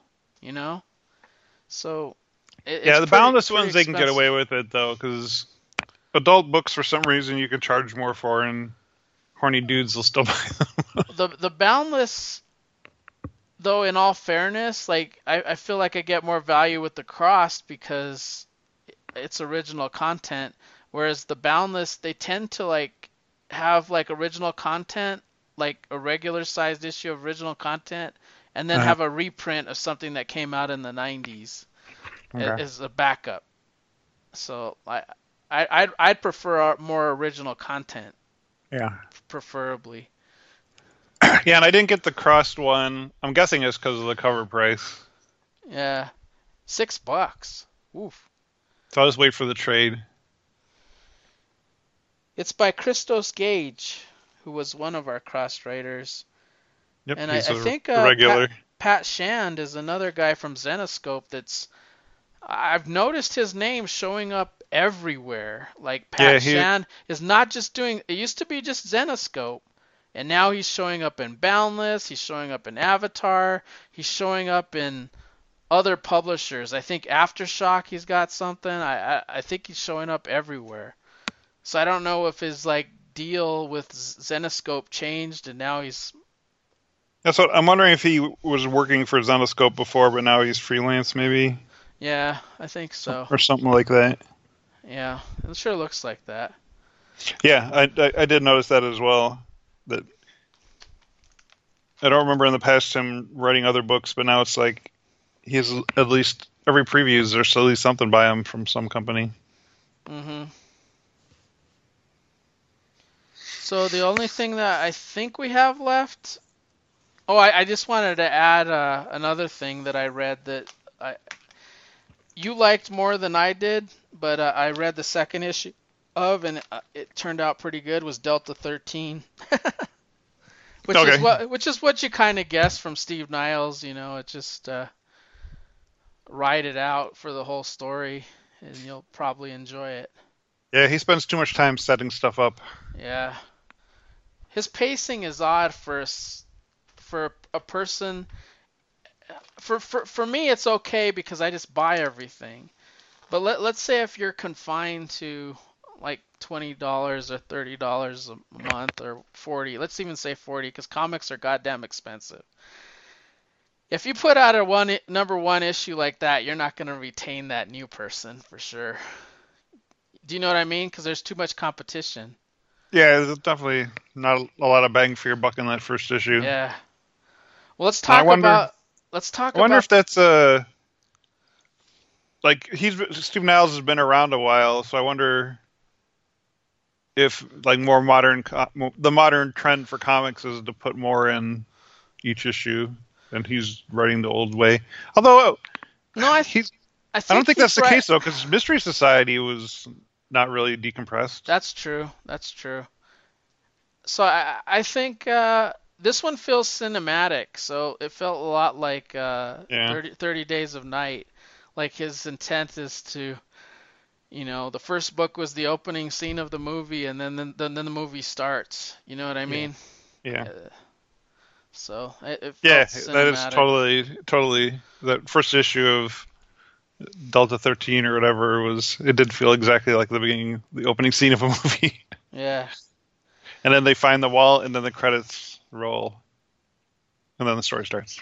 So the Boundless ones they can get away with it though, because adult books for some reason you can charge more for, and horny dudes will still buy them. The Boundless, though, in all fairness, like I feel like I get more value with the Crossed because it's original content, whereas the Boundless, they tend to like have like original content, like a regular sized issue of original content, and then have a reprint of something that came out in the 90s as a backup. So I'd prefer more original content. Yeah. Preferably. Yeah, and I didn't get the Crossed one. I'm guessing it's because of the cover price. Yeah. $6. Oof. So I'll just wait for the trade. It's by Christos Gage, who was one of our Crossed writers. Yep, and he's I think regular. Pat Shand is another guy from Zenescope that's... I've noticed his name showing up everywhere. Like Pat Shand is not just doing... It used to be just Zenescope. And now he's showing up in Boundless, he's showing up in Avatar, he's showing up in other publishers. I think Aftershock he's got something. I think he's showing up everywhere. So I don't know if his like deal with Zenescope changed and now he's... That's what I'm wondering, if he was working for Zenescope before, but now he's freelance maybe. Yeah, I think so. Or something like that. Yeah, it sure looks like that. Yeah, I did notice that as well. That I don't remember in the past him writing other books, but now it's like he has at least every previews. There's at least something by him from some company. Mm-hmm. So the only thing that I think we have left Oh, I just wanted to add another thing that I read that I, you liked more than I did, but I read the second issue of, and it turned out pretty good. Was Delta 13, Okay. which is what you kind of guessed from Steve Niles. It just ride it out for the whole story, and you'll probably enjoy it. Yeah, he spends too much time setting stuff up. Yeah, his pacing is odd for a person. For me, it's okay because I just buy everything. But let's say if you're confined to like $20 or $30 a month or 40, let's even say 40 because comics are goddamn expensive. If you put out a number one issue like that, you're not going to retain that new person for sure. Do you know what I mean? Because there's too much competition. Yeah, there's definitely not a lot of bang for your buck in that first issue. Yeah. Well, And let's talk I wonder about if that's like Steve Niles has been around a while, so I wonder if like the modern trend for comics is to put more in each issue, and he's writing the old way. Although no, he's, I I don't think think that's he's the right. case though, because Mystery Society was not really decompressed. That's true. That's true. So I think this one feels cinematic. So it felt a lot like Yeah, 30 Days of Night. Like his intent is to, the first book was the opening scene of the movie, and then the movie starts. You know what I yeah, mean? yeah, So it yeah. felt That is cinematic. totally that first issue of Delta 13 or whatever was. It did feel exactly like the opening scene of a movie. Yeah. And then they find the wall, and then the credits roll, and then the story starts.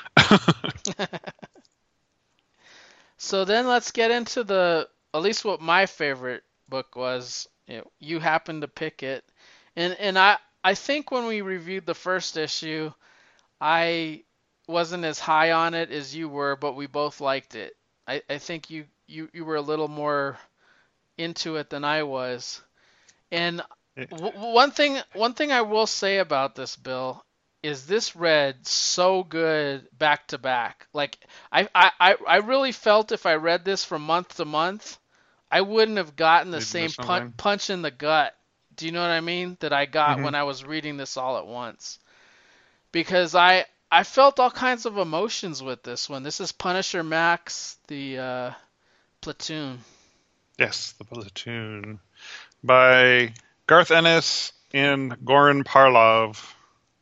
So then let's get into at least what my favorite book was. You happened to pick it, and I think when we reviewed the first issue, I wasn't as high on it as you were, but we both liked it. I think you were a little more into it than I was. And one thing I will say about this, Bill, is this read so good back to back. Like I really felt if I read this from month to month, I wouldn't have gotten the You'd same miss something. punch in the gut. Do you know what I mean? That I got Hmm. when I was reading this all at once. Because I felt all kinds of emotions with this one. This is Punisher Max, the Platoon. Yes, The Platoon by Garth Ennis and Goran Parlov.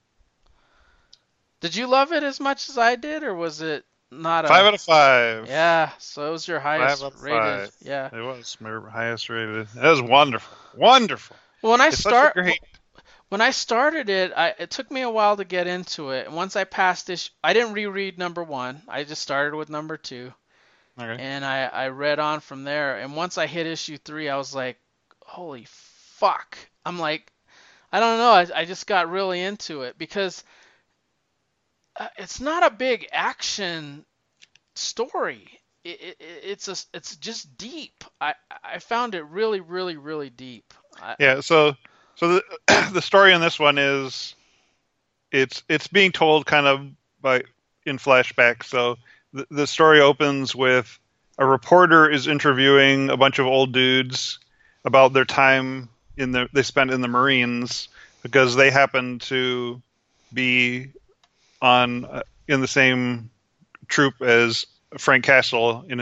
Did you love it as much as I did, or was it not Five a? out of five. Yeah, so it was your Five highest out of rated. five. Yeah. It was my highest rated. It was wonderful, wonderful. Well, when I It's such a start great. when I started it, it took me a while to get into it. And once I passed this, I didn't reread number one. I just started with number two, Okay. and I read on from there. And once I hit issue three, I was like, holy fuck! I'm like, I don't know. I just got really into it because it's not a big action story. It's just deep. I found it really really really deep. Yeah. So the the story in this one is it's being told kind of by in flashback. So the story opens with a reporter is interviewing a bunch of old dudes about their time they spent in the Marines because they happen to be on in the same troop as Frank Castle in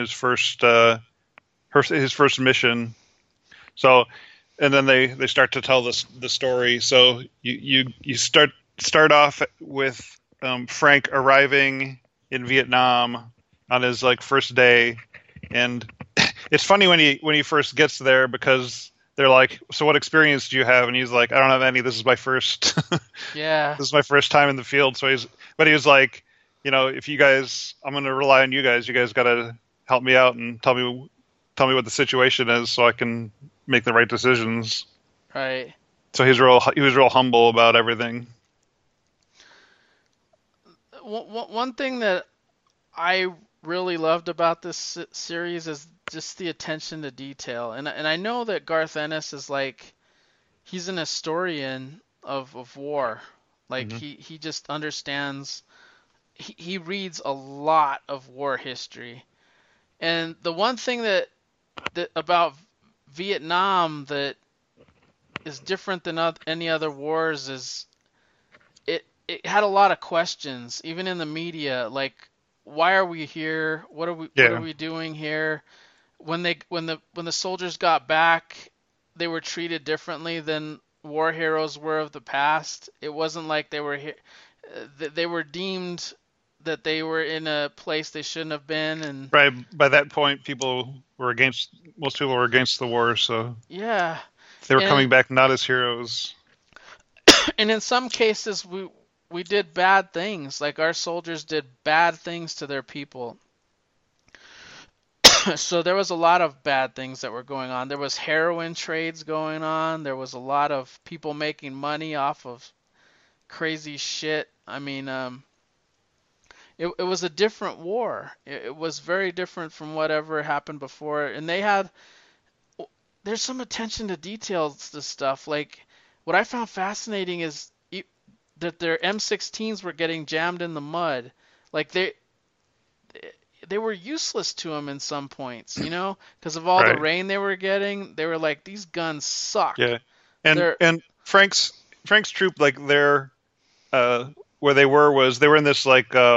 his first mission. So and then they start to tell the story. So you start off with Frank arriving in Vietnam on his like first day, and it's funny when he first gets there because they're like, "So what experience do you have?" And he's like, "I don't have any. This is my first Yeah, this is my first time in the field." So he was like, if you guys, I'm going to rely on you guys. You guys got to help me out and tell me what the situation is so I can make the right decisions. right. So he was real humble about everything. One thing that I really loved about this series is just the attention to detail. And I know that Garth Ennis is like he's an historian of war. Like Hmm. he just understands. He reads a lot of war history. And the one thing that about Vietnam that is different than any other wars is it had a lot of questions, even in the media, like why are we here? What are Yeah. we doing here? When the soldiers got back, they were treated differently than war heroes were of the past. It wasn't like they were deemed that they were in a place they shouldn't have been, and Right. By that point, most people were against the war, so yeah. they were And coming back not as heroes. and in some cases we did bad things. Like our soldiers did bad things to their people. So there was a lot of bad things that were going on. There was heroin trades going on. There was a lot of people making money off of crazy shit. I mean, it was a different war. It was very different from whatever happened before. And there's some attention to details to stuff. Like what I found fascinating is that their M16s were getting jammed in the mud. Like they were useless to them in some points, because of all the Right. rain they were getting. They were like, these guns suck. Yeah. And They're and Frank's troop, like uh where they were in this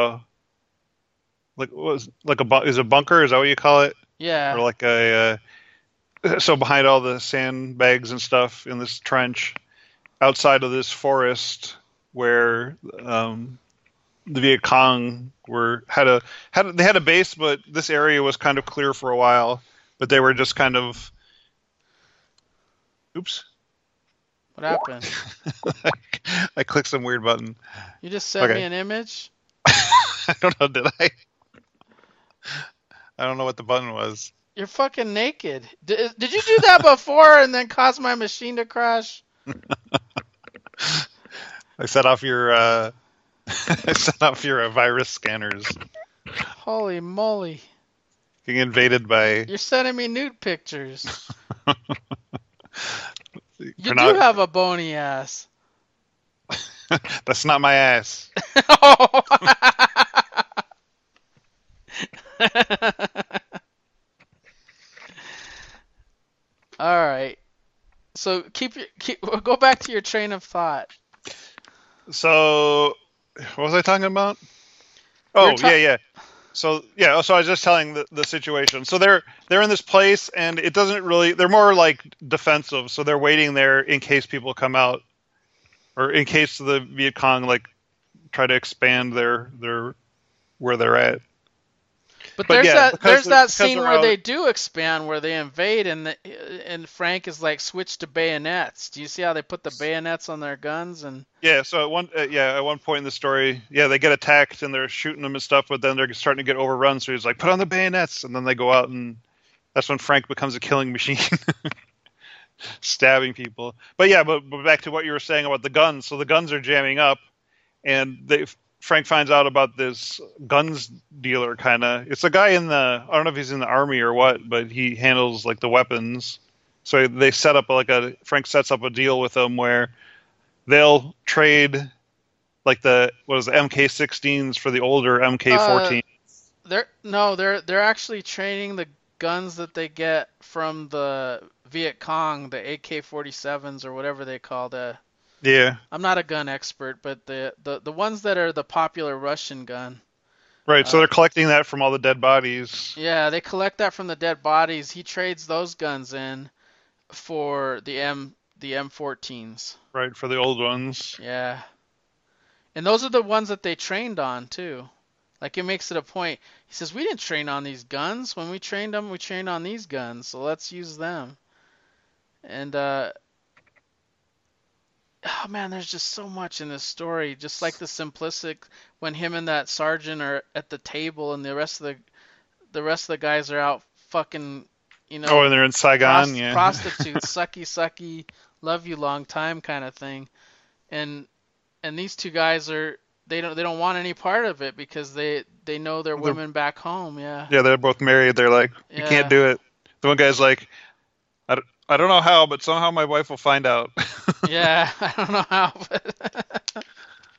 like what was like is a bunker, is that what you call it? Or Yeah, like a so behind all the sandbags and stuff in this trench outside of this forest where the Viet Cong they had a base, but this area was kind of clear for a while. But they were just kind of oops. what happened? I clicked some weird button. You just sent me Okay. an image. I don't know, did I? I don't know what the button was. You're fucking naked. Did you do that before and then cause my machine to crash? I set off your I set off your virus scanners. Holy moly. Getting invaded by You're sending me nude pictures. You do not have a bony ass. that's not my ass. All right. So go back to your train of thought. So what was I talking about? We were Oh yeah, talking. yeah. So I was just telling the situation. So they're in this place, and it doesn't really. They're more like defensive. So they're waiting there in case people come out, or in case the Viet Cong like try to expand their where they're at. But But there's yeah, that because there's that because scene they're where out. they do expand, where they invade, and Frank is like switch to bayonets. Do you see how they put the bayonets on their guns? And Yeah, so at one point in the story, yeah, they get attacked and they're shooting them and stuff, but then they're starting to get overrun. So he's like, "Put on the bayonets," and then they go out, and that's when Frank becomes a killing machine, stabbing people. But yeah, but back to what you were saying about the guns. So the guns are jamming up, and Frank finds out about this guns dealer kind of. It's a guy I don't know if he's in the army or what, but he handles like the weapons. So they set up Frank sets up a deal with them where they'll trade like the what is the MK16s for the older uh, MK14. they're actually training the guns that they get from the Viet Cong, the AK-47s or whatever they call the. Yeah, I'm not a gun expert, but the ones that are the popular Russian gun. right. So Uh, they're collecting that from all the dead bodies, yeah, they collect that from the dead bodies. He trades those guns in for the M14s. right, for the old ones. Yeah. And those are the ones that they trained on too. Like it makes it a point. He says, "We didn't train on these guns. When we trained them, we trained on these guns. So let's use them." And oh man, there's just so much in this story. Just like the simplistic when him and that sergeant are at the table and the rest of the guys are out fucking, you Oh, know, and they're in Saigon. Yeah, prostitutes, sucky sucky, love you long time kind of thing. And these two guys they don't want any part of it because they know their they're, women back home. Yeah. yeah, they're both married. They're like, you can't Yeah. do it. The one guy's like, I don't know how, but somehow my wife will find out. Yeah. I don't know how, but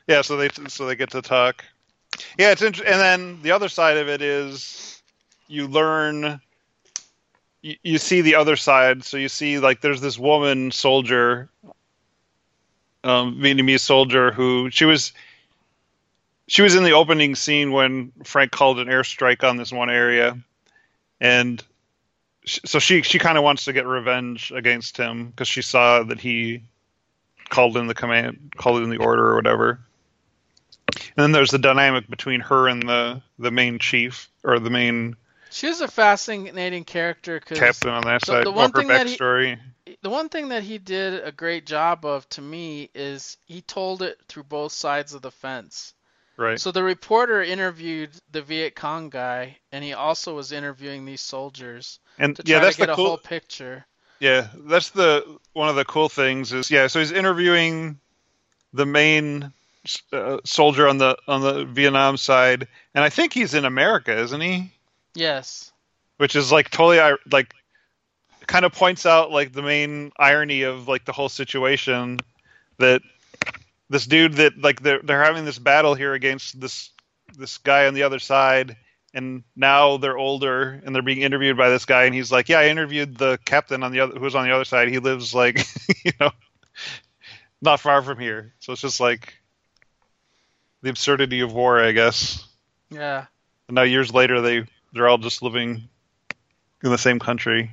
Yeah, so they get to talk. Yeah, it's interesting. And then the other side of it is you learn, you see the other side. So you see, like, there's this woman soldier, Vietnamese soldier, who she was in the opening scene when Frank called an airstrike on this one area, and so she kind of wants to get revenge against him because she saw that he called in the order or whatever. And then there's the dynamic between her and the main chief, or the main She was a fascinating character because captain on that the, side. the Well, one her thing that backstory. the one thing that he did a great job of to me is he told it through both sides of the fence. Right. So the reporter interviewed the Viet Cong guy, and he also was interviewing these soldiers And to yeah, try to that's the get a cool. whole picture. Yeah, that's the one of the cool things is, yeah. So he's interviewing the main soldier on the Vietnam side, and I think he's in America, isn't he? Yes. Which is like totally like kind of points out like the main irony of like the whole situation, that this dude that like they're having this battle here against this guy on the other side, and now they're older and they're being interviewed by this guy, and he's like, yeah, I interviewed the captain on the other who was on the other side. He lives like you know not far from here. So it's just like the absurdity of war, I guess. Yeah. And now years later they're all just living in the same country.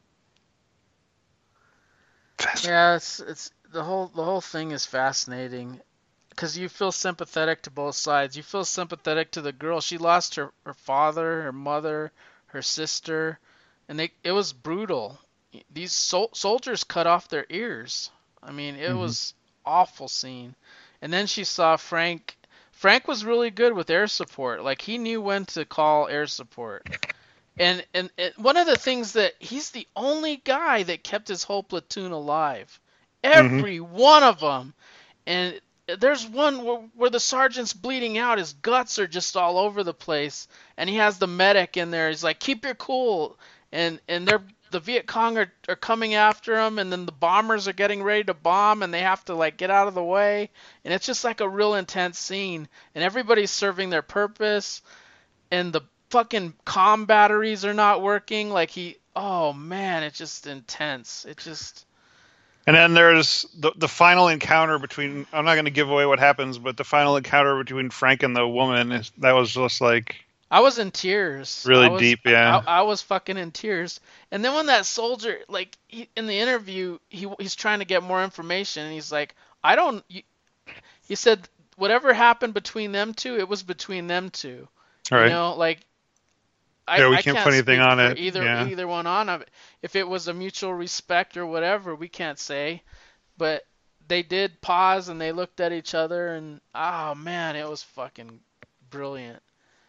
Yeah, it's the whole thing is fascinating because you feel sympathetic to both sides. You feel sympathetic to the girl. She lost her father, her mother, her sister, and it was brutal. These soldiers cut off their ears. I mean, it Hmm. was awful scene. And then she saw Frank. Frank was really good with air support. Like he knew when to call air support. And one of the things that he's the only guy that kept his whole platoon alive. Hmm. Every one of them. And there's one where the sergeant's bleeding out. His guts are just all over the place. And he has the medic in there. He's like, keep your cool. And the Viet Cong are coming after him. And then the bombers are getting ready to bomb. And they have to like get out of the way. And it's just like a real intense scene. And everybody's serving their purpose. And the fucking comm batteries are not working. Like oh man, it's just intense. It just, And then there's the final encounter between. I'm not going to give away what happens, but the final encounter between Frank and the woman that was just like I was in tears. really deep. Yeah. I was fucking in tears. And then when that soldier, like in the interview, he's trying to get more information, and he's like, I don't. He said whatever happened between them two, it was between them two. All right. Like Yeah, we I can't can't put anything speak on for it. either Yeah. either one on of it. If it was a mutual respect or whatever, we can't say. But they did pause and they looked at each other, and oh man, it was fucking brilliant.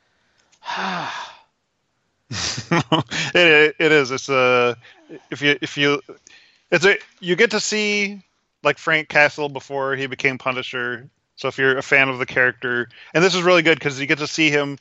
It is. It's a if you it's a you get to see like Frank Castle before he became Punisher. So if you're a fan of the character, and this is really good because you get to see him.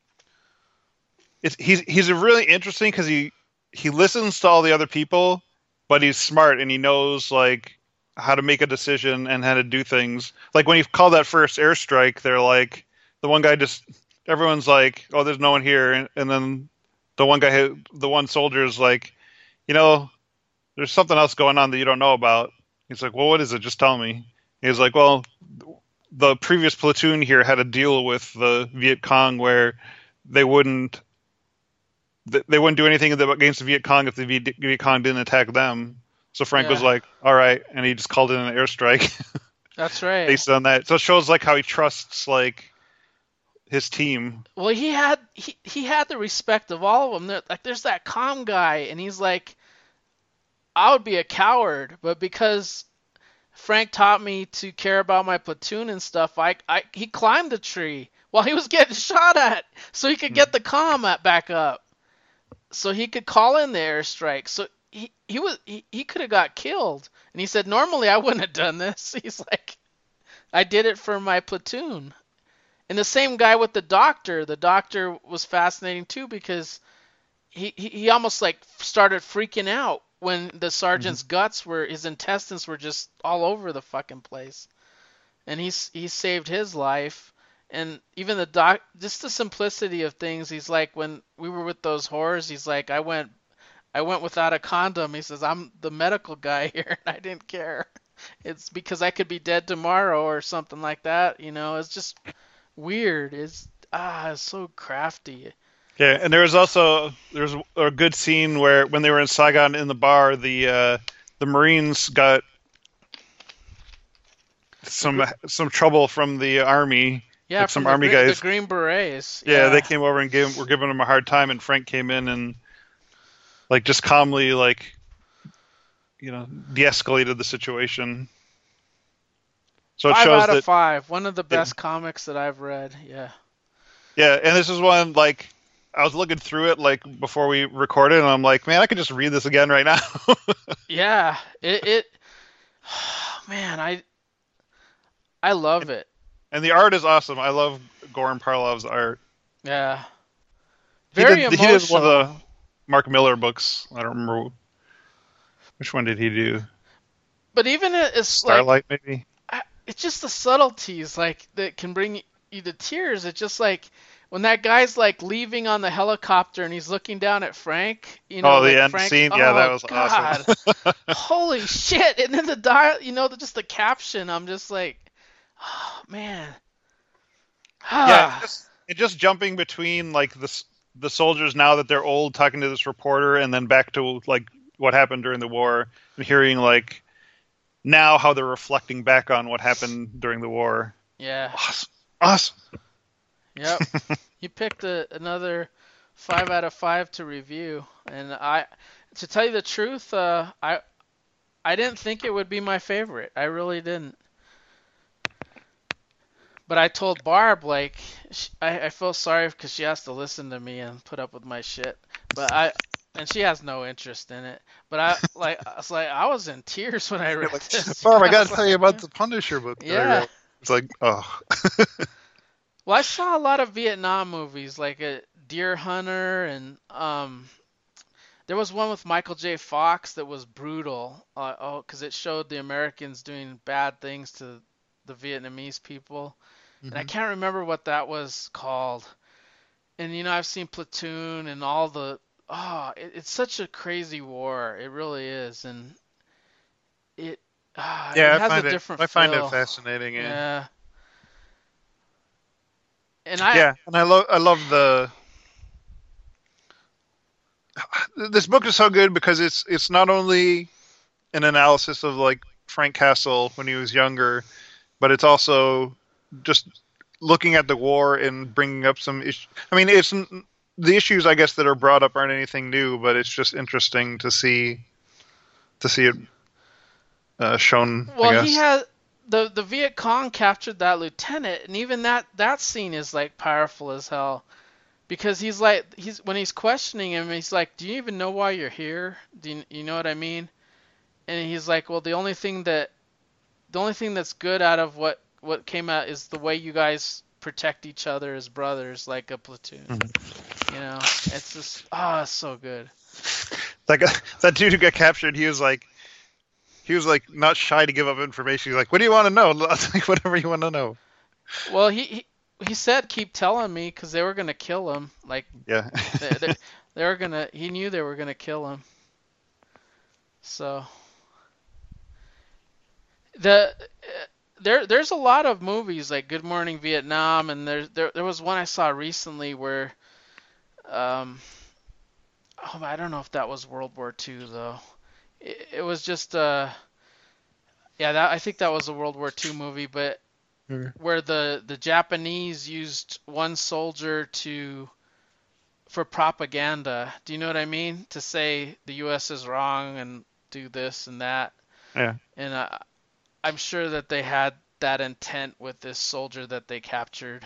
He's a really interesting because he listens to all the other people, but he's smart and he knows like how to make a decision and how to do things. Like when he called that first airstrike, they're like the one guy just everyone's like, oh, there's no one here, and then the one soldier is like, you know, there's something else going on that you don't know about. He's like, well, what is it? Just tell me. He's like, well, the previous platoon here had a deal with the Viet Cong where they wouldn't do anything against the Viet Cong if the Viet Cong didn't attack them. So Frank was Yeah, like, all right, and he just called in an airstrike that's right. based on that. So it shows like how he trusts like his team. Well, he had the respect of all of them. Like there's that calm guy, and he's like, I would be a coward, but because Frank taught me to care about my platoon and stuff, he climbed the tree while he was getting shot at, so he could get the comm back up, so he could call in the airstrike. So he could have got killed, and he said normally I wouldn't have done this. He's like, I did it for my platoon. And the same guy with the doctor. The doctor was fascinating too because he almost like started freaking out when the Mm-hmm. sergeant's his intestines were just all over the fucking place. and he saved his life. And even the doc, just the simplicity of things. He's like, when we were with those whores, he's like, I went without a condom. He says, I'm the medical guy here, and I didn't care. It's because I could be dead tomorrow or something like that. It's just weird. It's so crafty. Yeah, and there's a good scene where when they were in Saigon in the bar, the Marines got some trouble from the army. Yeah, like from some army guys. the Green Berets. Yeah, they came over and were giving them a hard time, and Frank came in and like just calmly de-escalated the situation. So it 5 shows out of that 5. One of the best comics that I've read. Yeah. Yeah, and this is one like I was looking through it like before we recorded, and I'm like, man, I could just read this again right now. Yeah. Man, I love it. And the art is awesome. I love Goran Parlov's art. Yeah. Very emotional. He did one of the Mark Miller books. I don't remember which one did he do. But even it's Starlight, maybe. It's just the subtleties that can bring you to tears. It's just like when that guy's like leaving on the helicopter and he's looking down at Frank. The end Frank, scene. Yeah, that was God. awesome. Holy shit! And then just the caption. I'm just like, oh man. Yeah, just jumping between like the soldiers now that they're old talking to this reporter, and then back to like what happened during the war, and hearing like now how they're reflecting back on what happened during the war. Yeah. Awesome. Yep. You picked another 5 out of 5 to review, and to tell you the truth, I didn't think it would be my favorite. I really didn't. But I told Barb, like, I feel sorry because she has to listen to me and put up with my shit. And she has no interest in it. But I was in tears when I read this. Barb, I got to tell you about the Punisher book. Yeah. It's like, oh. Well, I saw a lot of Vietnam movies, like Deer Hunter, and there was one with Michael J. Fox that was brutal. Because it showed the Americans doing bad things to the Vietnamese people. And I can't remember what that was called. And I've seen Platoon and all the it's such a crazy war. It really is, and it has a different feel. I find it fascinating. Yeah. And I love this book is so good because it's not only an analysis of like Frank Castle when he was younger, but it's also just looking at the war and bringing up some issues. I mean, it's the issues I guess that are brought up aren't anything new, but it's just interesting to see it shown. Well, he had the Viet Cong captured that lieutenant, and even that scene is like powerful as hell, because when he's questioning him, he's like, "Do you even know why you're here? Do you know what I mean?" And he's like, "Well, the only thing that's good out of what came out is the way you guys protect each other as brothers, like a platoon." Mm-hmm. It's just it's so good. Like that dude who got captured, he was like not shy to give up information. He's like, "What do you want to know?" I'll tell you whatever you want to know. Well, he said, "Keep telling me," because they were gonna kill him. Like, yeah, they were gonna. He knew they were gonna kill him. So there's a lot of movies like Good Morning Vietnam, and there was one I saw recently where I don't know if that was World War II though. It was just I think that was a World War II movie, but where the Japanese used one soldier for propaganda. Do you know what I mean? To say the U.S. is wrong and do this and that. Yeah. And I'm sure that they had that intent with this soldier that they captured.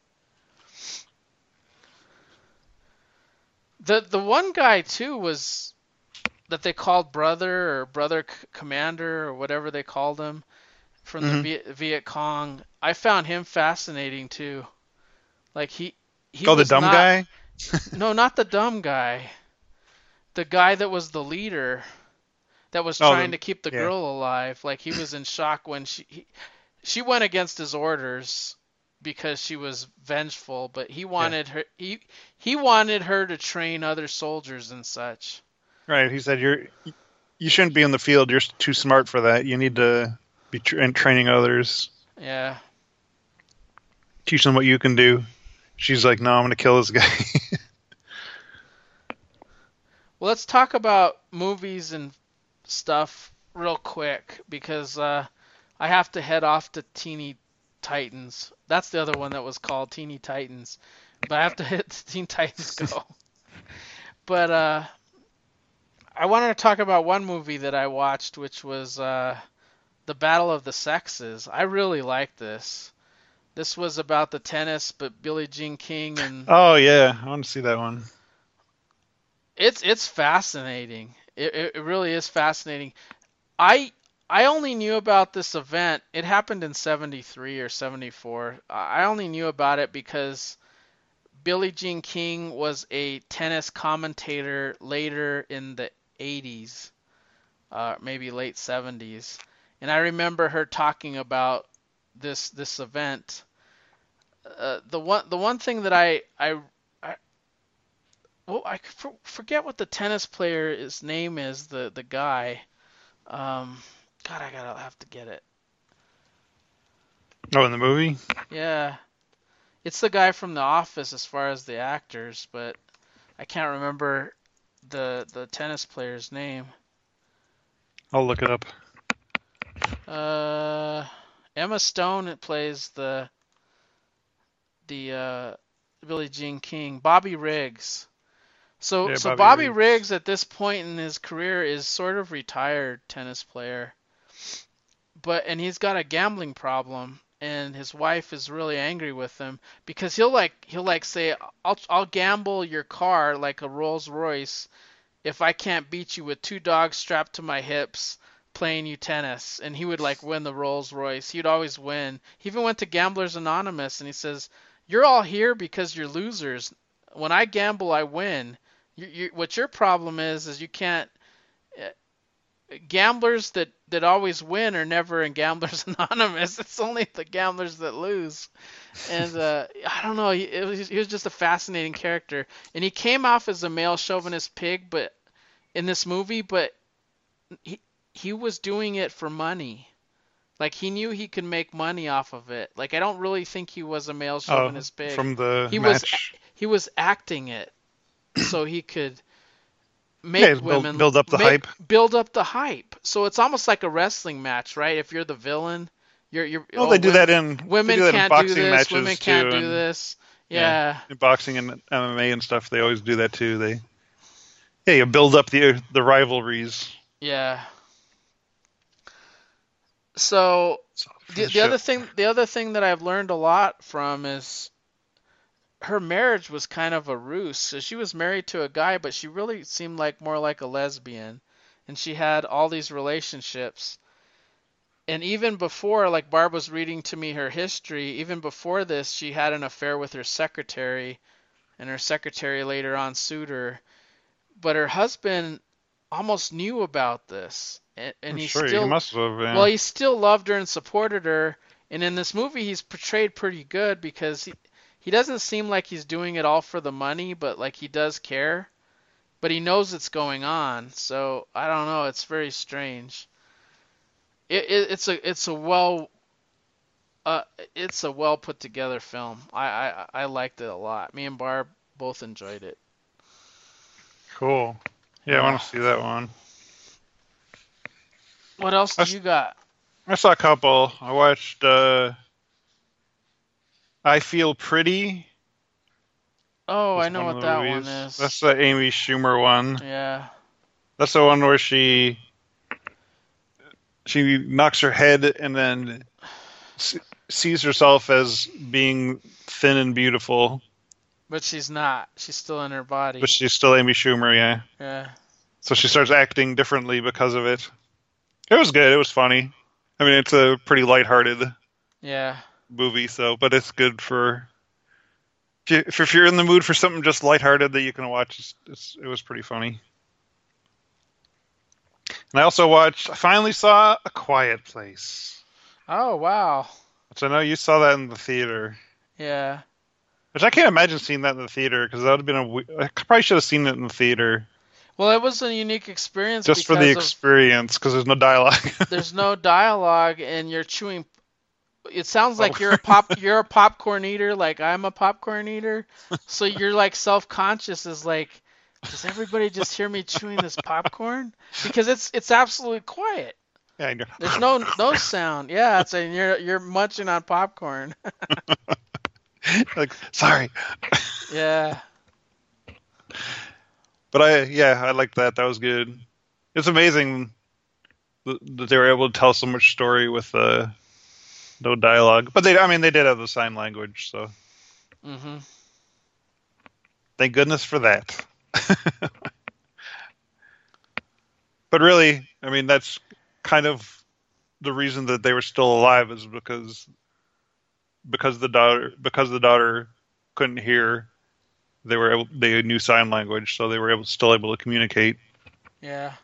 The one guy too was that they called brother or brother commander or whatever they called him from the Viet Cong. I found him fascinating too. Like he was the dumb guy? No, not the dumb guy. The guy that was the leader that was trying to keep the girl alive. Like he was in shock when she went against his orders because she was vengeful, but he Yeah. wanted her he wanted her to train other soldiers and such. Right. He said you shouldn't be in the field. You're too smart for that. You need to be training others, Yeah. teach them what you can do. She's like, no, I'm going to kill this guy. Well, let's talk about movies and stuff real quick because I have to head off to Teeny Titans. That's the other one that was called Teeny Titans, but I have to hit Teen Titans Go. But I wanted to talk about one movie that I watched, which was The Battle of the Sexes. I really liked this. This was about the tennis, but Billie Jean King and Oh yeah, I want to see that one. it's fascinating. It really is fascinating. I I only knew about this event. It happened in 73 or 74. I only knew about it because Billie Jean King was a tennis commentator later in the 80s, maybe late 70s. And I remember her talking about this event. The one thing that I well, I forget what the tennis player's name is, the guy. God, I gotta have to get it. Oh, in the movie? Yeah, it's the guy from The Office as far as the actors, but I can't remember the tennis player's name. I'll look it up. Uh, Emma Stone plays the Billie Jean King. Bobby Riggs. So Yeah, so Bobby Bobby Riggs. Riggs at this point in his career is sort of retired tennis player, and he's got a gambling problem, and his wife is really angry with him because he'll say, I'll gamble your car like a Rolls Royce if I can't beat you with two dogs strapped to my hips playing you tennis. And he would like win the Rolls Royce. He'd always win. He even went to Gamblers Anonymous and he says, you're all here because you're losers. When I gamble, I win. What your problem is you can't. Gamblers that always win are never in Gamblers Anonymous. It's only the gamblers that lose. And I don't know. He was just a fascinating character, and he came off as a male chauvinist pig, but in this movie, but he was doing it for money. Like he knew he could make money off of it. Like I don't really think he was a male Oh, chauvinist pig. from the He was match. he was acting it so he could Yeah, make women build up the hype. build up the hype. So it's almost like a wrestling match, right? If you're the villain, you're Well, oh, they do that in women can't do boxing this, women matches can't too, do and this. yeah, Yeah, in boxing and MMA and stuff. They always do that too. Yeah, you build up the rivalries. yeah. So For the, the the show. other thing that I've learned a lot from is her marriage was kind of a ruse. So she was married to a guy, but she really seemed like more like a lesbian, and she had all these relationships. And even before, like Barb was reading to me her history, even before this, she had an affair with her secretary, and her secretary later on sued her. But her husband almost knew about this, and I'm he sure you still, must have. well, Yeah. he still loved her and supported her. And in this movie, he's portrayed pretty good because he doesn't seem like he's doing it all for the money, but like he does care. But he knows it's going on, so I don't know. It's very strange. It's a uh, it's a well put together film. I liked it a lot. Me and Barb both enjoyed it. Cool. Yeah, I Yeah. want to see that one. What else I, do s- you got? I saw a couple. I watched I Feel Pretty. Oh, I Was know one of what the that one movies. is. That's the Amy Schumer one. Yeah. That's the one where she knocks her head and then sees herself as being thin and beautiful, But she's not. She's still in her but body. she's still Amy Schumer, yeah. Yeah. So she starts acting differently because of it. It was good. It was funny. I mean, it's a pretty lighthearted Yeah. movie, so but it's good for if you're in the mood for something just lighthearted that you can watch. It was pretty funny. And I finally saw A Quiet Place. Oh wow. Which I know you saw that in the theater. Yeah. Which I can't imagine seeing that in the theater because that would have been I probably should have seen it in the theater Well, it was a unique experience just for the because of experience because there's no dialogue. there's no dialogue and you're chewing. It sounds Oh. like you're a popcorn eater, like I'm a popcorn eater. So you're like self-conscious is like, does everybody just hear me chewing this popcorn? Because it's absolutely quiet. Yeah, I know. There's no sound. Yeah, it's and you're munching on popcorn. Like, sorry. Yeah. But I like that. That was good. It's amazing that they were able to tell so much story with no dialogue. But I mean, they did have the sign language, so Mhm. thank goodness for that. But really, I mean, that's kind of the reason that they were still alive is because the daughter couldn't hear. They knew sign language, so they were still able to communicate. Yeah.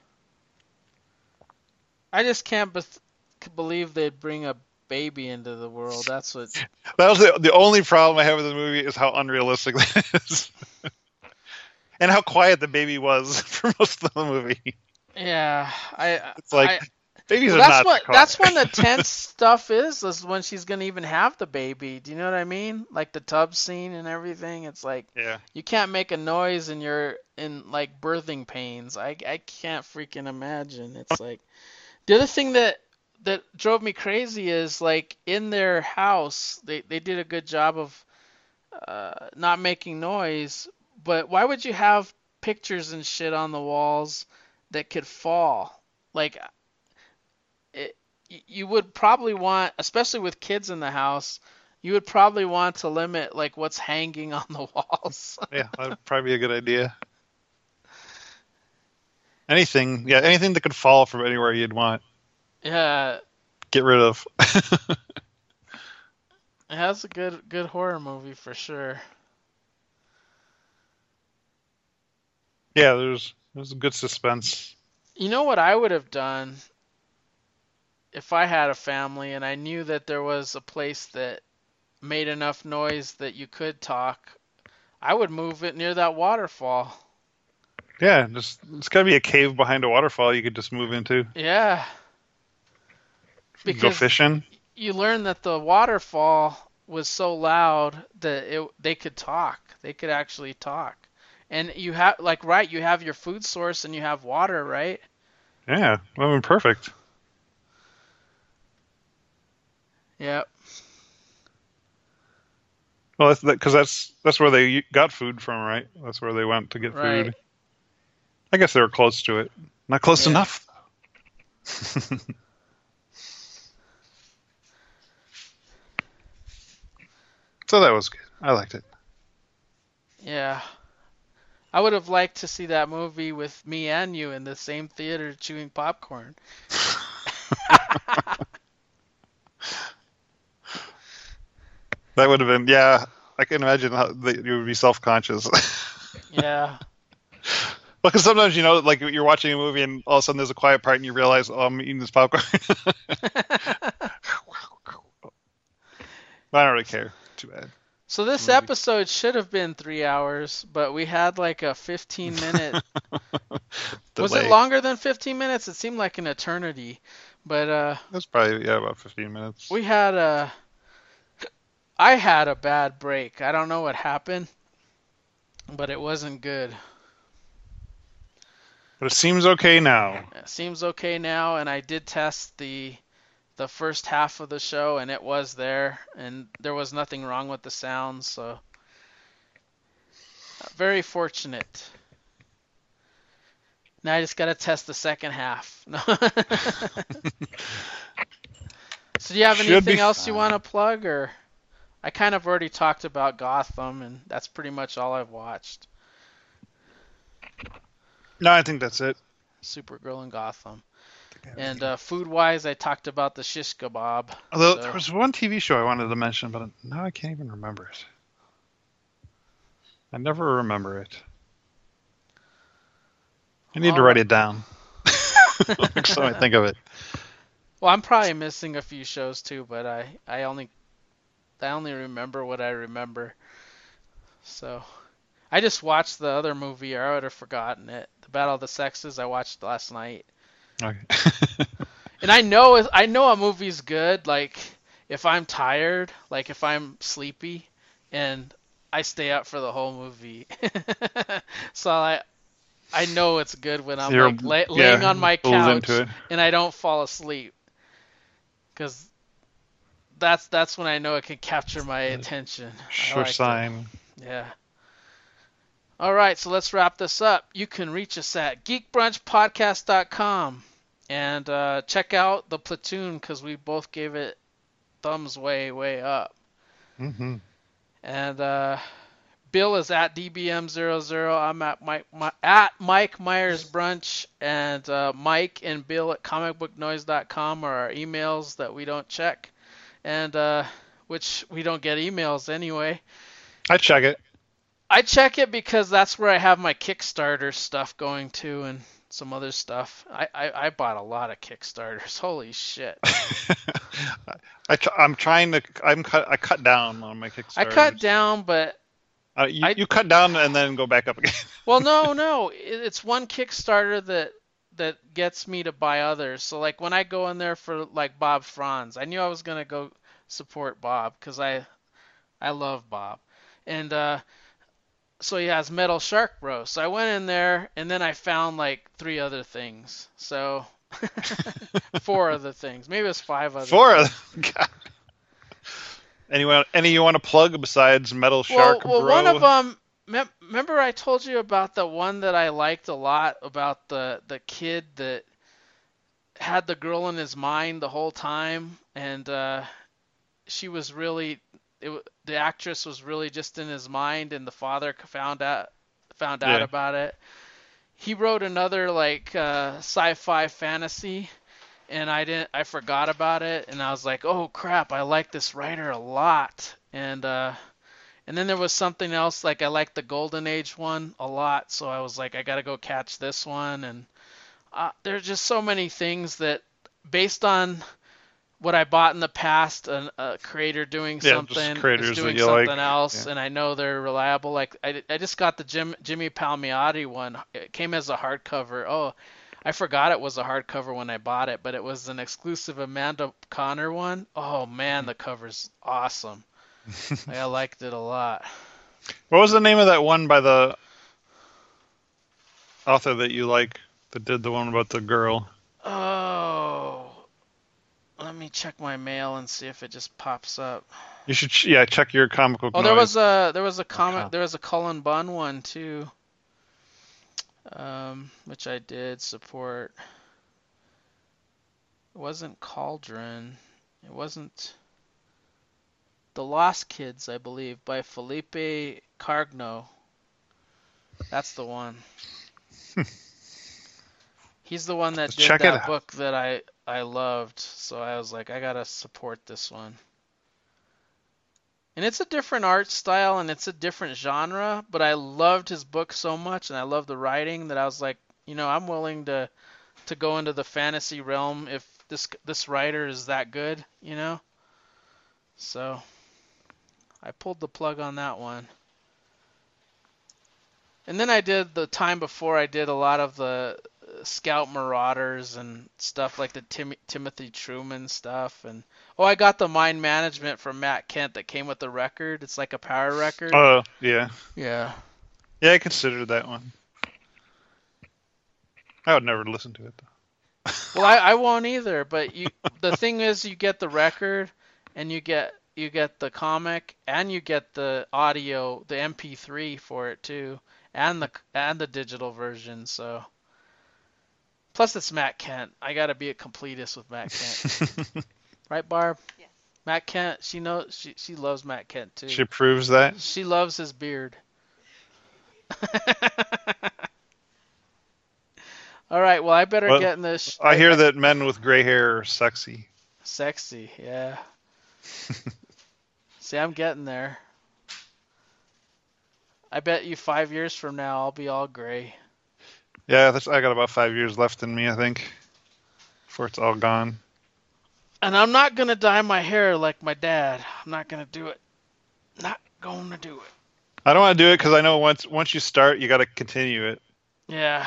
I just can't believe they'd bring a baby into the world. That's what. That was the only problem I have with the movie is how unrealistic that is, and how quiet the baby was for most of the movie. Yeah, It's like babies well, are not that quiet. that's when the tense stuff is when she's gonna even have the baby. Do you know what I mean? Like the tub scene and everything. It's like Yeah. you can't make a noise and you're in like birthing pains. I can't freaking imagine. It's like the other thing that drove me crazy is like in their house they did a good job of not making noise, but why would you have pictures and shit on the walls that could fall? Like it, you would probably want, especially with kids in the house, you would probably want to limit like what's hanging on the walls. Yeah, that'd probably be a good idea. Anything that could fall from anywhere you'd want, Yeah, get rid of. it has a good horror movie for sure. Yeah, there's good suspense. You know what I would have done if I had a family and I knew that there was a place that made enough noise that you could talk? I would move it near that waterfall. Yeah, it's gotta be a cave behind a waterfall you could just move into. Yeah, You can go because fishing. you learn that the waterfall was so loud that they could talk. They could actually talk. And you have like right, you have your food source and you have water, right? Yeah, I mean, perfect. Yep. Well, that's where they got food from, right? That's where they went to get Right. food. I guess they were close to it. Not close Yeah. enough. So that was good. I liked it. Yeah. I would have liked to see that movie with me and you in the same theater chewing popcorn. That would have been, yeah. I can imagine how you would be self-conscious. Yeah. Because sometimes, like you're watching a movie and all of a sudden there's a quiet part and you realize, oh, I'm eating this popcorn. I don't really care. Too bad. So this Movie. episode should have been 3 hours, but we had like a 15-minute. Was it Delay. longer than 15 minutes? It seemed like an eternity. But That's probably, about 15 minutes. I had a bad break. I don't know what happened, but it wasn't good. But it seems okay now. It seems okay now, and I did test the first half of the show, and it was there, and there was nothing wrong with the sound, so very fortunate. Now I just gotta test the second half. No. So do you have Should anything be else you fine. want to plug, or I kind of already talked about Gotham, and that's pretty much all I've watched. No, I think that's it. Supergirl and Gotham. And food-wise, I talked about the shish kebab. Although so- there was one TV show I wanted to mention, but now I can't even remember it. I never remember it. I need to All write right. it down. So I think of it. Well, I'm probably missing a few shows too, but I only remember what I remember. So I just watched the other movie, or I would have forgotten it. The Battle of the Sexes I watched last night. Okay. And I know a movie's good, like if I'm tired, like if I'm sleepy, and I stay up for the whole movie. So I know it's good when So I'm you're like laying yeah on my pulled into couch it. and I don't fall asleep, because that's when I know it can capture my attention. I Sure liked it. sign. Yeah. All right, so let's wrap this up. You can reach us at geekbrunchpodcast.com and check out the Platoon, because we both gave it thumbs way, way up. Hmm. And Bill is at DBM00. I'm at Mike Myers Brunch, and Mike and Bill at comicbooknoise.com are our emails that we don't check, and which we don't get emails anyway. I check it. I check it because that's where I have my Kickstarter stuff going to, and some other stuff. I bought a lot of Kickstarters. Holy shit. I'm trying to. I cut down on my I cut Kickstarters. down, but You I you cut down and then go back up again. well, no. It's one Kickstarter that gets me to buy others. So like when I go in there for like Bob Franz, I knew I was gonna go support Bob because I love Bob, and so he has Metal Shark Bros. So I went in there and then I found like 3 other things. So 4 other things. Maybe it was 5 other Four things. of them. God. Any you want to plug besides Metal Well, Shark well, one of Bro? them. Remember I told you about the one that I liked a lot, about the kid that had the girl in his mind the whole time, and she was really the actress was really just in his mind, and the father found out Yeah. about it. He wrote another like sci-fi fantasy, and I forgot about it, and I was like, oh crap, I like this writer a lot, and then there was something else, like I liked the Golden Age one a lot, so I was like, I gotta go catch this one, and there's just so many things that, based on what I bought in the past, a creator doing Yeah, just something is creators that doing you like. something else, Yeah. and I know they're reliable. Like I just got the Jimmy Palmiotti one. It came as a hardcover. Oh, I forgot it was a hardcover when I bought it, but it was an exclusive Amanda Connor one. Oh man, the cover's awesome. I liked it a lot. What was the name of that one by the author that you like that did the one about the girl? Oh, let me check my mail and see if it just pops up. You should check your comic book Oh, noise. there was a .com. Cullen Bunn one too, which I did support. It wasn't Cauldron. It wasn't The Lost Kids, I believe, by Felipe Cargno. That's the one. He's the one that Let's did check it that out. book that I loved, so I was like, I gotta support this one. And it's a different art style and it's a different genre, but I loved his book so much and I love the writing that I was like, I'm willing to go into the fantasy realm if this writer is that good. So I pulled the plug on that one. And then I did, the time before, I did a lot of the Scout Marauders and stuff, like the Timothy Truman stuff. And I got the Mind Management from Matt Kent that came with the record. It's like a power record. Oh, yeah. Yeah. Yeah, I considered that one. I would never listen to it, though. Well, I won't either, but the thing is, you get the record and you get the comic and you get the audio, the MP3 for it too, and the digital version. So plus it's Matt Kent. I gotta be a completist with Matt Kent, right, Barb? Yes. Matt Kent. She knows. She loves Matt Kent too. She proves that. She loves his beard. All right. Well, I better Well, get in this. I hear that men with gray hair are sexy. Sexy. Yeah. See, I'm getting there. I bet you 5 years from now I'll be all gray. Yeah, I got about 5 years left in me, I think, before it's all gone. And I'm not gonna dye my hair like my dad. I'm not gonna do it. Not gonna do it. I don't want to do it because I know once you start, you got to continue it, Yeah.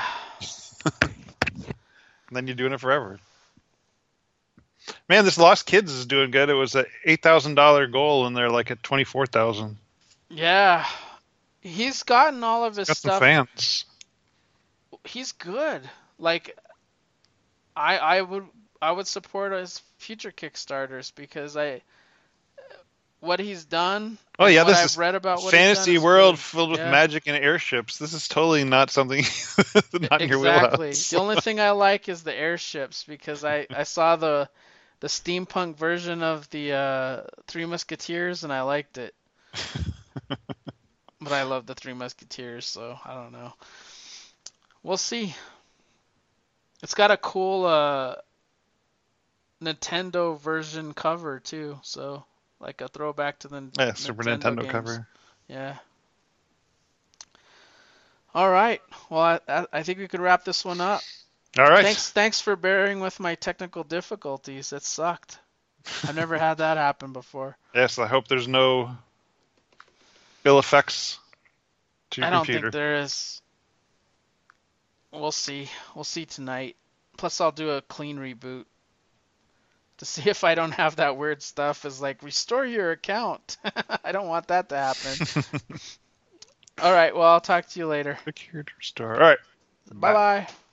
and then you're doing it forever. Man, this Lost Kids is doing good. It was a $8,000 goal, and they're like at 24,000. Yeah. He's gotten all of his Got some stuff. fans. He's good. Like I would support his future Kickstarters because what he's done. Oh yeah, what this I've is read about what fantasy he's done is world good. filled with Yeah. magic and airships. This is totally not something not in your Exactly. wheelhouse. The only thing I like is the airships because I saw the steampunk version of the Three Musketeers and I liked it. But I love the Three Musketeers, so I don't know. We'll see. It's got a cool Nintendo version cover too, so like a throwback to the Yeah, Super Nintendo games. cover. Yeah. All right. Well, I think we could wrap this one up. All right. Thanks for bearing with my technical difficulties. It sucked. I've never had that happen before. Yes, I hope there's no ill effects to your I don't computer. think there is. We'll see. We'll see tonight. Plus, I'll do a clean reboot to see if I don't have that weird stuff as like restore your account. I don't want that to happen. All right. Well, I'll talk to you later. Click here to restore. All right. Bye bye.